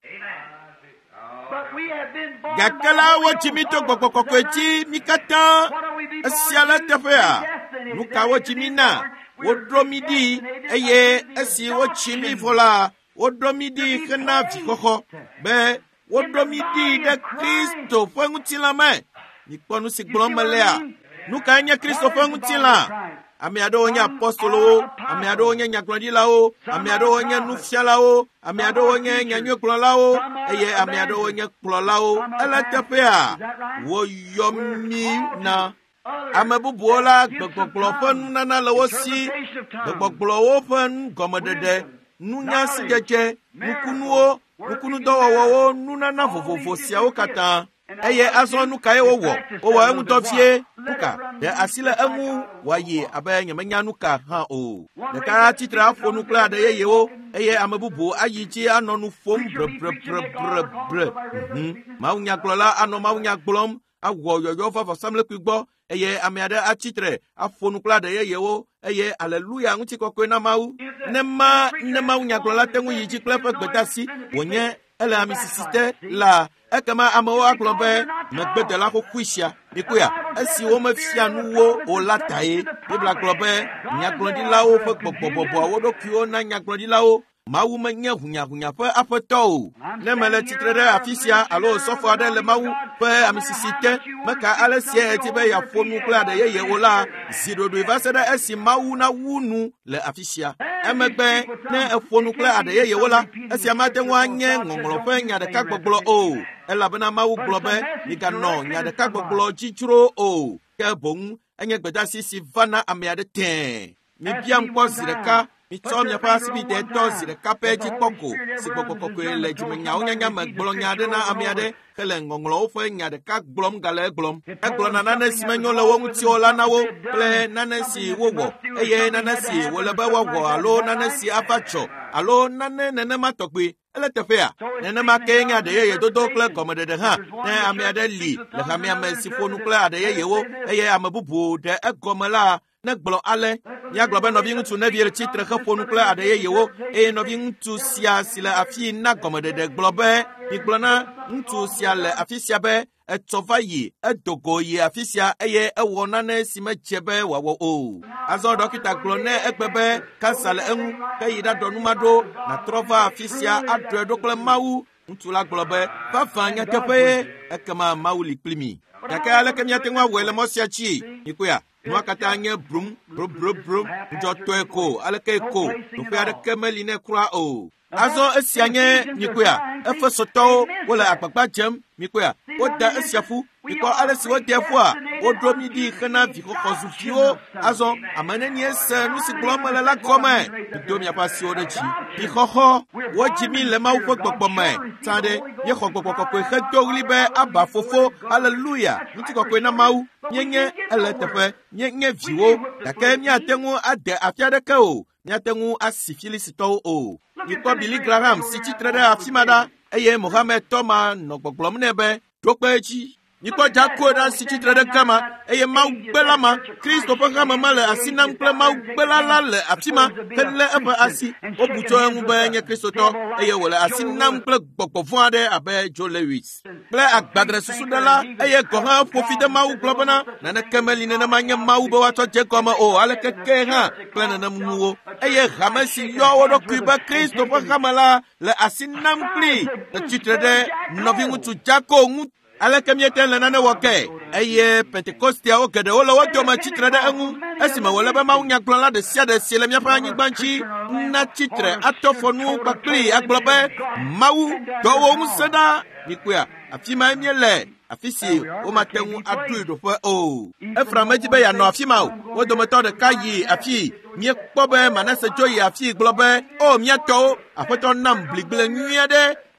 Gakela wo chimito kokokokwechi mikata. Asiala tefea. Nuka wo chimina. Wodromidi eye esi wo chimi vola. Wodromidi kena vikoko. Be wodromidi de Kristo fengutila me. Nikponu sigblommelea. Nuka enye Kristo fengutila. Ame ado onye apostolo, ame ado onye nyaklodila o, ame ado onye nufiala o, ame ado onye nyanyo klola o, eye ame ado onye klola o. Ele tefea. Wo yomi na ame bubuola gbogbo fen nana le wosi gbogbo wo fen gomedede nunya sijeje nukunuo nukunu dowowo nunana vovovo siawo kata eye azo nuka e wowo owo ento fie nuka de asile emu waye abe nyamanya nuka ha o de ka titra afo nukla de yeye wo eye ame bubu ayiji anonu fom bre bre bre bre bre mhm maunya klola ano maunya glom awo yoyo fa fa samle kwigbo eye amiade achitre afonukla de yeyewo eye hallelujah nti kokwe na mau nema nema unyaklola tengu yiji klepe gbetasi wonye ele amisisite la ekama amawo aklobe megbede la kokwisia bikuya esi wo mafia nuwo olatae bibla klobe nyaklodilawo fe gbogbogbo awodo kio na nyaklodilawo mawu menye hunya hunya fe apeto ne mele titre de afisia alo sofo ade le mawu fe amisisite meka alesie etibe ya fonu kla de yeye ola zidodo ivaseda esi mawu na wunu le afisia emegbe ne efonu kla ade yeye ola esi amate wanye ngongolo fe nya de kagboglo o elabena mawu globe igano nya de kagboglo chichuro o kebon enye gbeda sisi vana amiade ten mi biam kwa zireka Mitom ya pasi bi de tozi de kapeti koko si koko koko le jimenya onya nya magbolo nya de na amiade kele ngongolo fo nya de kak blom gale blom e glona nana si menyo le wo muti ola na wo ple nana si wowo eye nana si wo le ba wo alo nana si afacho alo nana nana matokwe ele tefea nana makenya de ye dodo kle komede de ha na amiade li le hamia mesi fo nukle de ye wo eye amabubu de egomela ne gblo ale ya globe no bi ntu na bi titre khafo nukle adaye yewo e no bi ntu sia sila afi na gomede de globe bi glona ntu sia le afi sia be etovayi edogoyi afi sia eye ewo na na sima chebe wawo o azo dokita glone egbebe kasale enu kayida donumado na trova afi sia adre dokle mawu ntu la globe fafanya tepe ekama mauli klimi yakale kemya tenwa wele mosiachi ikuya Nwakata nye brum, brum, brum, brum, njoto eko, aleke eko, nufe ade kemeli ne kura o. Azo esianye, nikuya, efe soto, wole akpakpa jem, nikuya, oda esiafu, niko alesi wode fwa, odromi di kena viko kozu fio, azo, amane nye se, nusi gloma le la kome, nidomi apasi odechi, niko ho, wajimi lema ufo kpokpome, tande, ye kpokpokpokwe, kheto ulibe, aba fofo, hallelujah, nitiko kwe na mau, Nye ele tepe nye nye viwo dake nya tengu ade afiade ke o nya tengu asifilisito o iko Billy Graham si titre afimada eye Mohammed Toma no gbogbom nebe dokpeji iko jakoda si titre kama eye maugbelama Kristo pangama male asinam kle maugbelala le afima kele ebe asi obuto enube nye Kristo to eye wole asinam kle gbogbofuade abe Joe Lewis kle agbadre susudela eye goha profide mauglobana nana kemeli nana manya maubo wato jekoma o aleke keha kle nana muwo eye hamesi yo wodo kuba Kristo pangama la le asinam kli le titre de novingu tu jako ngu aleke miete le nana woke eye Pentecostia o kede wolo wodo ma titre de engu esima wole ba maunya glala de sia de siele mia pa nyigbanchi na titre atofonu bakli aglobe mau do wo museda nikuya afima emiele afisi o matengu adu do fo o efra majibe ya no afima o wodo meto de kayi afi mie kpobe manase joyi afi globe o mie to afoto nam bligle nwiade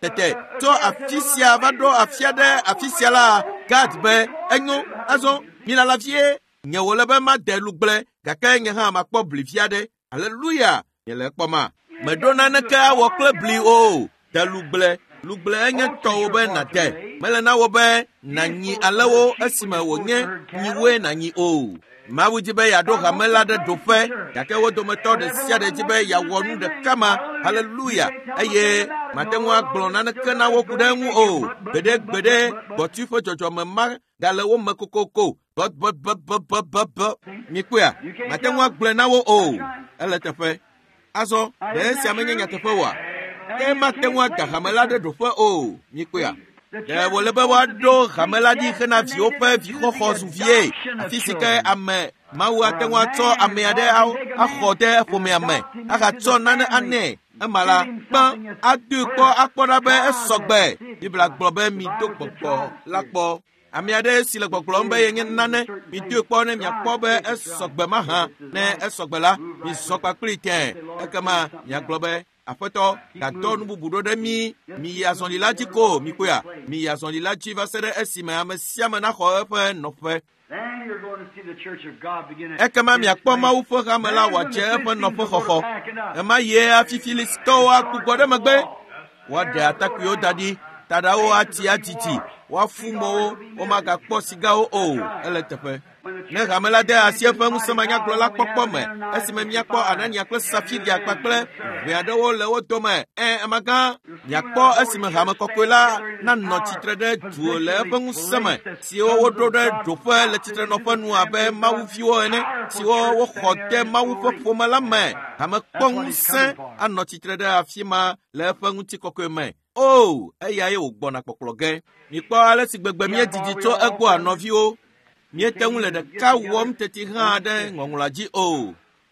tete to afisia va do afia de afisia la gad be enyo azo mi la la vie nye wole be ma de lugble gake nye ha ma kpo blifia de hallelujah nye le kpo ma me do na ne ka wo kle bli o de lugble lugble enye to be na de mele na wo be na nyi alewo asima wo nye nyiwe na nyi o ma wu jibe ya do hamela de do fe gake wo do me to de sia de jibe ya wonu de kama hallelujah eye matenwo agbon na ne kana wo kudenwu o bede bede botu fo jojo me ma gale wo me kokoko but but but but but but but mi kuya matenwo agbon na wo o ele tefe aso de sia menye nya tefe wa ke matenwo ga hamela de do fe o mi kuya de wo le be wa do hamela di kana fi o pe fi kho kho su vie afisike ame ma wa tenwo to ame ade a khote fo me ame aka to na ne ane amala pa adu ko akpora be esogbe bibla gbobe mi do popo lapo ami ade sile gbogbo mbe yen nane mi du po ne mi akpo be esogbe ma ha ne esogbe la mi sokpa kriten ekama ya gbobe afoto da donu bubudo de mi mi yazon lilaji ko mi koya mi yazon lilaji va sere esima am siama na kho efe no fe Then you're going to see the church of God beginning. ekama mi akpo ma ufo kamela wa je efe no fe khokho e ma ye afifili sto wa ku gode magbe wa de ataku yo dadi tadawo ati atiti wa fumo o maga kpo siga o o eletefe ne kamela de asiefe musamanya klola kpokpo me esime mi akpo anania kle safidi akpakple we adewo le wo tome eh amaga mi akpo esime hame kokola na no titre de duo le fe musama si o wodo de dofe le titre no fe nu abe mawu fiwo ene si o wo khote mawu fo fomala me hame kpon se anno titre de afima le fe nguti kokome oh eya ye ogbona kpokloge mi po ale si gbegbe mi edidi to egbo anovi o mi tengu le de ka wom teti ha de ngonglaji o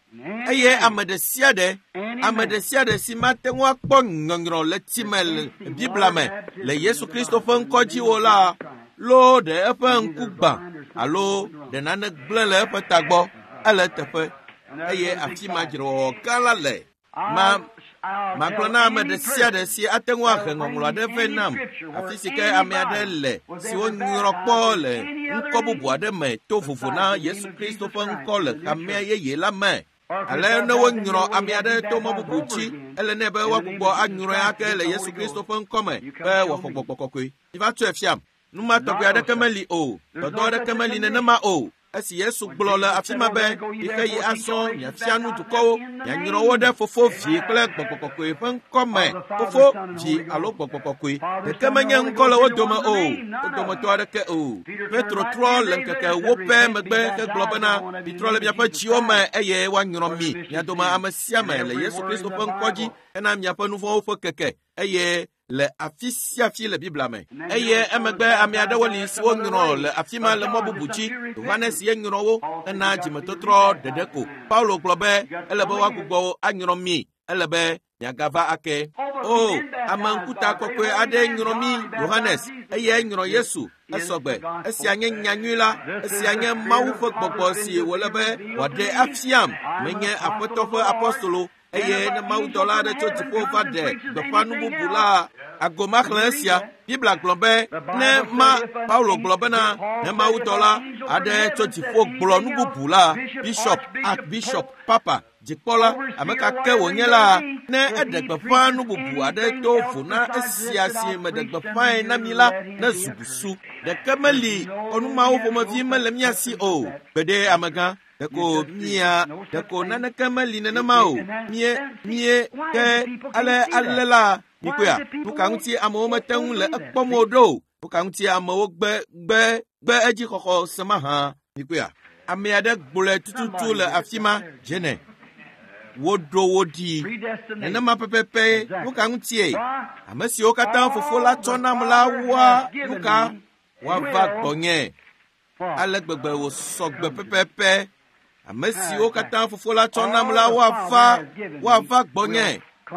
eye amede siade amede siade si matengu akpo ngongro le timel bibla me le Yesu Kristo fon koji ola lo de efe nkugba alo de nane gble efe tagbo ale tefe eye afima jiro kala le ma ma klona amede siade si atengu akengonglo de venam afisike amiade le si o nyiro kpo le nkobu buade me to fufu na Yesu Kristo fon kole amia ye ye la me ale no wo nyiro amiade to mobubuchi ele ne be wa gbogbo anyuro ya ke le Yesu Kristo fon kome be wo fogbokokoi iva to efiam numa to gbe ade kemeli o to do ade kemeli ne ma o asi Yesu gblola afima be ike yi aso ya fianu tuko ya nyiro wo de fofo vie kle gbokokoi fon kome fofo ji alo gbokokoi de kemenya nkolo wo doma o o doma to ade ke o Petro troll nkeke wo pe megbe ke globana bitrole bia pa chioma eye wa nyiro mi ya doma amasia me le Yesu Kristo fon koji ena mi apa nu fo fo keke eye le afisia fi le bibla me eye emegbe amiade woli si wo nyiro le afima le mobubuchi Yohanes ye nyiro wo ena jimetotro dedeko Paulo globe elebe wa gugbo anyiro mi elebe nyagava ake o amankuta kokwe ade nyiro mi Yohanes eye nyiro Yesu esogbe esi anye nyanyula esi anye mawufo gbogbo si wolebe wade afiam menye apostofo apostolo eye ne mawu dola de twenty four va de de fanu bubula agoma klesia bibla globe ne ma Paulo globe na ne mawu dola ade twenty four glo nu bubula bishop archbishop papa jikola ameka ke wonyela ne edegbe fanu bubu ade tofu na esiasi medegbe fine na mila na zubusu de kemeli onu mawu fo vi melemia si o bede amega deko mia deko nana kamali nana mao mie mie ke ale alela nikuya tukanti amo maten le akpomodo tukanti amo gbe gbe gbe eji kokko sama ha nikuya amiade gbole tututu le afima jene wodo wodi nana mapepepe tukanti amesi okata fofo la tona mla wa tuka wa va gbonye ale gbegbe wo sogbe pepepe amesi o kata fofo la tona mla wa fa wa fa gbonye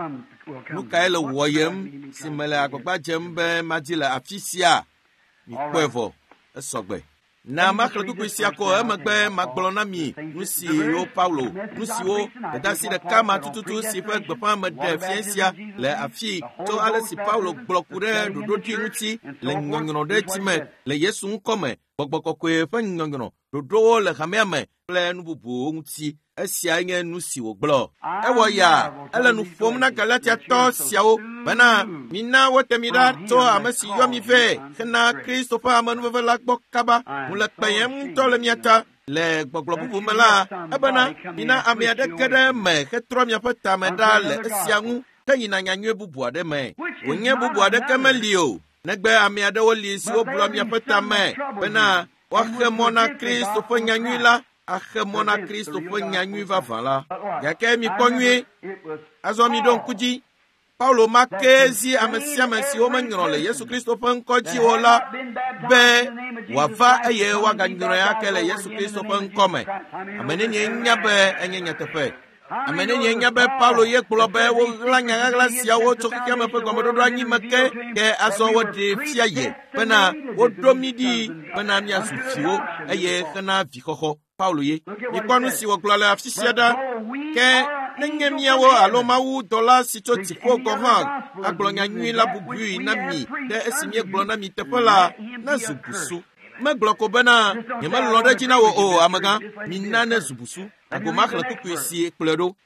nuka ele woyem simele agbagba jembe majila afisia mi kwevo esogbe na makhle kuku sia ko emegbe magblɔ na mi nu siwo Paulo nu siwo dadasi ɖeka ma tututu si ƒe gbeƒã me ɖe fia sia le afi to ale si Paulo gblɔ ku ɖe ɖoɖoɖi ŋuti le nyɔnyrɔ ɖe ti me le Yesu ŋkɔ me gbɔgbɔ kɔkɔe ƒe nyɔnyrɔ ɖoɖowo le hamea me kple nu bubuwo ŋuti. Esia nye nu si wògblɔ. Ewɔ ya ele nu ƒom na Galatiatɔ siawo bena mina wote mi ɖa to ame si yɔ mi vɛ hena Kristo ƒe amenuveve la gbɔ kaba. Mu le kpeyem ŋutɔ le mia ta le gbɔgblɔ bubu me la ebena mina ame aɖe ke ɖe me hetrɔ miaƒe ta me ɖa le esia ŋu heyina nyanyuie bubu aɖe me. Wònye bubu aɖeke meli o negbe ame aɖewo li siwo blɔ miaƒe ta me bena woaxe mɔ na Kristo ƒe nyanyui la. Axe mɔ na Kristo ƒe nyanyui vavã la. Gake mi kpɔ nyuie, azɔ mi ɖo ŋku dzi. Paulo ma ke zi ame sia ame siwo menyrɔ le Yesu Kristo ƒe ŋkɔ dzi o la be wòava eye woaganyrɔe ake le Yesu Kristo ƒe ŋkɔ me. Ame nenye nya be enye nyateƒe. Ame nenye nya be Paulo ye gblɔ be woɣla nyaɣaɣla siawo tso xexea me ƒe gɔmeɖoɖo anyi me ke ke azɔ woɖe fia ye bena woɖo mi ɖi bena miazu fiwo eye hena vixɔxɔ. Paulo ye mikpɔ nu si wògblɔ le afi sia ɖa ke nenye miawo alo Mawu dɔla si tso dziƒo gɔ hã agblɔ nyanyui la bubui na mi ɖe esi miegblɔ na mi teƒe la nezu busu. Megblɔ ko bena nyemelɔ̃ ɖe dzi na wo o amegã mina nezu busu agoma xlẽ kukui si kplɔe ɖo.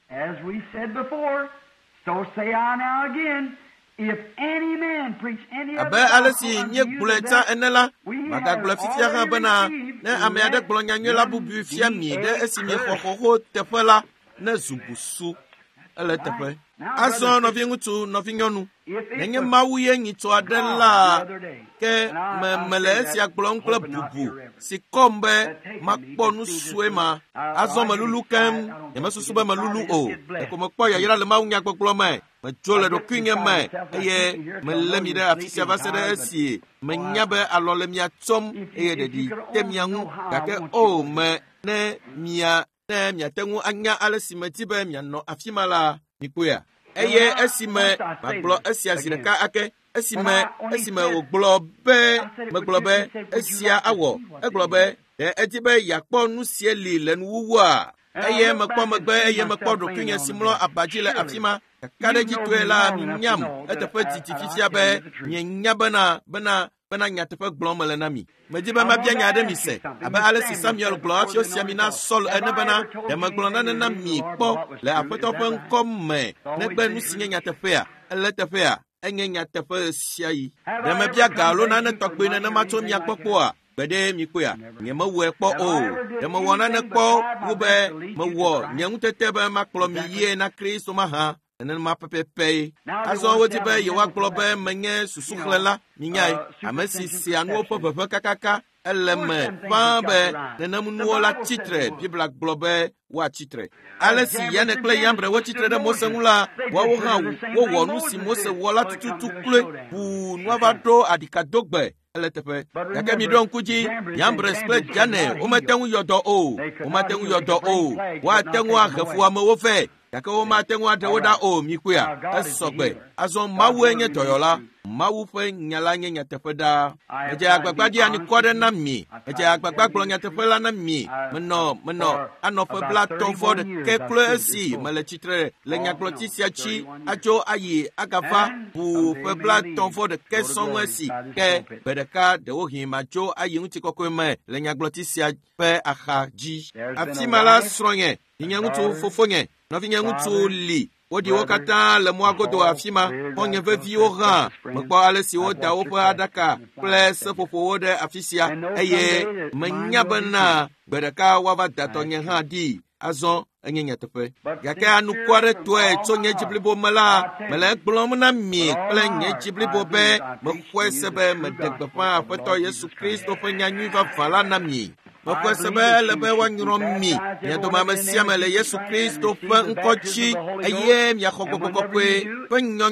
Abe ale si míegblɔe ta ene la magagblɔ fifia hã bena ne ame aɖe gblɔ nyanyui la bubu fia mi ɖe esi miexɔ xɔxo teƒe la nezu busu ele teƒe. Azɔ nɔvi ŋutsu nɔvi nyɔnu nenye Mawu ye nyitɔ aɖe la ke me mele esia gblɔm kple bubu si kɔm be makpɔ nu sue ma. Azɔ melulu kem nyemesusu be melulu o eko mekpɔ yayra le Mawu nyagbɔgblɔ me medzo le ɖokuinye me eye melé mi ɖe afi sia va se ɖe esi menya be alɔ le mia tsɔm eye ɖeɖi te mia ŋu gake o me ne mia ne miate ŋu anya ale si medi be mianɔ afi ma la mikpoea. Eye esime magblɔ esia zi ɖeka ake esime esime wògblɔ be megblɔ be esia awɔ egblɔ be ɖe edi be yeakpɔ nu sie li le nuwuwua eye mekpɔ megbe eye mekpɔ ɖokuinye si mlɔ abadzi le afi ma kaka ɖe dzi toe la minyam eteƒe didi fifia be mienya bena bena bena nyateƒe gblɔm mele na mi. Medi be mabia nya ɖe mi se abe ale si Samuel gblɔ hafi wosia mi na Sɔl ene bena ɖe megblɔ nane na mi kpɔ le Aƒetɔ ƒe ŋkɔ me negbe nu si nye nyateƒea ele teƒea enye nyateƒe sia yi. Ɖe mebia ga alo nane tɔgbe nenema tso mia kpɔ kpɔa gbeɖe mi kpoa nyemewɔe kpɔ o. Ɖe mewɔ nane kpɔ wu be mewɔ nye ŋutete be makplɔ mi yie na Kristo mahã nenema pɛpɛpɛ. Azɔ wodi be yewoagblɔ be menye susuxlẽla minyae ame si sea nuwo ƒe ʋeʋẽ kakaka ele me ƒãa be nenem nuwo la tsitre Biblia gblɔ be woatsitre. Ale si Yane kple Yambre wotsitre ɖe Mose ŋu la woawo hã wowɔ nu si Mose wɔ la tututu kloe ʋu nua va ɖo adikadogbe ele teƒe. Gake mi ɖo ŋku dzi Yambres kple Jane womete ŋu yɔ dɔ o womate ŋu yɔ dɔ o woate ŋu ahe fu amewo vɛ gake womate ŋu aɖe wo ɖa o mi koea esɔgbe. Azɔ Mawue nye dɔyɔla Mawu ƒe nya la nye nyateƒe ɖaa. Medze agbagba ɖi anikɔ ɖe na mi medze agbagba gblɔ nyateƒe la na mi menɔ menɔ anɔƒe bla tɔvɔ ɖeke kloe esi mele tsitre le nyagblɔti sia tsi adzo ayi agava ʋu ƒe bla tɔvɔ ɖeke sɔŋ esi ke gbe ɖeka ɖewohĩ madzo ayi ŋutikɔkɔe me le nyagblɔti sia ƒe axa dzi. Afi ma la srɔ̃nye nye ŋutsu fofonye nɔvinye ŋutsu li woɖi wo katã le mɔa godo afi ma xɔnye veviwo hã mekpɔ ale si woda woƒe aɖaka kple seƒoƒowo ɖe afi sia eye menya bena gbe ɖeka woava da tɔnye hã ɖi. Azɔ enye nyateƒe gake anuku aɖe tɔe tso nye dzi blibo me la mele gblɔm na mi kple nye dzi blibo be mexɔe se be meɖe gbeƒã Aƒetɔ Yesu Kristo ƒe nyanyui vavã la na mi. Mexɔe se be ele be woanyrɔ mi mia dome ame sia ame le Yesu Kristo ƒe ŋkɔ dzi eye miaxɔ gbɔgbɔ kɔkɔe ƒe nyɔnyrɔ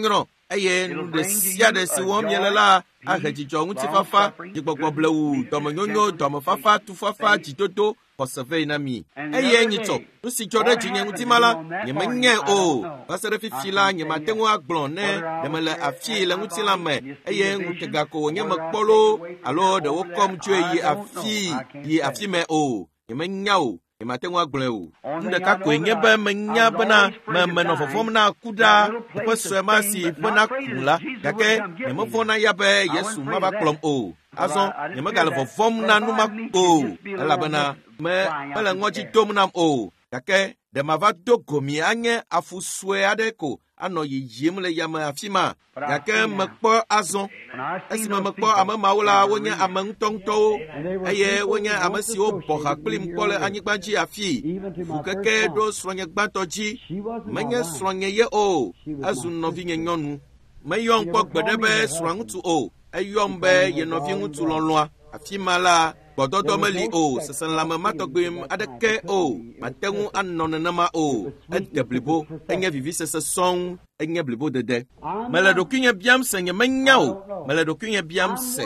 eye nu de sia de si wɔm yele la ahe dzidzɔ ŋuti fafa dzigbɔgbɔ blewu dɔmenyonyo dɔmefafa tufafa dzidodo xɔseve na mi eye nyitsɔ nu si dzɔ ɖe dzinye ŋuti ma la nyemenye o va se ɖe fifi la nyemate ŋu agblɔ ne nyemele afi le ŋuti la me eye ŋutega ko wònye mekpɔ lo alo ɖe wokɔm tsoe yi afi yi afi me o nyemenya o nyemate ŋu agblɔe o nu ɖeka koe nye be menya bena menɔ vɔvɔm na ku ɖa eƒe sue ma si ƒena ku la gake nyemevɔ̃na ya be Yesu mava kplɔm o azɔ nyemegale vɔvɔm na nu ma o elabena me mele ŋɔdzi tom nam o gake ɖe mava do gomi anye afu sue aɖe ko anɔ yiyim le yame afi ma gake mekpɔ azɔ esime mekpɔ ame mawo la wonye ame ŋutɔŋutɔwo eye wonye ame siwo bɔ ha kplim kpɔ le anyigba dzi afi ʋu keke ɖo srɔ̃nye gbãtɔ dzi menye srɔ̃nye ye o ezu nɔvinye nyɔnu meyɔm kpɔ gbe ɖe be srɔ̃a ŋutsu o eyɔm be ye nɔvi ŋutsu lɔlɔa afi ma la gbɔdɔdɔ meli o seselãme matɔgbem aɖeke o mate ŋu anɔ nenema o ede blibo enye vivisese sɔŋ enye blibo dede mele ɖokuinye biam se nyemenya o mele ɖokuinye biam se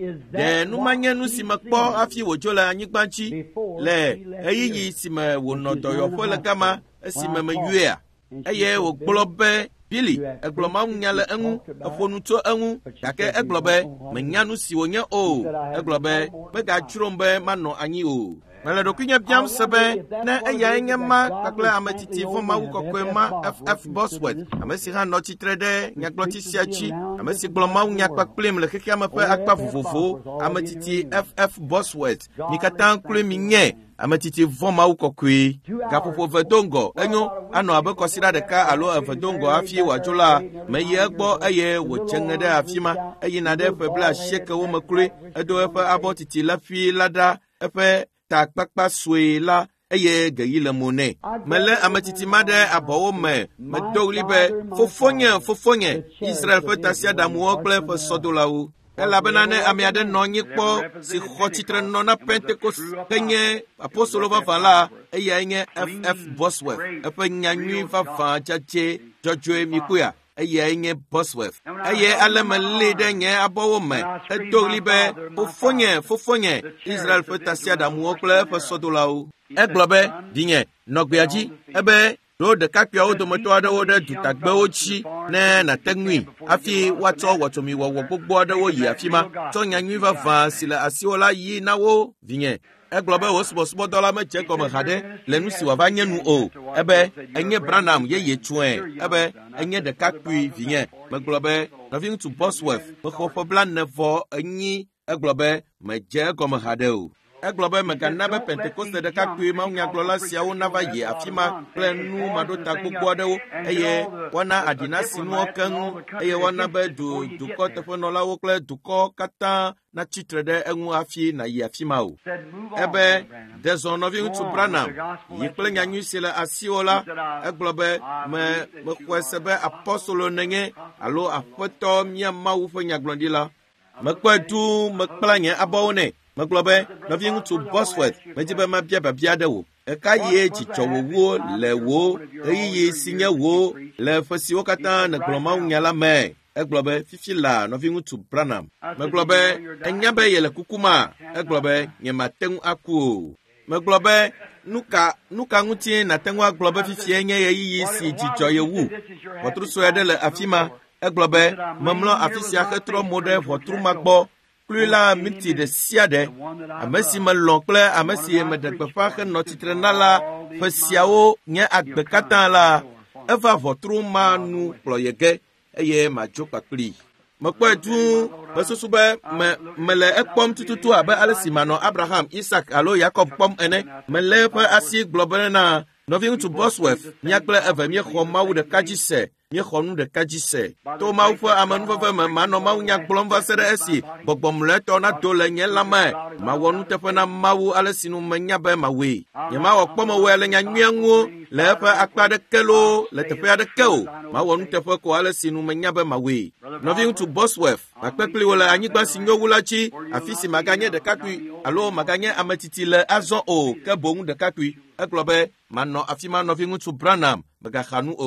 ɖe nu manye nu si mekpɔ hafi wòdzo le anyigba dzi le ɣeyiɣi si me wònɔ dɔyɔƒe le gama esime meyɔea eye wògblɔ be Bili, egblɔ mawunya le eŋu, eƒo nu tso eŋu, gake egblɔ be menya nu si wònye o, egblɔ be megadzrom be manɔ anyi o. Mele ɖokuinye biam se be ne eyae nye ma kpakple ametiti vɔ Mawu kɔkɔe ma F F Bosworth, ame si hã nɔ tsitre ɖe nyagblɔti sia dzi, ame si gblɔ mawunya kpakplim le xexea me ƒe akpa vovovowo, ametiti F F Bosworth, mi katã kloe mi nye ametiti vɔ Mawu kɔkɔe. Gaƒoƒo vedongɔ enyo anɔ abe kɔsiɖa ɖeka alo eve dongɔ hafi wòadzo la, meyi egbɔ eye wòdze ŋe ɖe afi ma, eyina ɖe ƒe blaasiekɛwo me kloe, edo eƒe abɔtiti la ƒi la ɖa, eƒe ta kpakpa sue la eye geyi le mo nɛ. Mele ametiti ma ɖe abɔwo me, medo ɣli be fofonye fofonye Israel ƒe tasiaɖamuwo kple eƒe sɔdolawo. Elabena ne ame aɖe nɔ anyi kpɔ si xɔ tsitre nɔ na Pentecost kenye apostolo vavã la eyae nye F F Bosworth eƒe nyanyui vavã dzadze dzɔdzɔe mikoya eyae nye Bosworth eye ale melé ɖe nye abɔwo me edo ɣli be fofonye fofonye Israel ƒe tasiaɖamuwo kple eƒe sɔdolawo. Egblɔ be vinye nɔgbea dzi ebe ɖo ɖekakpuiawo dometɔ aɖewo ɖe dutagbewo dzi ne nàte ŋui hafi woatsɔ wɔtsomiwɔwɔ gbogbo aɖewo yi afi ma tsɔ nyanyui vavã si le asiwò la yi na wo vinye. Egblɔ be wò subɔsubɔdɔ la medze gɔme haɖe le nu si wòava nye nu o ebe enye Branham yeye tsoe ebe enye ɖekakpui vinye. Megblɔ be nɔvi ŋutsu Bosworth mexɔ ƒe blaene-vɔ enyi egblɔ be medze gɔme haɖe o. Egblɔ be megana be Pentekoste ɖekakpui mawunyagblɔla siawo nava yi afi ma kple nu maɖota gbogbo aɖewo eye woana aɖina si nuwo keŋ eye woana be du dukɔ teƒenɔlawo kple dukɔ katã natsitre ɖe eŋu hafi nayi afi ma o. Ebe dezɔ nɔvi ŋutsu Branham yi kple nyanyui si le asiwò la egblɔ be me mexɔe se be apɔstolo nenye alo aƒetɔ mía Mawu ƒe nyagblɔɖila. Mekpɔe du mekpla nye abɔwo nɛ. Megblɔ be nɔvi ŋutsu Bosworth medzi be mabia babia ɖe wò. Eka yie dzidzɔ wòwo le wò ɣeyiɣi si nye wò le ƒe siwo katã nègblɔ mawunya la me. Egblɔ be fifi la nɔvi ŋutsu Branham. Megblɔ be enya be yele kuku ma. Egblɔ be nye mate ŋu aku o. Megblɔ be nuka nuka ŋuti nate ŋu agblɔ be fifie nye ɣeyiɣi si dzidzɔ ye wu. Ʋɔtru sue aɖe le afi ma. Egblɔ be memlɔ afi sia hetrɔ mo ɖe ʋɔtru ma gbɔ. Klui la miti ɖe sia ɖe, ame si melɔ̃ kple ame si meɖe gbeƒã henɔ tsitre na la ƒe siawo nye agbe katã la, eva ʋɔtru ma nu kplɔ ye ge eye madzo kpakplii. Mekpɔe duu mesusu be me mele ekpɔm tututu abe ale si manɔ Abraham, Isaac alo Yakob kpɔm ene. Melé eƒe asi gblɔ be na nɔvi ŋutsu Bosworth mía kple eve míexɔ Mawu ɖeka dzi se. Míexɔ nu ɖeka dzi se. To Mawu ƒe amenuveve me manɔ mawunya gblɔm va se ɖe esi gbɔgbɔmlɔetɔ nado le nye lãme. Mawɔ nuteƒe na Mawu ale si nu menya be mawɔe. Nyemawɔ kpɔmewɔe le nyanyuia ŋuwo le eƒe akpa aɖeke loo le teƒe aɖeke o. Mawɔ nuteƒe ko ale si nu menya be mawɔe. Nɔvi ŋutsu Bosworth makpekpli wo le anyigba si nyo wu la dzi afi si maganye ɖekakpui alo maganye ametiti le azɔ o ke boŋ ɖekakpui. Egblɔ be manɔ afi ma nɔvi ŋutsu Branham megaxa nu o.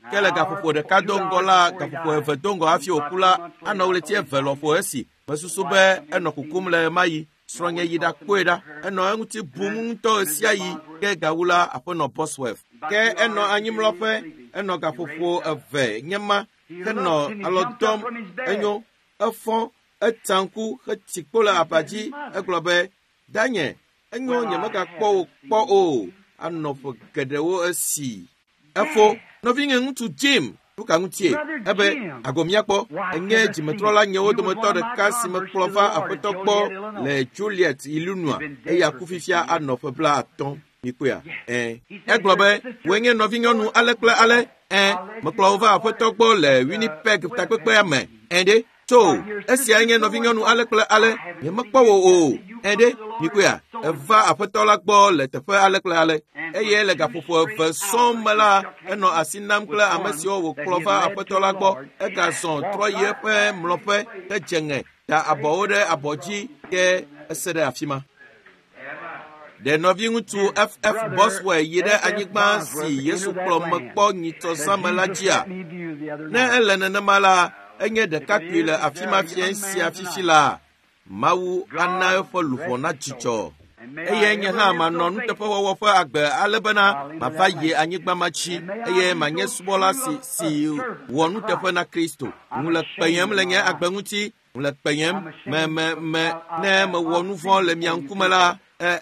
ke le gaƒoƒo ɖeka do ŋgɔ la gaƒoƒo eve do ŋgɔ hafi wòku la anɔ le tie eve lɔƒo esi mesusu be enɔ kukum le ma yi srɔ̃nye yi ɖakpɔe ɖa enɔ eŋuti bum ŋutɔ esia yi ke gawu la aƒenɔ Bosworth ke enɔ anyimlɔƒe enɔ gaƒoƒo eve nye ma henɔ alɔ dɔm enyo efɔ etanku hetikpo le aba dzi egblɔ be danye enyo nyemegakpɔ wò kpɔ o anɔ ƒe geɖewo esi efo nɔvinye ŋutsu Jim nuka ŋutie ebe agomiakpɔ enye dzimetrɔla nyewo dometɔ ɖeka si mekplɔ va aƒetɔ gbɔ le Juliet Illinois eya ku fifia anɔ ƒe bla atɔ̃ mikpoa eh egblɔ be woe nye nɔvinyɔnu ale kple ale eh mekplɔ wo va aƒetɔ gbɔ le Winnipeg takpekpea me ɛɖe tso esia nye nɔvinyɔnu ale kple ale nyemekpɔ wo o ɛɖe mikpoa eva aƒetɔ la gbɔ le teƒe ale kple ale eye le gaƒoƒo eve sɔm me la enɔ asi nam kple ame siwo wòkplɔ va aƒetɔ la gbɔ egazɔ trɔ yi eƒe mlɔƒe hedze ŋe da abɔwo ɖe abɔ dzi ke ese ɖe afi ma. ɖe nɔvi ŋutsu F F Bosworth yi ɖe anyigba si Yesu kplɔ mekpɔ nyitɔzame la dzia ne ele nenema la enye ɖekakpui le afi ma fie sia fifi la Mawu ana eƒe luʋɔ na dzidzɔ eye nye hã manɔ nuteƒewɔwɔ ƒe agbe ale bena mava yi anyigba ma dzi eye manye subɔla si si wɔ nuteƒe na Kristo ŋule kpeyem le nye agbe ŋuti ŋule kpeyem me me me ne mewɔ nu vɔ̃ le mia ŋkume la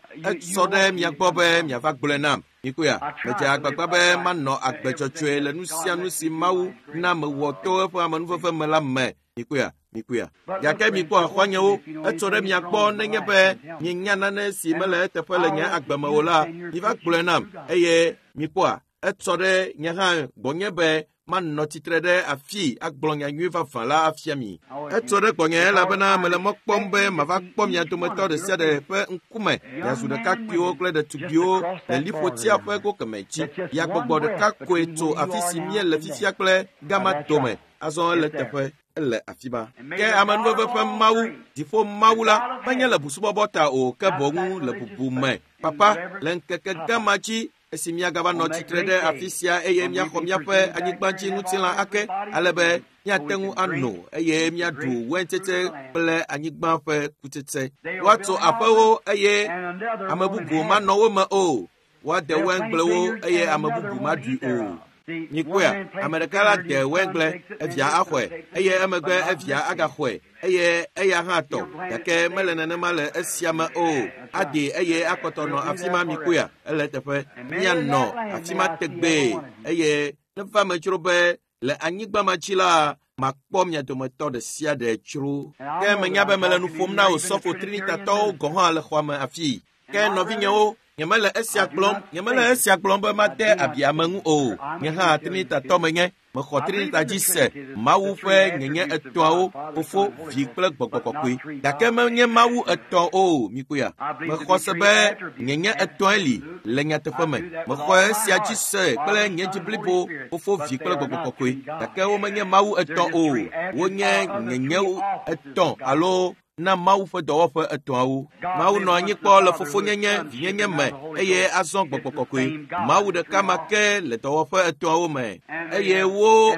esɔ ɖe mia gbɔ be miava gblɔe nam mikoya medze agbagba be manɔ agbe dzɔdzɔe le nu sia nu si Mawu na mewɔ to eƒe amenuveve me la me mikoya mikoya gake mikpɔ xɔnyewo etsɔ ɖe mia gbɔ nenye be mienya nane si mele eteƒe le nye agbe me o la miva gblɔe nam eye mikpɔa etsɔ ɖe nye hã gbɔnye be manɔ tsitre ɖe afi agblɔ nyanyui vavã la afia mi etsɔ ɖe gbɔnye elabena mele mɔ kpɔm be mava kpɔ mia dometɔ ɖe sia ɖe ƒe ŋkume miazu ɖekakpuiwo kple ɖetugbiwo le liƒotia ƒe go kemɛ dzi ya gbɔgbɔ ɖeka koe tso afi si mie le fifia kple gama dome azɔ ele teƒe ele afi ma ke amenuveve ƒe Mawu dziƒo Mawu la menye le busubɔbɔ ta o ke boŋu le bubu me papa le ŋkeke gama dzi esi miagava nɔ tsitre ɖe afi sia eye miaxɔ miaƒe anyigbadzi ŋutilã ake ale be miate ŋu ano eye miaɖu wɛntete kple anyigba ƒe kutsetse woatso aƒewo eye ame bubu manɔ wo me o woade wɛngblẽwo eye ame bubu maɖui o mikpoa ame ɖeka la de wɛngblẽ evia axɔe eye emegbe evia agaxɔe eye eya hã tɔ gake mele nenema le esia me o aɖi eye akpɔtɔ nɔ afi ma mikpoa ele teƒe mianɔ afi ma tegbee eye neva me dzro be le anyigba ma dzi la makpɔ mia dometɔ ɖe sia ɖe dzro ke menya be mele nu ƒom na wo sɔfo trinitatɔwo gɔ̃ hã le xɔa me afii ke nɔvinyewo nyemele esia gblɔm nyemele esia gblɔm be made abi ame ŋu o nye hã trinitatɔ menye mexɔ trinita dzi se Mawu ƒe nyenye etɔ̃awo fofo vi kple gbɔgbɔ kɔkɔe gake menye Mawu etɔ̃ o mikpoa mexɔ se be nyenye etɔ̃e li le nyateƒe me mexɔ esia dzi se kple nye dzi blibo fofo vi kple gbɔgbɔ kɔkɔe gake womenye Mawu etɔ̃ o wonye nyenye etɔ̃ alo na Mawu ƒe dɔwɔƒe etɔ̃awo Mawu nɔ anyi kpɔ le fofonyenye vinyenye me eye azɔ gbɔgbɔ kɔkɔe Mawu ɖeka ma ke le dɔwɔƒe etɔ̃awo me eye wo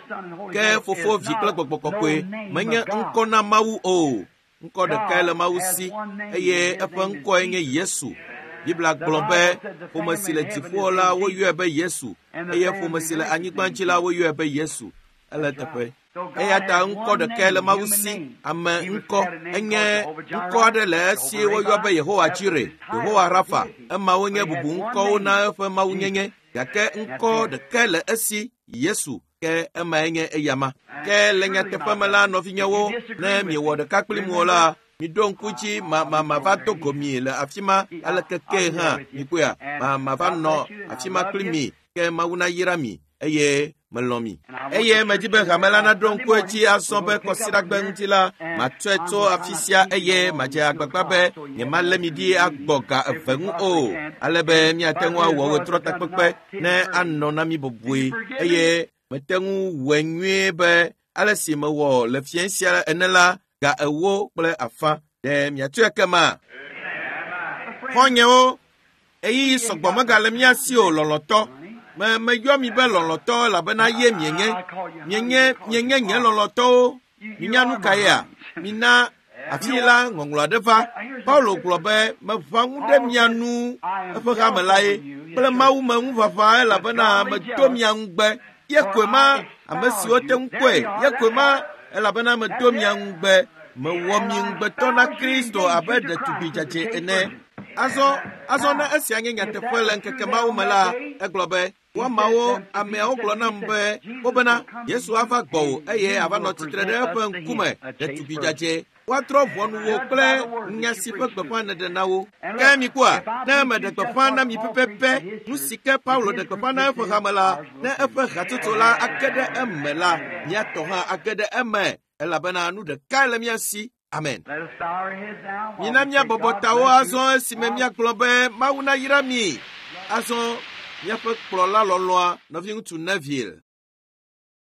ke fofo vi kple gbɔgbɔ kɔkɔe menye ŋkɔ na Mawu o ŋkɔ ɖekae le Mawu si eye eƒe ŋkɔe nye Yesu Biblia gblɔ be ƒome si le dziƒo la woyɔe be Yesu eye ƒome si le anyigba dzi la woyɔe be Yesu ele teƒe eya ta ŋkɔ ɖekae le Mawu si ame ŋkɔ enye ŋkɔ aɖe le esi woyɔ be Yehowa Jire Yehowa Rafa emawo nye bubu ŋkɔwo na eƒe Mawu nyenye gake ŋkɔ ɖekae le esi Yesu ke emae nye eyama ke le nyateƒe me la nɔvinyewo ne miewɔ ɖeka kpli mu o la miɖo ŋku dzi ma ma mava do gomi le afi ma aleke ke hã mikpoa ma mava nɔ afi ma kpli mi ke Mawu nayra mi eye melɔ̃ mi eye medi be hame la naɖo ŋku edzi azɔ be kɔsiɖagbe ŋuti la matsɔe tso afi sia eye madze agbagba be nyemalé mi ɖi agbɔ ga eve ŋu o ale be miate ŋu awɔ wetrɔ takpekpe ne anɔ na mi bɔbɔe eye mete ŋu wɔe nyuie be ale si mewɔ le fia sia ene la ga ewo kple afã ɖe miatɔe kema xɔnyewo eyi sɔgbɔ megale mia si o lɔlɔtɔ me me yɔ mi be lɔlɔtɔ elabena ye mienye mienye mienye nye lɔlɔtɔwo minya nu ka ya mina afi la ŋɔŋlɔ aɖe va Paulo gblɔ be meʋã ŋu ɖe mia nu eƒe hame la ye kple Mawu me ŋuʋaʋã elabena medo mia ŋugbe ye koe ma ame siwo te ŋu kpɔe ye koe ma elabena medo mia ŋugbe mewɔ mi ŋugbetɔ na Kristo abe ɖetugbi dzadze ene. Azɔ azɔ ne esia nye nyateƒe le ŋkeke mawo me la egblɔ be woamawo ameawo gblɔ nam be wobena Yesu ava gbɔwò eye ava nɔ tsitre ɖe eƒe ŋkume ɖetugbi dzadze woatrɔ ʋɔnu wo kple nya si ƒe gbeƒã neɖe na wo. Ke mi kpɔa ne meɖe gbeƒã na mi pɛpɛpɛ nu si ke Paulo ɖe gbeƒã na eƒe hame la ne eƒe hatsotso la age ɖe eme la miatɔ hã age ɖe eme elabena nu ɖeka le mia si. Amen. Mina miabɔbɔ tawo azɔ esime miagblɔ be Mawu nayra mi. Azɔ miaƒe kplɔla lɔlɔa nɔvi ŋutsu Neville.